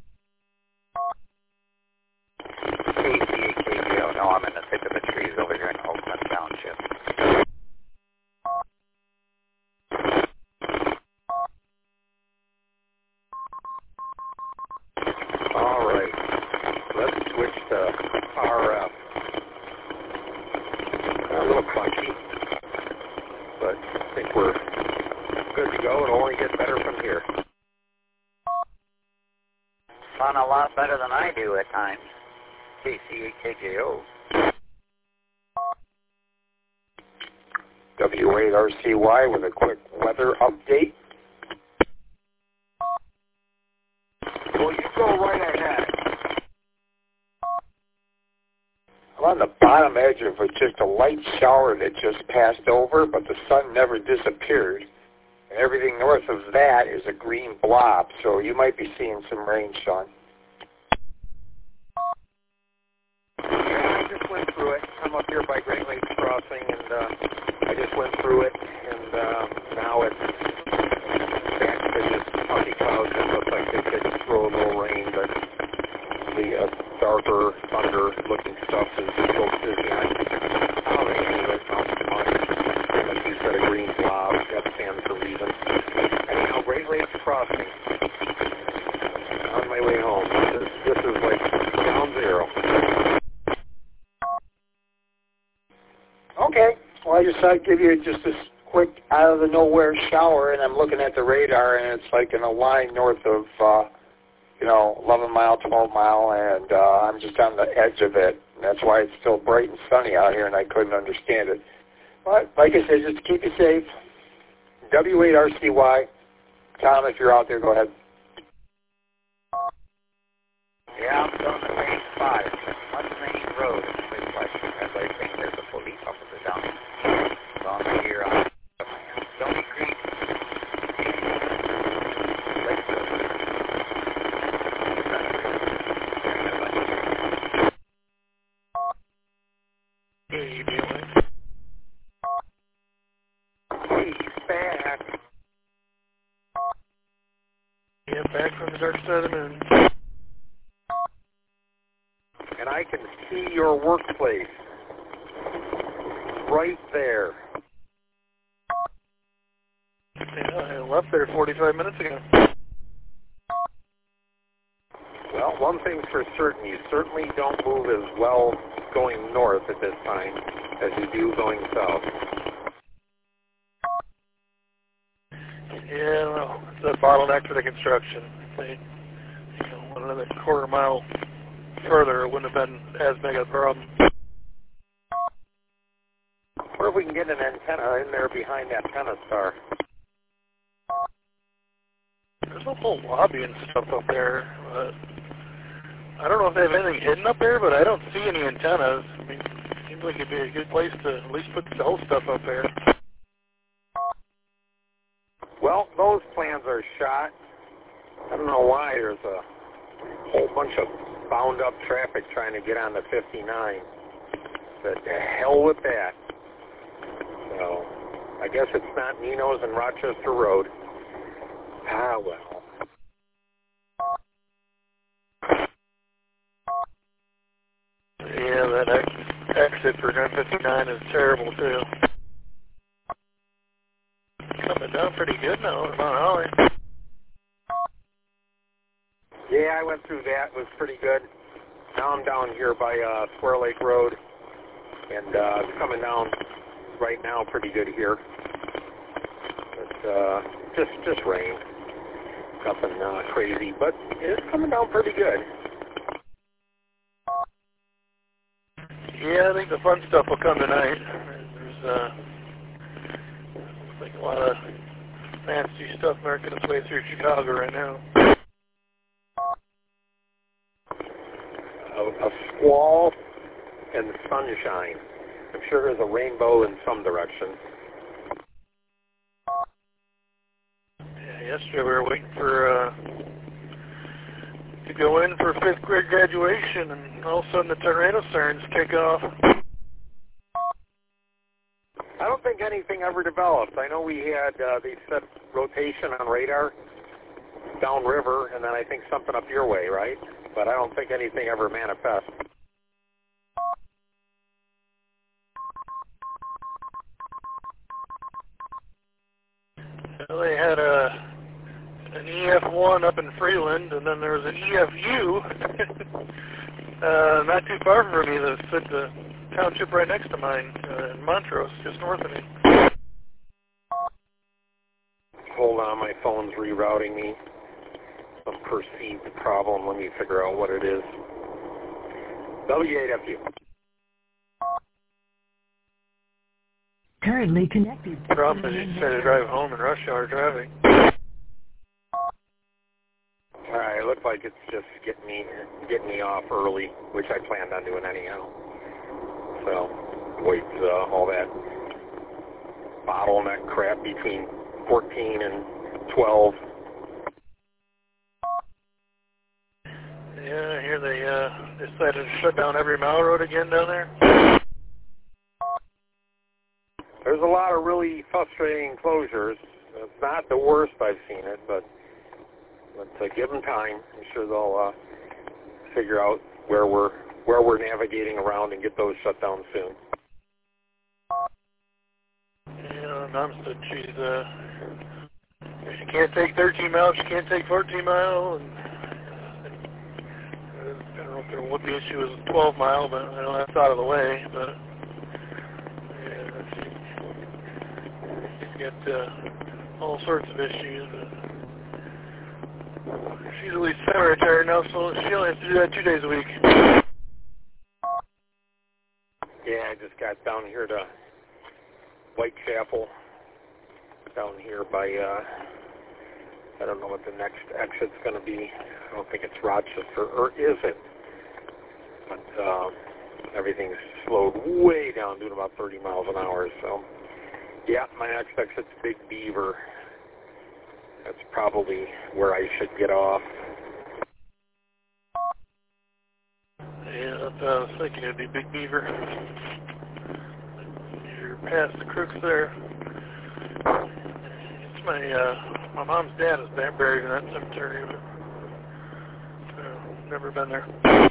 K C A K G O. No, I'm in the thick of the trees over here in Oakland Township. All right. Let's switch to R F. A little clunky, but I think we're good to go. It'll only get better from here. Sound a lot better than I do at times. K C A K J O. W eight R C Y with a quick weather update. Well, you go right ahead. I'm on the bottom edge of a, just a light shower that just passed over, but the sun never disappeared. And everything north of that is a green blob, so you might be seeing some rain, Sean. I just went through it. I'm up here by Great Lakes Crossing, and uh, I just went through it, and uh, now it's back to just puffy clouds that look like they could throw a little rain, but the uh, darker, thunder-looking stuff is just so busy. I don't think any of it sounds much. Like you said, a green blob. That stands for reason. Anyhow, Great Lakes Crossing. On my way home. This, this is like ground zero. Okay. Well, I just thought I'd give you just this quick out-of-the-nowhere shower, and I'm looking at the radar, and it's like in a line north of, uh, you know, eleven mile, twelve mile, and uh, I'm just on the edge of it. And that's why it's still bright and sunny out here, and I couldn't understand it. But, like I said, just to keep you safe, W eight R C Y. Tom, if you're out there, go ahead. Yeah, I'm on the main spot. It's Mud Main Road. It's like, as I think there's a police officer down there. It's on here on Stony Creek. Hey, Billy. He's back. Yeah, back from the dark side of the moon. And I can see your workplace right there. Yeah, I left there forty-five minutes ago. Well, one thing's for certain, you certainly don't move as well going north at this time as you do going south. Yeah, well, it's a bottleneck for the construction. They, you know, went another quarter mile further, it wouldn't have been as big a problem. What if we can get an antenna in there behind that antenna star? There's a whole lobby and stuff up there. But I don't know if they have anything hidden up there, but I don't see any antennas. I mean, it seems like it'd be a good place to at least put cell stuff up there. Well, those plans are shot. I don't know why there's a whole bunch of bound up traffic trying to get on the fifty-nine. But the hell with that. So, I guess it's not Nino's and Rochester Road. Ah, well. Yeah, that ex- exit for nine fifty-nine is terrible, too. Coming down pretty good now, Mount Holly. Yeah, I went through that. It was pretty good. Now I'm down here by uh, Square Lake Road, and uh, it's coming down right now pretty good here. But uh, just just rain. Nothing uh, crazy, but it's coming down pretty good. Yeah, I think the fun stuff will come tonight. There's uh, looks like a lot of fancy stuff making its way through Chicago right now. A, a squall and sunshine. I'm sure there's a rainbow in some direction. Yeah, yesterday we were waiting for uh, to go in for fifth grade graduation, and all of a sudden the tornado sirens kick off. I don't think anything ever developed. I know we had, uh, they said rotation on radar downriver, and then I think something up your way, right? But I don't think anything ever manifests. Well, they had a an E F one up in Freeland, and then there was an E F U uh, not too far from me that fit the township right next to mine uh, in Montrose, just north of me. Hold on, my phone's rerouting me. Some perceived problem. Let me figure out what it is. W eight F U. Currently connected. The problem is you try to drive home in rush hour traffic. All right, it looks like it's just getting me getting me off early, which I planned on doing anyhow. So, wait uh, all that bottleneck crap between fourteen and twelve. Yeah, I hear they uh, decided to shut down every mile road again down there. There's a lot of really frustrating closures. It's not the worst I've seen it, but but uh, give them time. I'm sure they'll uh, figure out where we're where we're navigating around and get those shut down soon. Yeah, Mom said she's uh, she can't take thirteen miles, she can't take fourteen miles, and I don't know if there what the issue is twelve mile, but I know that's out of the way. But yeah, she's got uh, all sorts of issues. She's at least semi-retired now, so she only has to do that two days a week. Yeah, I just got down here to Whitechapel, down here by, uh, I don't know what the next exit's going to be. I don't think it's Rochester, or is it? But uh, everything's slowed way down, doing about thirty miles an hour. So, yeah, my next exit's Big Beaver. That's probably where I should get off. Yeah, that's what I was thinking. It'd be Big Beaver. You're past the Crooks there. It's my uh, my mom's dad is buried in that cemetery, but uh, never been there.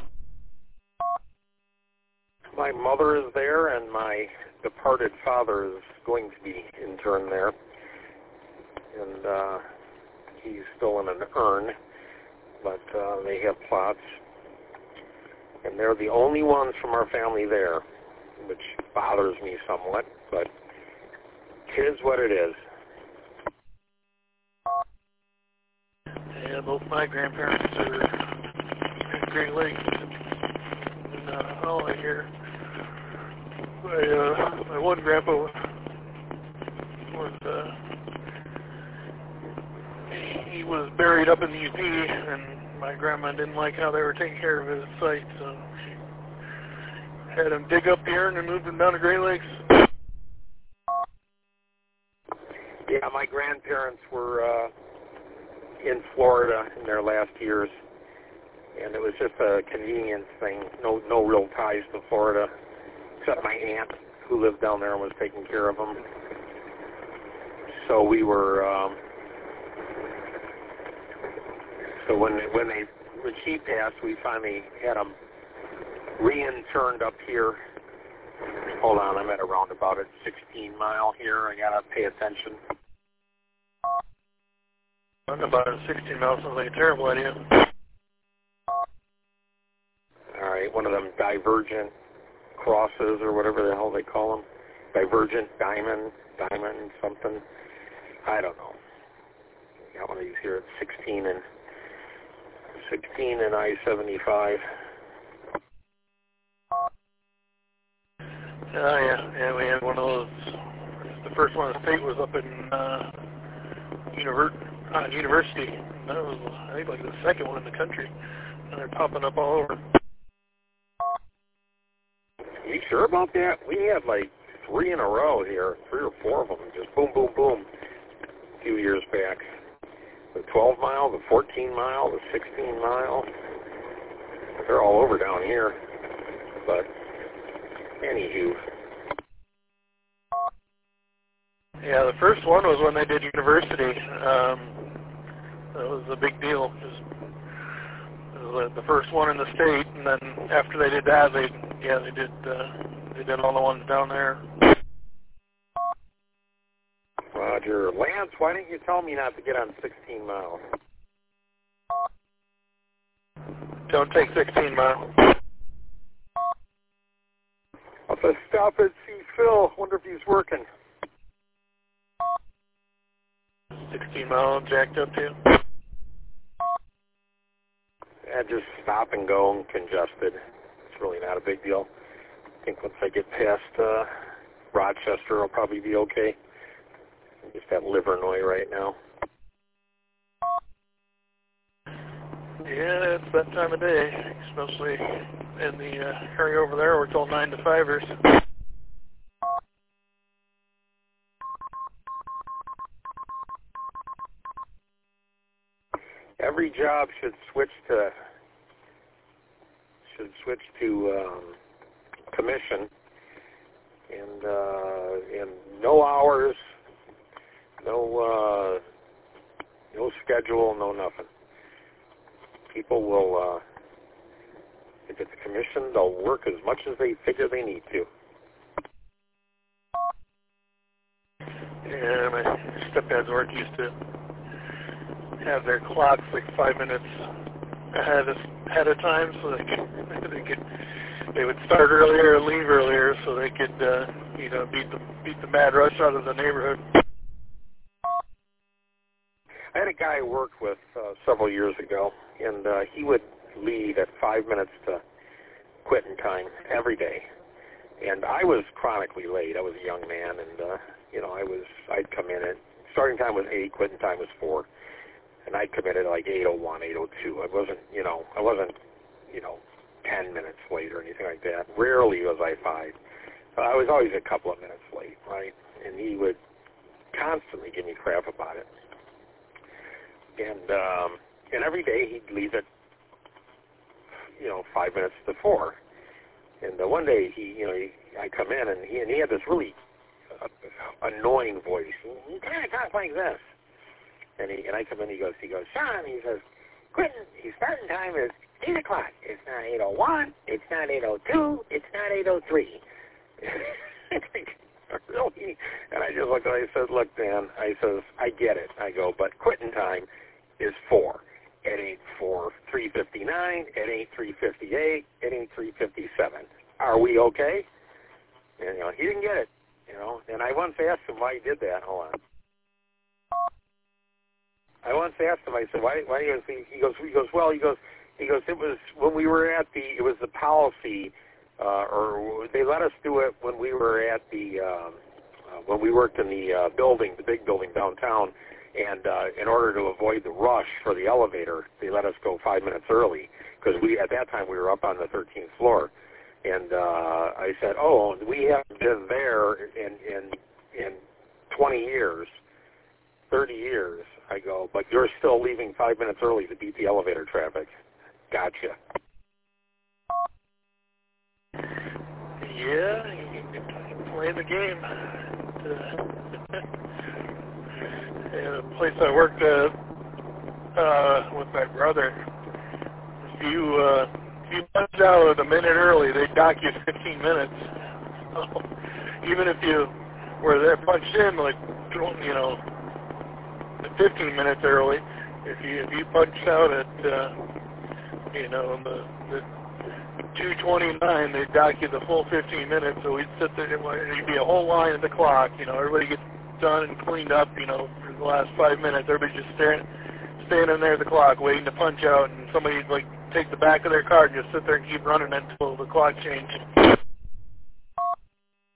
My mother is there, and my departed father is going to be interned there, and uh, he's still in an urn, but uh, they have plots. And they're the only ones from our family there, which bothers me somewhat, but it is what it is. Yeah, both my grandparents are at Great Lakes in uh, Holland here. My, uh, my one grandpa was, uh, he was buried up in the U P, and my grandma didn't like how they were taking care of his site, so she had him dig up the urn and moved him down to Great Lakes. Yeah, my grandparents were uh, in Florida in their last years, and it was just a convenience thing. No, no real ties to Florida, except my aunt who lived down there and was taking care of them. So we were. Um, So when they, when they when she passed, we finally had them re-interned up here. Hold on, I'm at a roundabout at sixteen mile here. I gotta pay attention. Roundabout at sixteen miles sounds like a terrible idea. All right, one of them divergent crosses or whatever the hell they call them. Divergent diamond, diamond something. I don't know. Got one of these here at sixteen and. sixteen and I seventy-five. Oh, yeah. Yeah, we had one of those. The first one in the state was up in uh, Univer- uh, University. That was, I think, like the second one in the country. And they're popping up all over. Are you sure about that? We had like three in a row here, three or four of them, just boom, boom, boom, a few years back. The twelve mile, the fourteen mile, the sixteen mile. They're all over down here. But, anywho. Yeah, the first one was when they did University. Um, that was a big deal. It was the first one in the state, and then after they did that, they yeah they did uh, they did all the ones down there. Roger. Lance, why didn't you tell me not to get on sixteen miles? Don't take sixteen miles. I'll just stop and see Phil. Wonder if he's working. sixteen mile jacked up too. Yeah, just stop and go and congested. It's really not a big deal. I think once I get past uh, Rochester, I'll probably be okay. Just that Livernois right now. Yeah, it's that time of day, especially in the uh, area over there. We're told nine to fivers. Every job should switch to should switch to um, commission, and uh, and no hours, no uh, no schedule, no nothing. People will, uh, if it's commission, they'll work as much as they figure they need to. Yeah, my stepdad's work used to have their clocks like five minutes ahead of, ahead of time, so they could they could they would start earlier and leave earlier, so they could uh, you know beat the beat the mad rush out of the neighborhood. I had a guy I worked with uh, several years ago, and uh, he would leave at five minutes to quitting time every day. And I was chronically late. I was a young man, and uh, you know, I was I'd come in at starting time was eight, quitting time was four, and I'd come in at like eight oh one, eight oh two. I wasn't, you know, I wasn't, you know, ten minutes late or anything like that. Rarely was I five. Uh, I was always a couple of minutes late, right? And he would constantly give me crap about it. And um, and every day he'd leave at, you know, five minutes to four. And uh, one day he, you know, he, I come in and he and he had this really uh, annoying voice. He, he kind of talks like this. And he and I come in. He goes, he goes, Sean. He says, Quentin, his starting time is eight o'clock. It's not eight oh one. It's not eight oh two. It's not eight oh three. Really? And I just looked at him. I said, look, Dan. I says, I get it. I go, but quitting time is four. It ain't four three fifty nine. It ain't three fifty eight. It ain't three fifty seven. Are we okay? And you know, he didn't get it. You know, and I once asked him why he did that. Hold on. I once asked him. I said, why? Why? He goes. He goes. He goes. Well, he goes. He goes. It was when we were at the. It was the policy, uh, or they let us do it when we were at the. Um, uh, when we worked in the uh, building, the big building downtown. And uh, in order to avoid the rush for the elevator, they let us go five minutes early because we at that time we were up on the thirteenth floor. And uh, I said, "Oh, we haven't been there in in in twenty years, thirty years." I go, "But you're still leaving five minutes early to beat the elevator traffic." Gotcha. Yeah, you can play the game. Uh, And the place I worked at uh, with my brother, if you uh, if you punched out a minute early, they dock you fifteen minutes. So even if you were there punched in like you know fifteen minutes early, if you if you punched out at uh, you know the, the two twenty-nine, they dock you the full fifteen minutes. So we'd sit there, there'd be a whole line at the clock. You know, everybody gets done and cleaned up, you know, for the last five minutes. Everybody's just staring, standing there at the clock waiting to punch out, and somebody'd, like, take the back of their card and just sit there and keep running until the clock changed.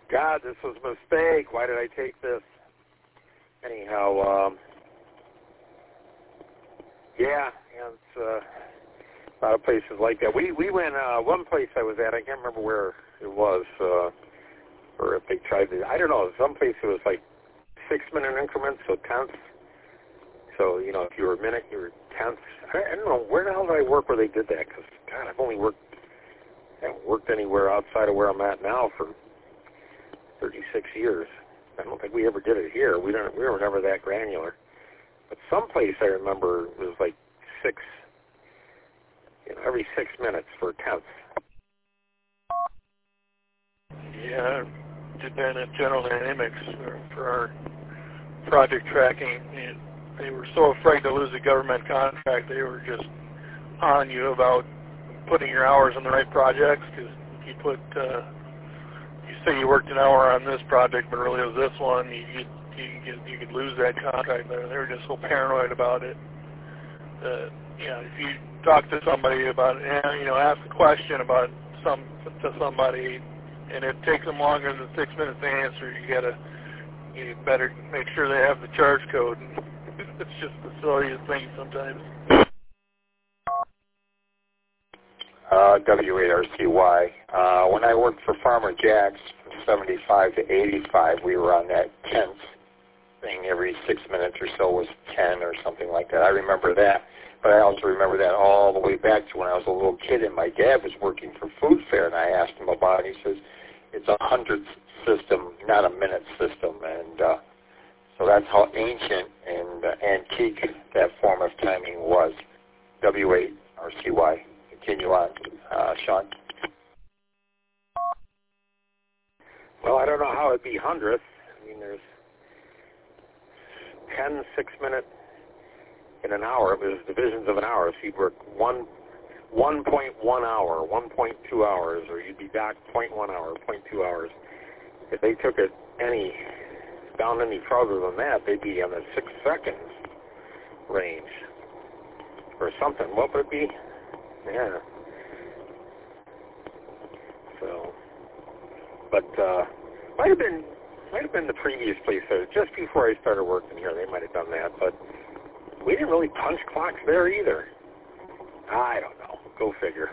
God, this was a mistake. Why did I take this? Anyhow, um, yeah, yeah, it's uh, a lot of places like that. We we went, uh, one place I was at, I can't remember where it was, uh, or if they tried to, I don't know, some place it was like six-minute increments, so tenths. So, you know, if you were a minute, you were tenths. I, I don't know, where the hell did I work where they did that? Because, God, I've only worked, I haven't worked anywhere outside of where I'm at now for thirty-six years. I don't think we ever did it here. We don't. We were never that granular. But someplace I remember it was like six, you know, every six minutes for tenths. Yeah, I did that at General Dynamics for, for our project tracking. And they were so afraid to lose a government contract, they were just on you about putting your hours on the right projects. Because if you put, uh, you say you worked an hour on this project, but really it was this one, you you, you, you could lose that contract. They were just so paranoid about it. Uh, you know, if you talk to somebody about, you know, ask a question about some to somebody, and it takes them longer than six minutes to answer, you gotta, you better make sure they have the charge code. It's just the silliest thing sometimes. Uh, W eight R C Y. Uh, when I worked for Farmer Jack's from seventy-five to eighty-five, we were on that tenth thing. Every six minutes or so was ten or something like that. I remember that. But I also remember that all the way back to when I was a little kid and my dad was working for Food Fair, and I asked him about it. He says, it's a hundredth system, not a minute system. And uh, so that's how ancient and uh, antique that form of timing was. W eight R C Y. Continue on, uh, Sean. Well, I don't know how it'd be hundredths. I mean, there's ten six-minute in an hour. It was divisions of an hour. So you'd work one, one point one hour, one point two hours, or you'd be back zero point one hour, zero point two hours. If they took it any down any further than that, they'd be in the six seconds range or something. What would it be? Yeah. So, but uh, might have been might have been the previous place. So just before I started working here, they might have done that. But we didn't really punch clocks there either. I don't know. Go figure.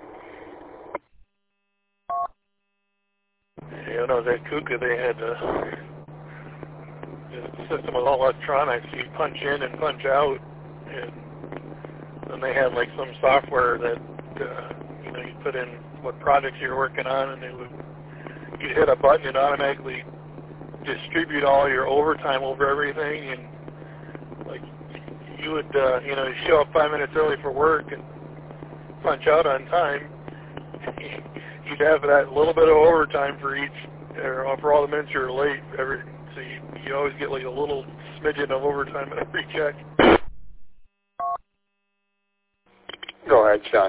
Yeah, when I was at KUKA, they had uh, the system was all electronics. You punch in and punch out, and then they had like some software that uh, you know, you put in what projects you're working on, and they would you'd hit a button and automatically distribute all your overtime over everything, and like you would uh, you know show up five minutes early for work and punch out on time. You'd have that little bit of overtime for each, or for all the minutes you're late. Every so you you always get like a little smidgen of overtime at every check. Go ahead, Sean.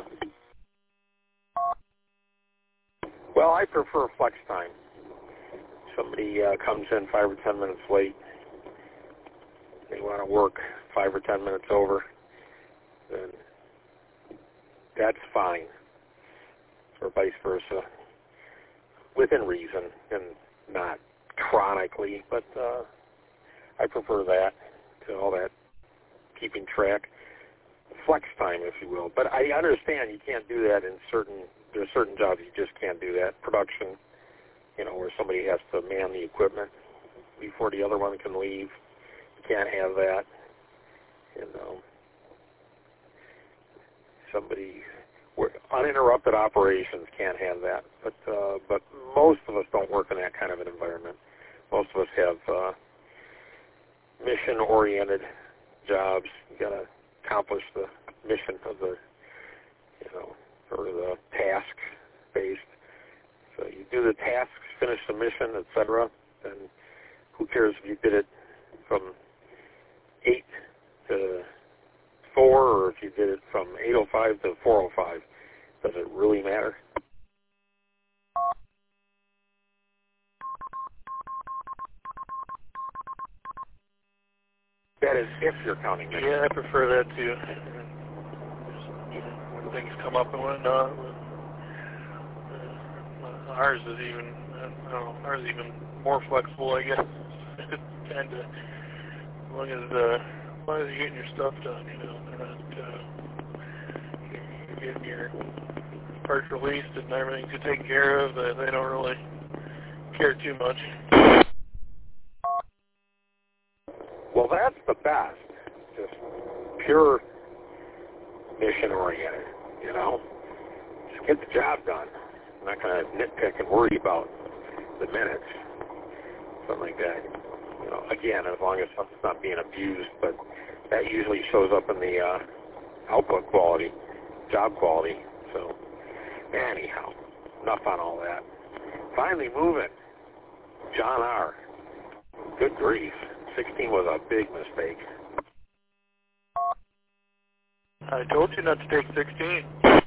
Well, I prefer flex time. Somebody uh, comes in five or ten minutes late. They want to work five or ten minutes over. Then that's fine. Or vice versa, within reason and not chronically. But uh, I prefer that to all that keeping track. Flex time, if you will. But I understand you can't do that in certain, there are certain jobs you just can't do that. Production, you know, where somebody has to man the equipment before the other one can leave. You can't have that. You know, somebody, uninterrupted operations can't have that. But uh, but most of us don't work in that kind of an environment. Most of us have uh, mission-oriented jobs. You got to accomplish the mission of the, you know, or the task-based. So you do the tasks, finish the mission, et cetera. Then who cares if you did it from eight to four, or if you did it from eight oh five to four oh five. Does it really matter? That is if you're counting minutes. Yeah, I prefer that too. When things come up and whatnot, ours is even, I don't know, ours is even more flexible, I guess. kind of, as long as, uh, as long as you're getting your stuff done, you know, they're not, uh, you're getting your parts released and everything's taken care of. They, they don't really care too much. Well, that's the best. Just pure mission-oriented, you know. Just get the job done. I'm not going to nitpick and worry about the minutes, something like that. You know, again, as long as something's not being abused, but that usually shows up in the uh, output quality, job quality. So, anyhow, enough on all that. Finally moving. John R. Good grief. sixteen was a big mistake. I told you not to take sixteen.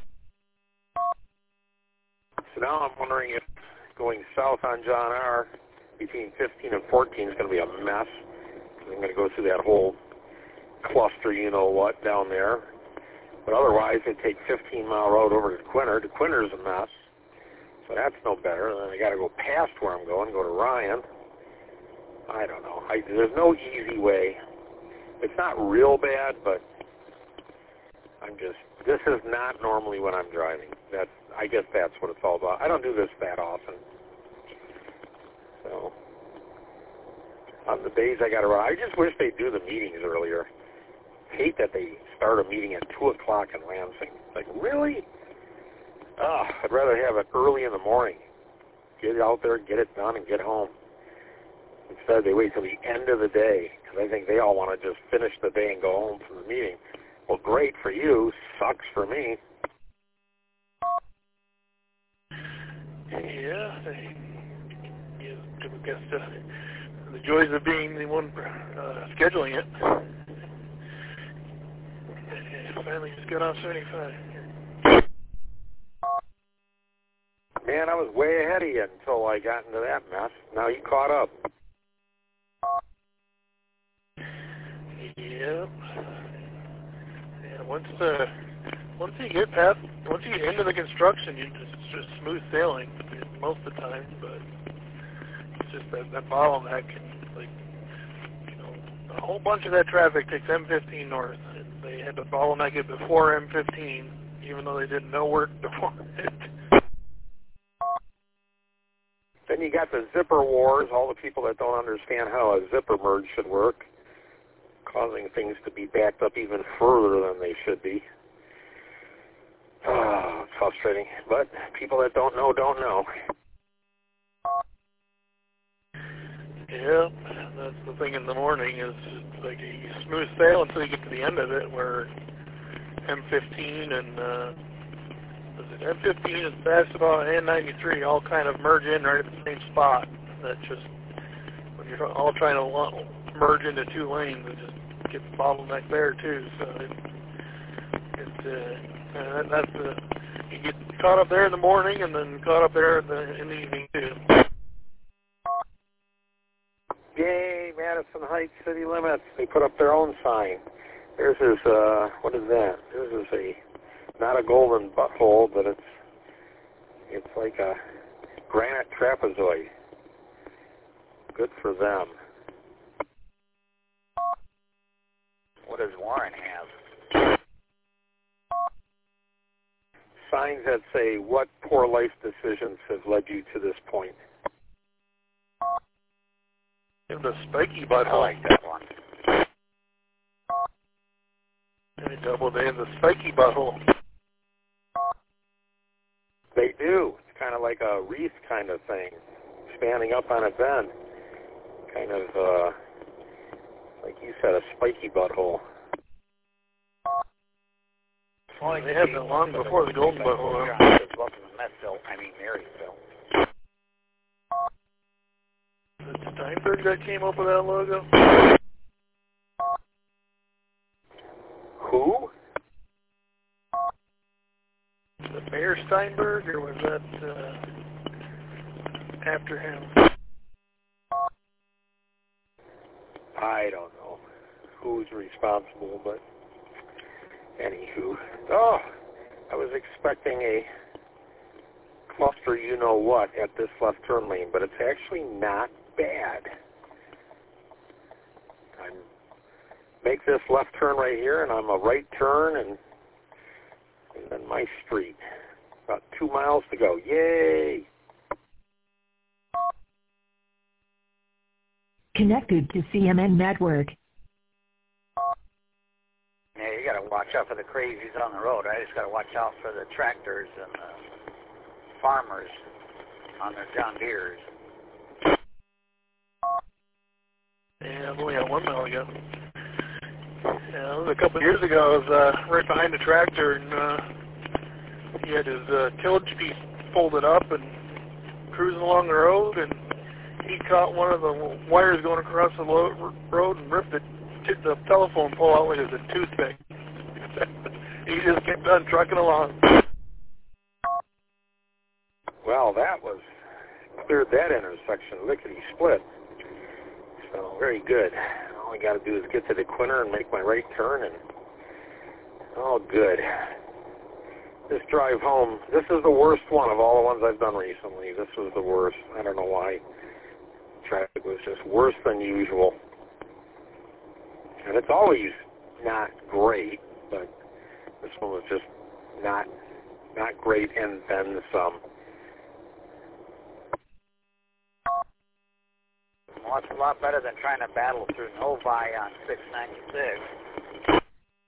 So now I'm wondering if going south on John R. between fifteen and fourteen is going to be a mess. I'm going to go through that whole cluster, you know what, down there. But otherwise, I take fifteen mile road over to Quinter. The Quinter's a mess, so that's no better. Then I got to go past where I'm going, go to Ryan. I don't know. I, there's no easy way. It's not real bad, but I'm just, this is not normally when I'm driving. That's, I guess that's what it's all about. I don't do this that often. So, on the days I got to run, I just wish they'd do the meetings earlier. Hate that they start a meeting at two o'clock in Lansing. Like, really? Ugh, I'd rather have it early in the morning. Get it out there, get it done, and get home. Instead, they wait till the end of the day, because I think they all want to just finish the day and go home from the meeting. Well, great for you. Sucks for me. Yeah, I, yeah I guess uh, the joys of being the one uh, scheduling it. I finally just got off seventy-five. Man, I was way ahead of you until I got into that mess. Now you caught up. Yep. Yeah, once uh, once you get past, once you get into the construction, you just it's just smooth sailing most of the time. But it's just that that bottleneck, and like you know, a whole bunch of that traffic takes M fifteen north, and they had to bottleneck it before M fifteen, even though they did no work before it. Then you got the zipper wars, all the people that don't understand how a zipper merge should work, causing things to be backed up even further than they should be. Oh, it's frustrating. But people that don't know, don't know. Yep, that's the thing in the morning is it's like you smooth sail until you get to the end of it where M fifteen and uh, was it M fifteen and Sebastopol and ninety-three all kind of merge in right at the same spot. That just, when you're all trying to merge into two lanes, it just gets bottlenecked there too. So it, it, uh, uh, that, that's the, you get caught up there in the morning and then caught up there in the, in the evening too. Yay, Madison Heights city limits. They put up their own sign. There's this, uh, what is that? This is a, not a golden butthole, but it's, it's like a granite trapezoid. Good for them. What does Warren have? Signs that say, what poor life decisions have led you to this point? And the spiky butthole. I like that one. And a double day in the spiky butthole. They do. It's kind of like a wreath kind of thing, standing up on a bend. Kind of, uh, like you said, a spiky butthole. Well, they had that long before the golden butthole. Welcome to Mettville. I mean Marysville. Is it Steinberg that came up with that logo? Who? The Mayor Steinberg, or was that uh, after him? I don't know who's responsible, but anywho. Oh, I was expecting a cluster you-know-what at this left turn lane, but it's actually not bad. I make this left turn right here, and I'm a right turn, and, and then my street. About two miles to go. Yay! Connected to C M N Network. Yeah, you got to watch out for the crazies on the road. I just got to watch out for the tractors and the farmers on their John Deeres. Yeah, I've only got one mile ago. Yeah, it was a couple of years ago. I was uh, right behind the tractor, and uh, he had his uh, tillage piece folded up and cruising along the road, and he caught one of the wires going across the lo- road and ripped it, took the telephone pole out like it was a toothpick. He just kept on trucking along. Well, that was cleared that intersection lickety-split. So, very good. All I got to do is get to the corner and make my right turn, and all good. This drive home, this is the worst one of all the ones I've done recently. This was the worst. I don't know why. Traffic was just worse than usual. And it's always not great, but this one was just not not great, and then some. Well, it's a lot better than trying to battle through Novi on six ninety-six.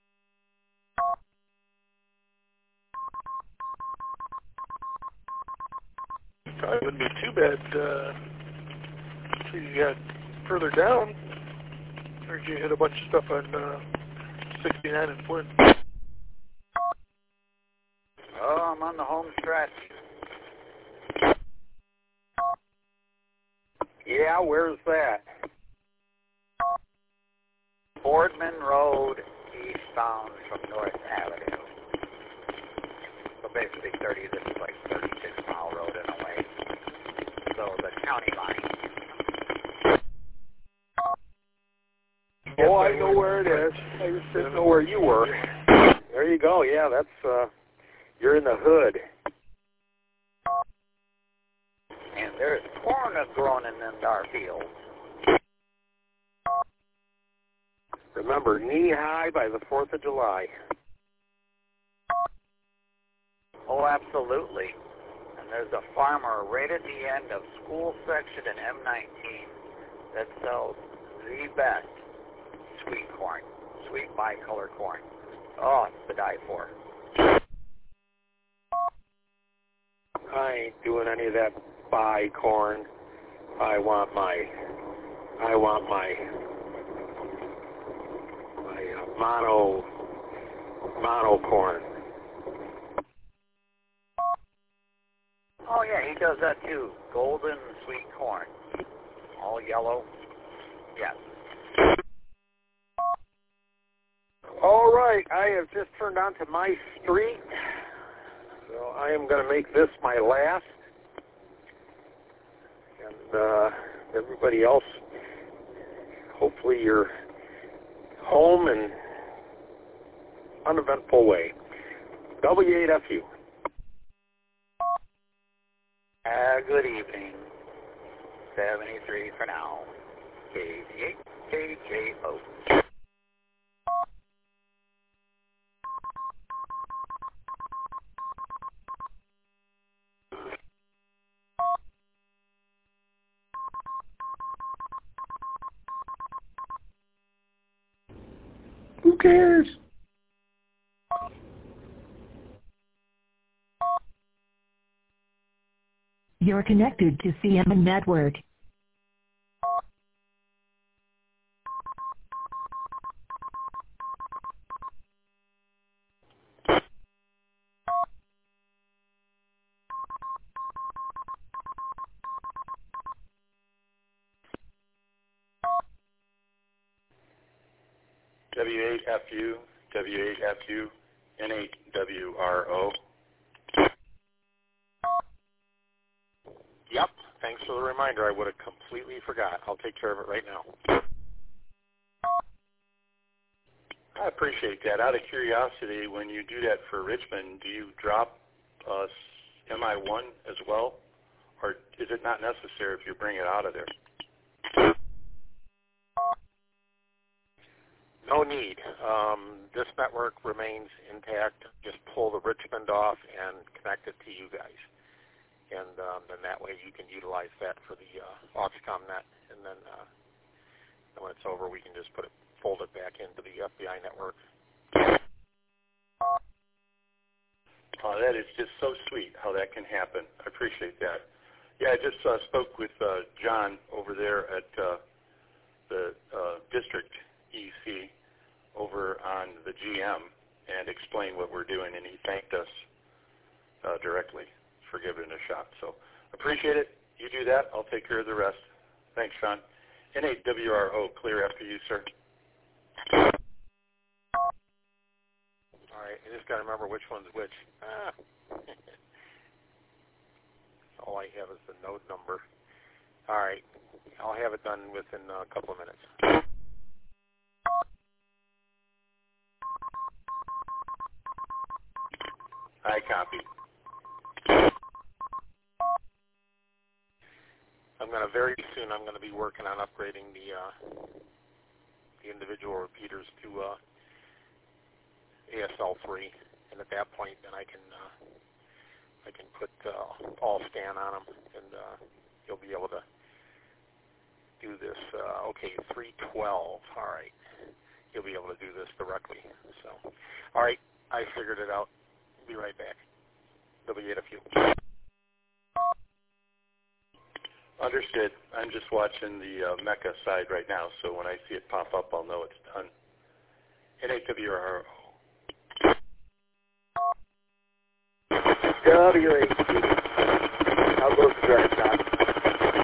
Probably wouldn't be too bad. Uh, so you got further down, or did you hit a bunch of stuff on uh, sixty-nine and Flint? Oh, I'm on the home stretch. Yeah, where's that? Boardman Road, eastbound from North Avenue. So basically thirty, this is like thirty-six mile road in a way. So the county line. Oh, I know where it is. I just didn't know where you were. There you go. Yeah, that's, uh, you're in the hood. And there's corn growing in them dark fields. Remember, knee-high by the fourth of July. Oh, absolutely. And there's a farmer right at the end of School Section in M nineteen that sells the best sweet corn, sweet bicolor corn. Oh, it's to die for. I ain't doing any of that buy corn. I want my, I want my, my uh, mono, mono corn. Oh yeah, he does that too. Golden sweet corn, all yellow. Yes. All right, I have just turned onto my street, so I am going to make this my last. And uh, everybody else, hopefully you're home in uneventful way. W eight F U. Uh, good evening. seventy-three for now. eighty-eight K J O. Who cares? You're connected to C M N Network. W eight F U, W eight F U, N eight W R O. Yep, thanks for the reminder. I would have completely forgot. I'll take care of it right now. I appreciate that. Out of curiosity, when you do that for Richmond, do you drop us M I one as well, or is it not necessary if you bring it out of there? No need. Um, this network remains intact. Just pull the Richmond off and connect it to you guys. And um, then that way you can utilize that for the uh, Auxcom net. And then, uh, then when it's over, we can just put it, fold it back into the F B I network. Oh, that is just so sweet how that can happen. I appreciate that. Yeah, I just uh, spoke with uh, John over there at uh, the uh, district E C over on the G M and explained what we're doing, and he thanked us uh, directly for giving it a shot. So appreciate it. You do that. I'll take care of the rest. Thanks, Sean. N A W R O, clear after you, sir. All right, I just got to remember which one's which. Ah. All I have is the node number. All right, I'll have it done within a couple of minutes. I copy. I'm going to very soon. I'm going to be working on upgrading the uh, the individual repeaters to uh, A S L three, and at that point, then I can uh, I can put uh, all scan on them, and uh, you'll be able to do this. Uh, okay, three twelve. All right, you'll be able to do this directly. So, all right, I figured it out. Be right back. There'll be a few. Understood. I'm just watching the uh, Mecca side right now, so when I see it pop up, I'll know it's done. N A W R O. W A C. I'll go to drive time.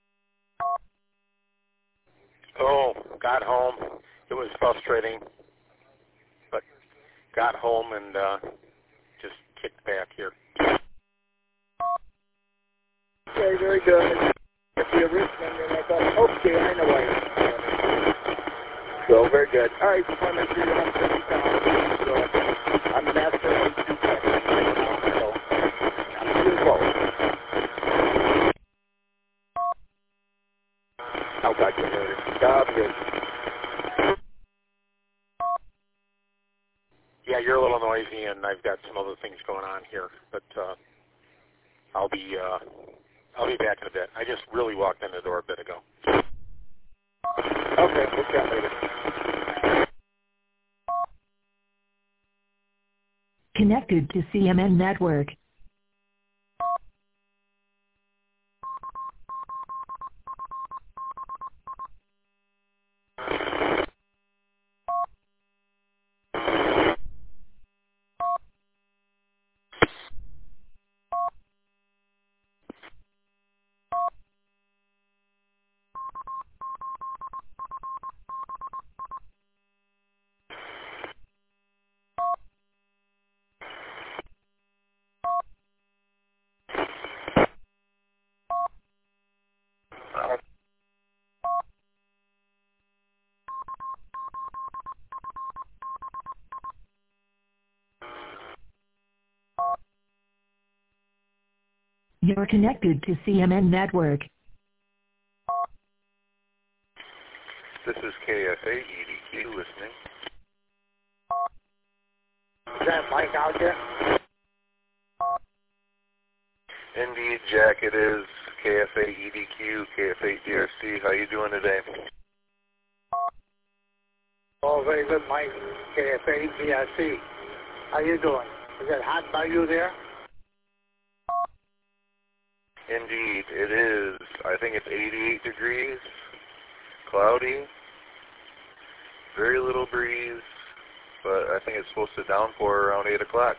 Oh, got home. It was frustrating, but got home and uh, just kicked back here. Okay, very good. If you're Richmond, and I thought, okay, I know why you're So, very good. All right, just want to make sure you're on fifty pounds. So, I'm master of two seconds right now, so I'm pretty close. I'll talk to you later. God, good. Yeah, you're a little noisy, and I've got some other things going on here, but uh, I'll be uh, I'll be back in a bit. I just really walked in the door a bit ago. Okay, we'll chat later. Connected to C M N Network. You're connected to C M N Network. This is K F A E D Q listening. Is that Mike out there? Indeed, Jack, it is K F A E D Q, K F A D R C. How you doing today? Oh, very good, Mike. K F A D R C. How you doing? Is it hot by you there? Indeed, it is. I think it's eighty-eight degrees, cloudy, very little breeze, but I think it's supposed to downpour around eight o'clock.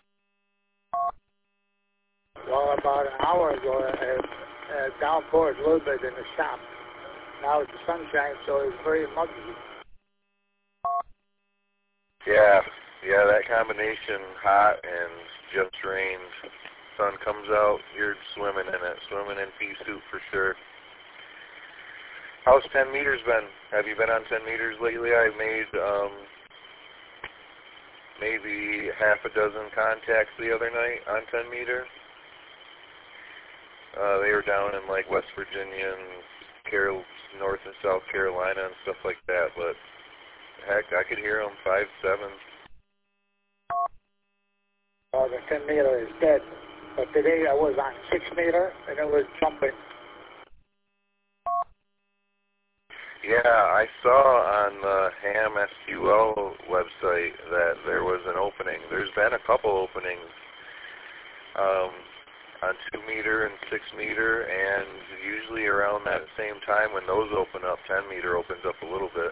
Well, about an hour ago, it uh, downpoured a little bit in the shop. Now it's sunshine, so it's very muggy. Yeah, yeah, that combination, hot and just rain. Sun comes out, you're swimming in it, swimming in pea soup for sure. How's ten meters been? Have you been on ten meters lately? I made um, maybe half a dozen contacts the other night on ten meter. Uh, they were down in like West Virginia and Carol, North and South Carolina and stuff like that. But heck, I could hear them five, seven. Oh, the ten meter is dead. But today I was on six meter and it was jumping. Yeah, I saw on the Ham S Q L website that there was an opening. There's been a couple openings um, on two meter and six meter, and usually around that same time when those open up, ten meter opens up a little bit.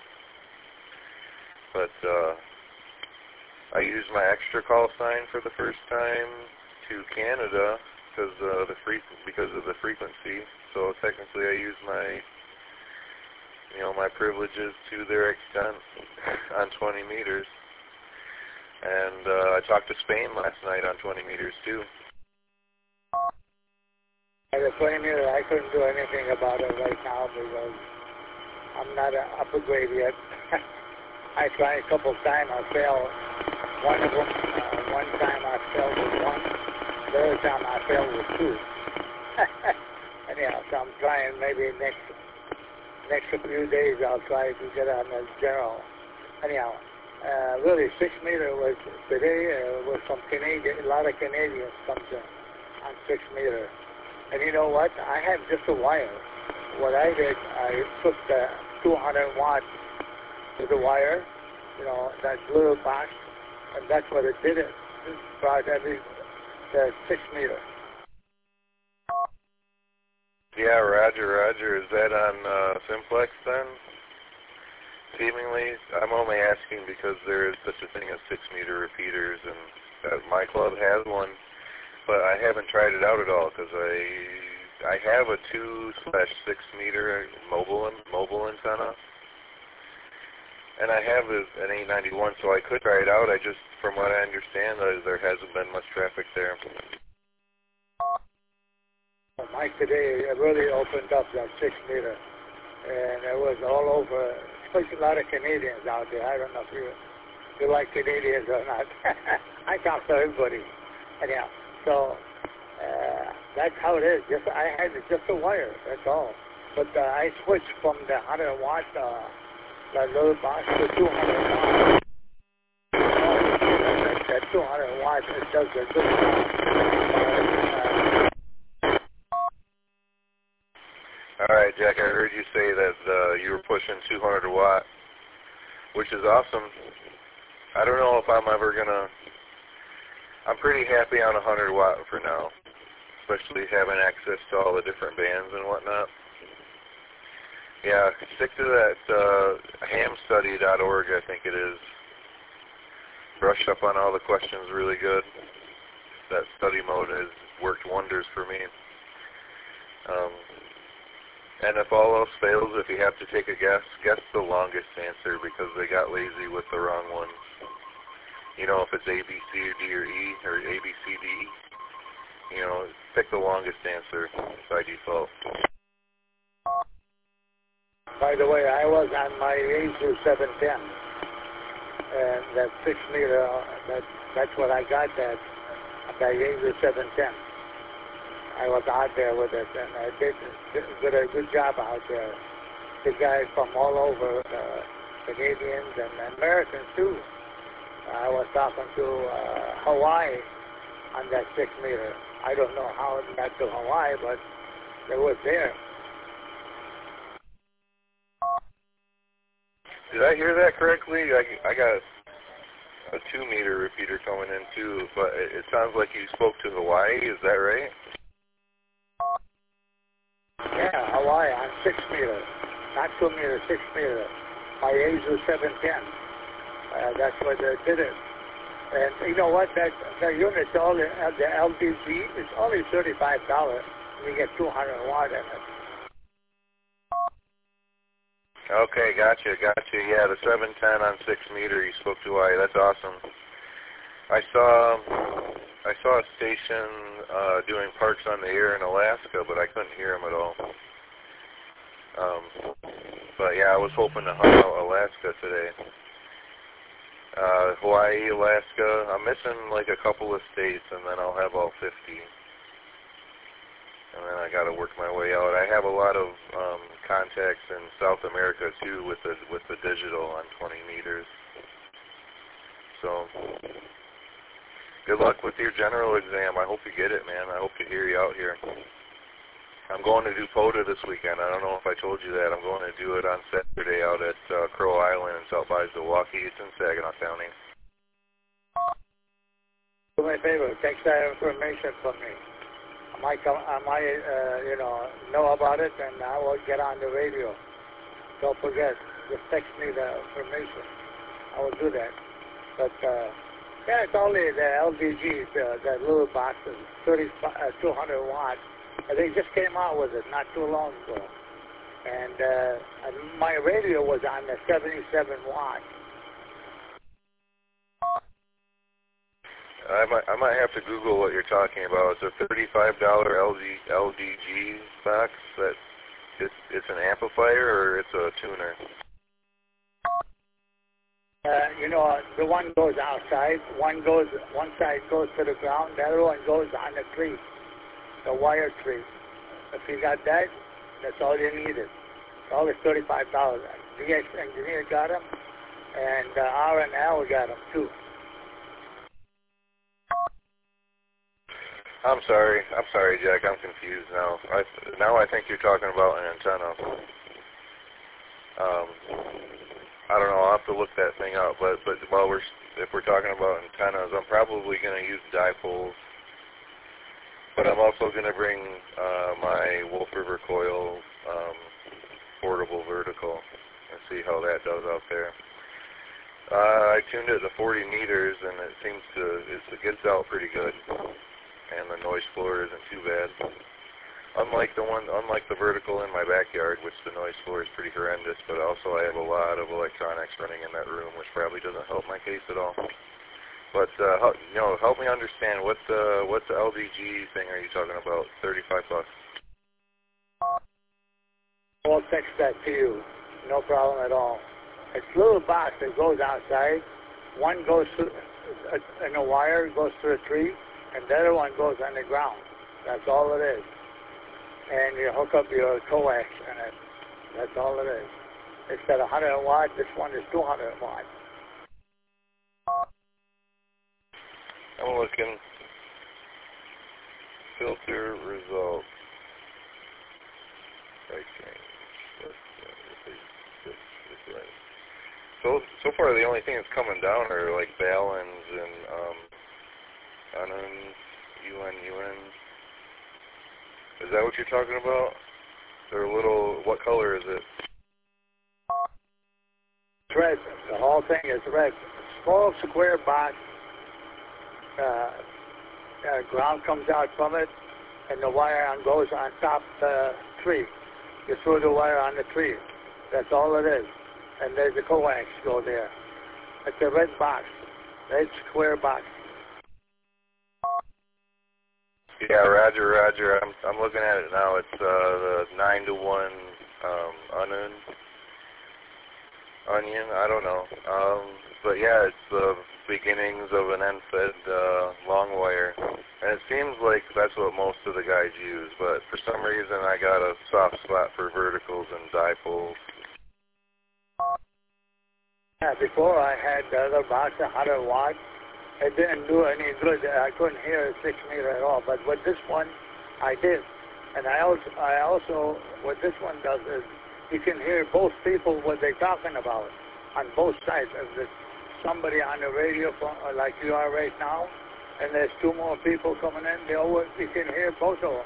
But uh, I used my extra call sign for the first time to Canada because uh, the free because of the frequency. So technically, I used my you know, my privileges to their extent on twenty meters. And uh, I talked to Spain last night on twenty meters too. At the twenty meter, I couldn't do anything about it right now because I'm not an upper grade yet. I tried a couple times, I failed. One of them, uh, one time I failed with one. The other time I failed with two. Anyhow, so I'm trying maybe next next few days I'll try to get on the general. Anyhow, uh, really six meter was today uh, was some Canadian, a lot of Canadians comes in on six meter. And you know what? I had just a wire. What I did, I took the two hundred watt with the wire, you know, that little box, and that's what it did. It brought every the six meter. Yeah, Roger, Roger. Is that on uh, Simplex then? Seemingly, I'm only asking because there is such a thing as six meter repeaters, and uh, my club has one, but I haven't tried it out at all because I I have a two slash six meter mobile mobile antenna, and I have an eight ninety-one, so I could try it out. I just, from what I understand, uh, there hasn't been much traffic there. Mike today really opened up that six meter, and it was all over. Especially a lot of Canadians out there. I don't know if you, if you like Canadians or not. I talk to everybody. Anyhow, so uh, that's how it is. Just I had just a wire. That's all. But uh, I switched from the one hundred watt, uh, that little box, to two hundred watt. That, that two hundred watt, it does a good job. All right, Jack, I heard you say that uh, you were pushing two hundred watt, which is awesome. I don't know if I'm ever going to... I'm pretty happy on one hundred watt for now, especially having access to all the different bands and whatnot. Yeah, stick to that uh, ham study dot org, I think it is. Brush up on all the questions really good. That study mode has worked wonders for me. Um, And if all else fails, if you have to take a guess, guess the longest answer because they got lazy with the wrong ones. You know, if it's A, B, C, or D, or E, or A, B, C, D, you know, pick the longest answer by default. By the way, I was on my Yaesu seven ten, and that six meter, that, that's what I got, that, that Yaesu seven ten. I was out there with it, and I did, did a good job out there. The guys from all over, uh, Canadians and Americans too. I was talking to uh, Hawaii on that six meter. I don't know how it got to Hawaii, but it was there. Did I hear that correctly? I, I got a two meter repeater coming in too, but it, it sounds like you spoke to Hawaii. Is that right? Yeah, Hawaii on six meter, not two meter, six meter. My Yaesu seven ten. Uh, that's what they did it. And you know what? That the unit's all in, uh, the L D G is only thirty-five dollars. You get two hundred watt in it. Okay, gotcha, gotcha. Yeah, the seven ten on six meter. You spoke to Hawaii. That's awesome. I saw. I saw a station uh, doing Parks on the Air in Alaska, but I couldn't hear them at all. Um, but yeah, I was hoping to hunt out Alaska today. Uh, Hawaii, Alaska. I'm missing like a couple of states, and then I'll have all fifty. and then I got to work my way out. I have a lot of um, contacts in South America too with the with the digital on twenty meters. So good luck with your general exam. I hope you get it, man. I hope to hear you out here. I'm going to do POTA this weekend. I don't know if I told you that. I'm going to do it on Saturday out at uh, Crow Island in South by Milwaukee. It's in Saginaw County. Do me a favor, text that information from me. I might, come, I might uh, you know, know about it, and I will get on the radio. Don't forget, just text me the information. I will do that. But, uh, yeah, it's only the L D G, the, that little box, is thirty, uh, two hundred watts. They just came out with it not too long ago. And uh, my radio was on the seventy-seven watt. I might, I might have to Google what you're talking about. It's a thirty-five dollar L D G box. That it's, it's an amplifier or it's a tuner? Uh, you know, the one goes outside, one goes, one side goes to the ground, the other one goes on the tree, the wire tree. If you got that, that's all you needed. All is thirty-five dollars. D X Engineer got them, and uh, R and L got them too. I'm sorry. I'm sorry, Jack. I'm confused now. I, now I think you're talking about an antenna. Um, I don't know. I'll have to look that thing up. But but while we're if we're talking about antennas, I'm probably going to use dipoles. But I'm also going to bring uh, my Wolf River coil um, portable vertical and see how that does out there. Uh, I tuned it to forty meters, and it seems to it's, it gets out pretty good. And the noise floor isn't too bad. Unlike the one, unlike the vertical in my backyard, which the noise floor is pretty horrendous, but also I have a lot of electronics running in that room, which probably doesn't help my case at all. But uh, help, you know, help me understand what the what the L D G thing are you talking about? Thirty-five bucks. I'll text that to you. No problem at all. It's a little box that goes outside. One goes through, uh, in a wire goes through a tree, and the other one goes on the ground. That's all it is. And you hook up your coax in it. That's all it is. Instead of one hundred watt, this one is two hundred watt. I'm looking. Filter results. Right change. So so far, the only thing that's coming down are like Balins and um, Ununs, U N U Ns. Is that what you're talking about? They're a little. What color is it? It's red. The whole thing is red. Small square box. Uh, uh, ground comes out from it, and the wire on goes on top of the tree. You throw the wire on the tree. That's all it is. And there's a coax go there. It's a red box, red square box. Yeah, Roger, Roger. I'm I'm looking at it now. It's uh, the nine to one um, onion. Onion. I don't know. Um, but yeah, it's the beginnings of an end-fed uh, long wire, and it seems like that's what most of the guys use. But for some reason, I got a soft spot for verticals and dipoles. Yeah, before I had the other box, one hundred watt. It didn't do any good. I couldn't hear a six meter at all. But with this one, I did. And I also, I also, what this one does is you can hear both people what they're talking about on both sides. If there's somebody on the radio phone, like you are right now, and there's two more people coming in, they always, you can hear both of them.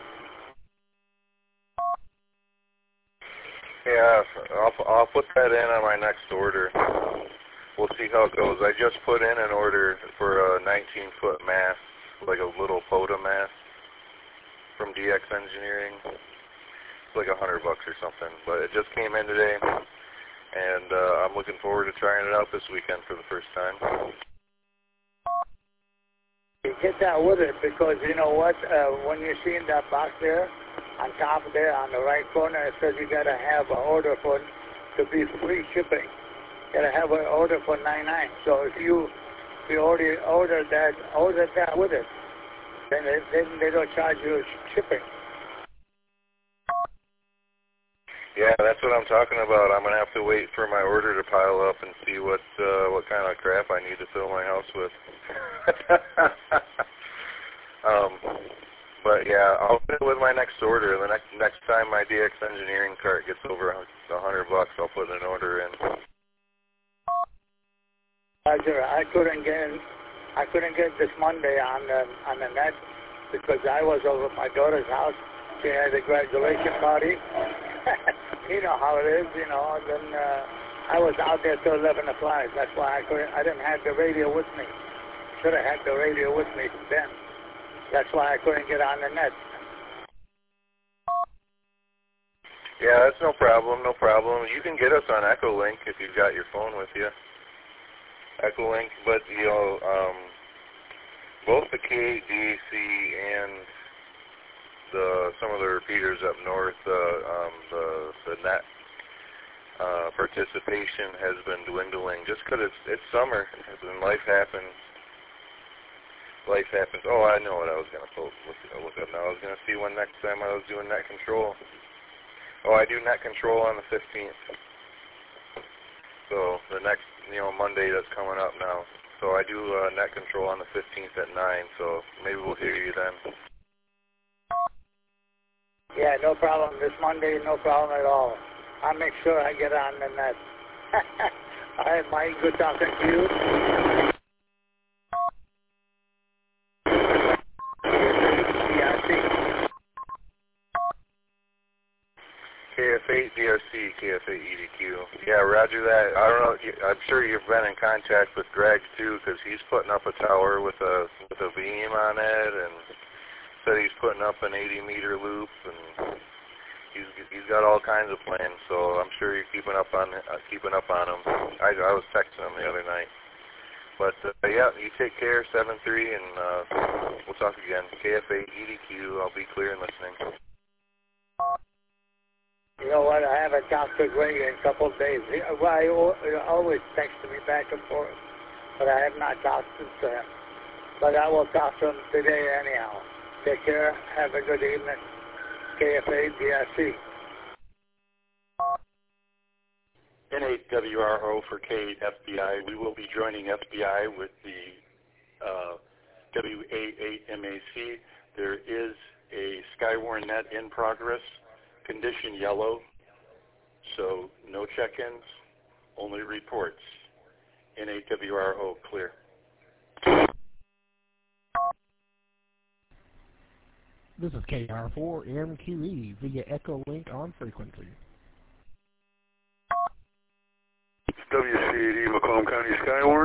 Yeah, I'll, I'll put that in on my next order. We'll see how it goes. I just put in an order for a nineteen foot mast, like a little POTA mast from D X Engineering. It's like a hundred bucks or something, but it just came in today, and uh, I'm looking forward to trying it out this weekend for the first time. You get that with it because you know what? Uh, when you're seeing that box there, on top of there, on the right corner, it says you got to have an order for to be free shipping. You got to have an order for ninety-nine. So if you if you already ordered that, order that with it, then they, then they don't charge you shipping. Yeah, that's what I'm talking about. I'm gonna have to wait for my order to pile up and see what uh, what kind of crap I need to fill my house with. um, but yeah, I'll fit with my next order. The next next time my D X Engineering cart gets over a hundred bucks, I'll put an order in. Roger, I couldn't get I couldn't get this Monday on the on the net because I was over at my daughter's house. She had a graduation party. You know how it is, you know. And then uh, I was out there till eleven o'clock. That's why I couldn't. I didn't have the radio with me. Should have had the radio with me then. That's why I couldn't get on the net. Yeah, that's no problem. No problem. You can get us on Echolink if you've got your phone with you. Echolink, but you know, um, both the K eight D A C and the some of the repeaters up north, uh, um, the the net uh, participation has been dwindling just because it's it's summer and life happens. Life happens. Oh, I know what I was gonna look, look up now. I was gonna see when next time I was doing net control. Oh, I do net control on the fifteenth. So the next, you know, Monday that's coming up now. So I do uh, net control on the fifteenth at nine. So maybe we'll hear you then. Yeah, no problem. This Monday, no problem at all. I'll make sure I get on the net. All right, Mike, good talking to you. K F eight D R C, K F eight E D Q. Yeah, roger that. I don't know. I'm sure you've been in contact with Greg too, because he's putting up a tower with a with a beam on it, and said he's putting up an eighty meter loop, and he's he's got all kinds of plans. So I'm sure you're keeping up on uh, keeping up on him. I I was texting him the other night. But uh, yeah, you take care, seven three, and uh, we'll talk again. K F eight E D Q. I'll be clear and listening. You know what? I haven't talked to Greg in a couple of days. He, well, I always texted me back and forth, but I have not talked to him. But I will talk to him today anyhow. Take care. Have a good evening. K F A D R C. N eight W R O for K eight F B I. We will be joining F B I with the uh, W A eight M A C. There is a Skywarn net in progress. Condition yellow, so no check-ins, only reports. N eight W R O clear. This is K R four M Q E via Echolink on frequency. W C eighty Macomb County Skywarn.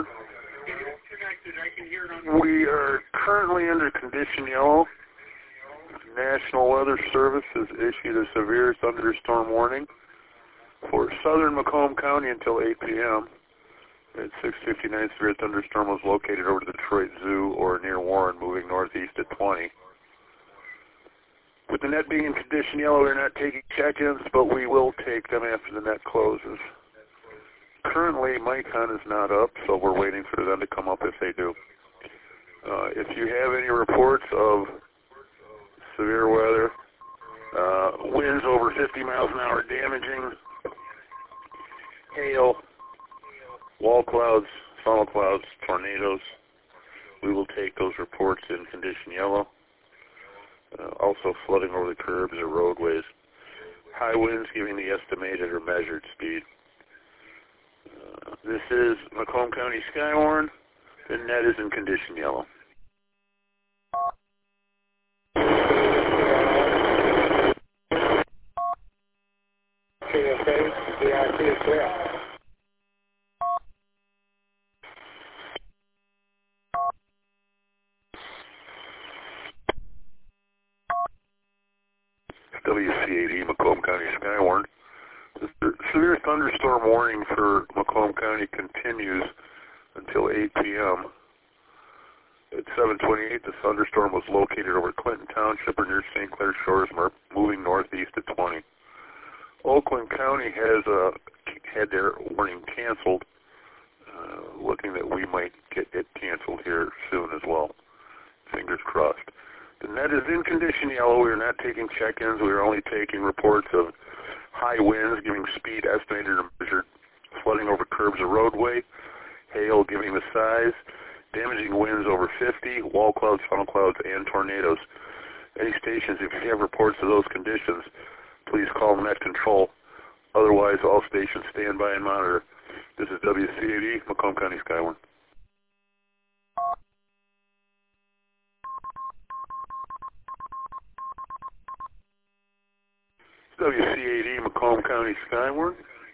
We are currently under condition yellow. National Weather Service has issued a severe thunderstorm warning for southern Macomb County until eight p m At six fifty-nine, severe thunderstorm was located over the Detroit Zoo or near Warren, moving northeast at twenty. With the net being in condition yellow, we're not taking check-ins, but we will take them after the net closes. Currently, Micon is not up, so we're waiting for them to come up if they do. Uh, if you have any reports of severe weather, uh, winds over fifty miles an hour damaging, hail, wall clouds, funnel clouds, tornadoes, we will take those reports in condition yellow. Uh, also flooding over the curbs or roadways. High winds giving the estimated or measured speed. Uh, this is Macomb County Skywarn. The net is in condition yellow. K F A D R C is clear. W C eighty Macomb County Skywarn. The severe thunderstorm warning for Macomb County continues until eight p m At seven twenty-eight, the thunderstorm was located over Clinton Township or near Saint Clair Shores, moving northeast at twenty. Oakland County has uh, had their warning canceled, uh, looking that we might get it canceled here soon as well. Fingers crossed. The net is in condition yellow. We are not taking check-ins. We are only taking reports of high winds giving speed estimated and measured, flooding over curbs or roadway, hail giving the size, damaging winds over fifty, wall clouds, funnel clouds, and tornadoes. Any stations, if you have reports of those conditions, please call Net Control. Otherwise, all stations stand by and monitor. This is W C eight E, Macomb County Skywarn. W C eight E, Macomb County Skywarn.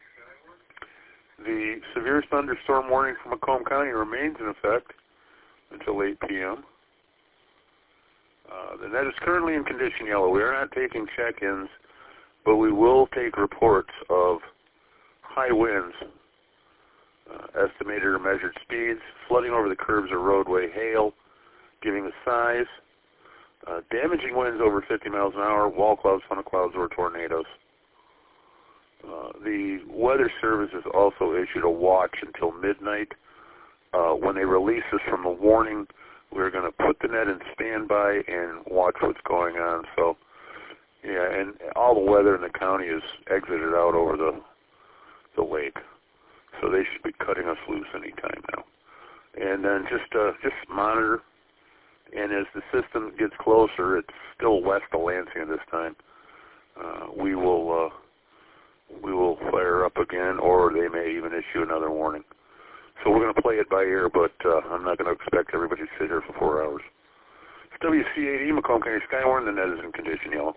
The severe thunderstorm warning for Macomb County remains in effect until eight p m Uh, the net is currently in condition yellow. We are not taking check-ins, but we will take reports of high winds, uh, estimated or measured speeds, flooding over the curbs or roadway, hail, giving the size, uh, damaging winds over fifty miles an hour, wall clouds, funnel clouds, or tornadoes. Uh, the Weather Service has also issued a watch until midnight. Uh, when they release us from the warning, we're going to put the net in standby and watch what's going on. So, yeah, and all the weather in the county is exited out over the the lake, so they should be cutting us loose any time now. And then just uh, just monitor. And as the system gets closer, it's still west of Lansing at this time. Uh, we will uh, we will fire up again, or they may even issue another warning. So we're going to play it by ear, but uh, I'm not going to expect everybody to sit here for four hours. It's W C eight E, Macomb County Skywarn. The net is in condition yellow.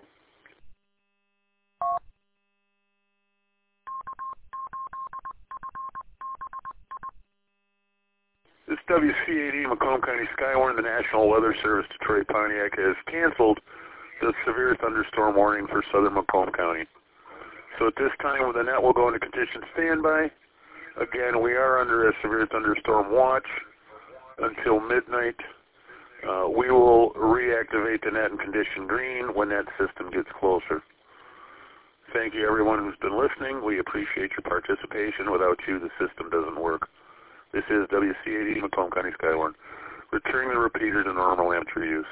This W C eight E, Macomb County Skywarn. The National Weather Service, Detroit Pontiac, has canceled the severe thunderstorm warning for southern Macomb County. So at this time, the net will go into condition standby. Again, we are under a severe thunderstorm watch until midnight. Uh, we will reactivate the net in condition green when that system gets closer. Thank you, everyone who's been listening. We appreciate your participation. Without you, the system doesn't work. This is W C eight E, Macomb County Skywarn, returning the repeater to normal amateur use.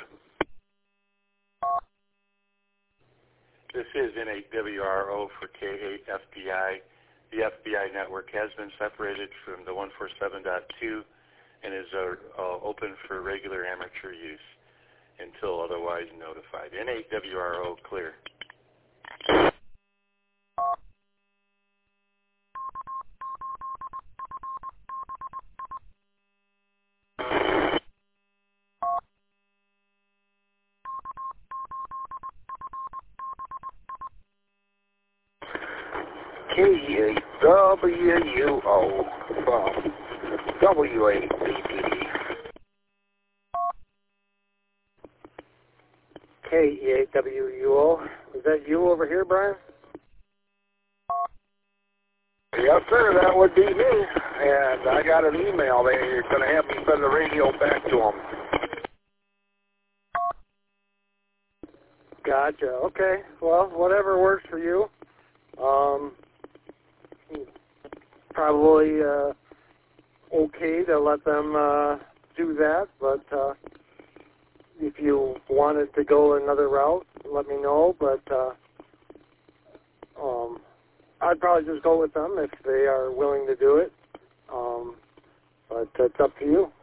This is N eight W R O for K eight F B I. The F B I network has been separated from the one forty-seven point two and is uh, uh, open for regular amateur use until otherwise notified. N eight W R O clear. K eight W U O from W eight B P D. K eight W U O. Is that you over here, Brian? Yes, sir, that would be me. And I got an email. They're going to have me send the radio back to them. Gotcha. Okay. Well, whatever works for you. Um, probably uh, okay to let them uh, do that, but uh, if you wanted to go another route, let me know. But uh, um, I'd probably just go with them if they are willing to do it. Um, but it's up to you.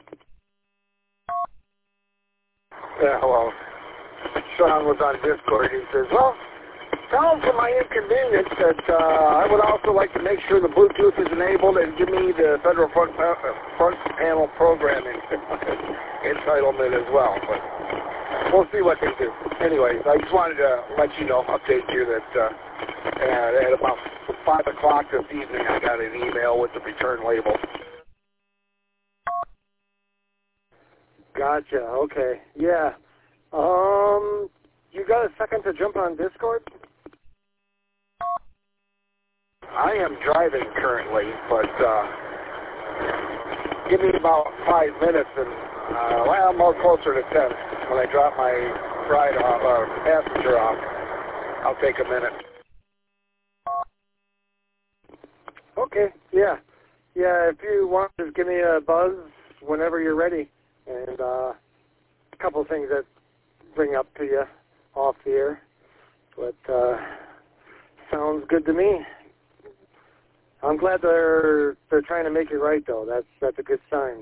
Yeah, well, Sean was on Discord. He says, well, tell them for my inconvenience that uh, I would also like to make sure the Bluetooth is enabled and give me the federal front, uh, front panel programming entitlement as well. But we'll see what they do. Anyways, I just wanted to let you know, update you that uh, at about five o'clock this evening I got an email with the return label. Gotcha. Okay. Yeah. Um, you got a second to jump on Discord? I am driving currently, but uh, give me about five minutes, and uh, well, more closer to ten. When I drop my ride off, or passenger off, I'll take a minute. Okay. Yeah. Yeah. If you want, just give me a buzz whenever you're ready, and uh, a couple of things that bring up to you off the air. But uh, Sounds good to me. I'm glad they're they're trying to make it right, though. That's that's a good sign.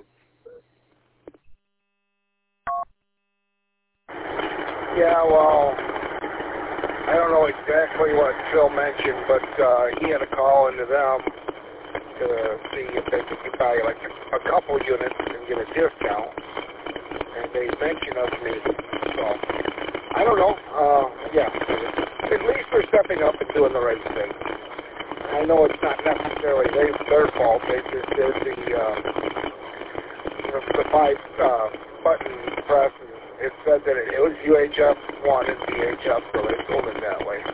Yeah, well, I don't know exactly what Phil mentioned, but uh, he had a call into them to see if they could buy like a, a couple units and get a discount. And they mentioned us me. So, I don't know. Uh, yeah, at least they're stepping up and doing the right thing. I know it's not necessarily they, their fault. They just did the, uh, the, the five uh, button press. And it said that it, it was U H F one and V H F, so they told it that way.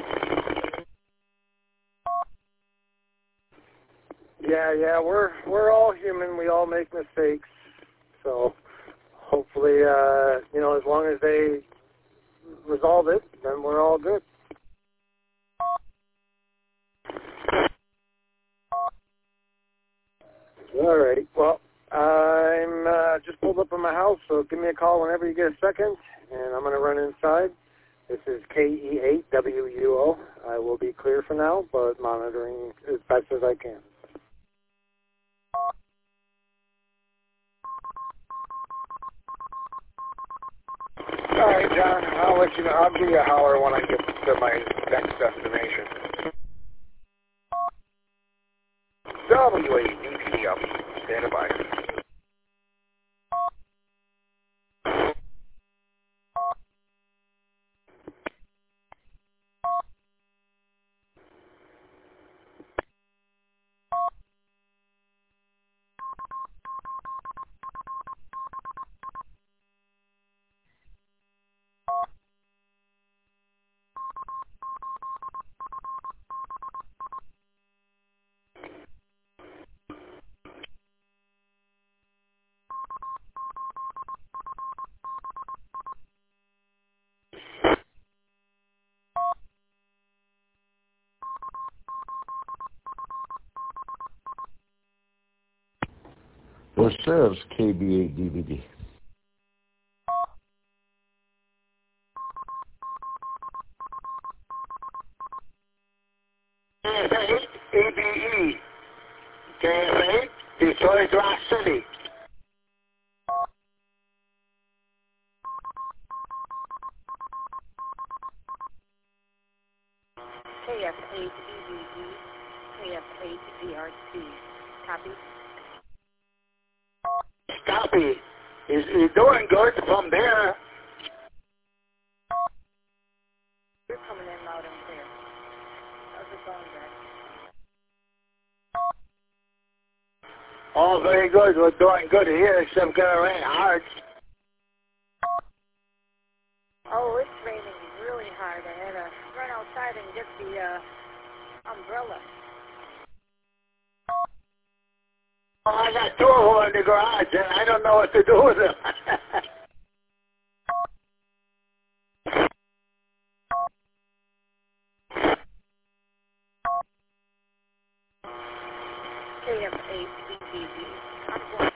Yeah, yeah, we're we're all human. We all make mistakes. So hopefully, uh, you know, as long as they resolve it, then we're all good. All right. Well, I'm uh, just pulled up in my house, so give me a call whenever you get a second, and I'm going to run inside. This is K E eight W U O. I will be clear for now, but monitoring as best as I can. All right, John. I'll let you know. I'll give you a holler when I get to my next destination. W A D P up. Stand by. This is K B eight D V D. K F eight, A B E. K F eight, Detroit Rock City. K F eight E V E, K F eight V R T. Copy? Copy. He's, he's doing good from there. You're coming in loud and clear. How's it going, Jack? Oh, very good. We're doing good here, except gonna rain hard. Oh, it's raining really hard. I had to run outside and get the uh, umbrella. Oh, I got two of them in the garage, and I don't know what to do with them. K F eight B B B. I'm going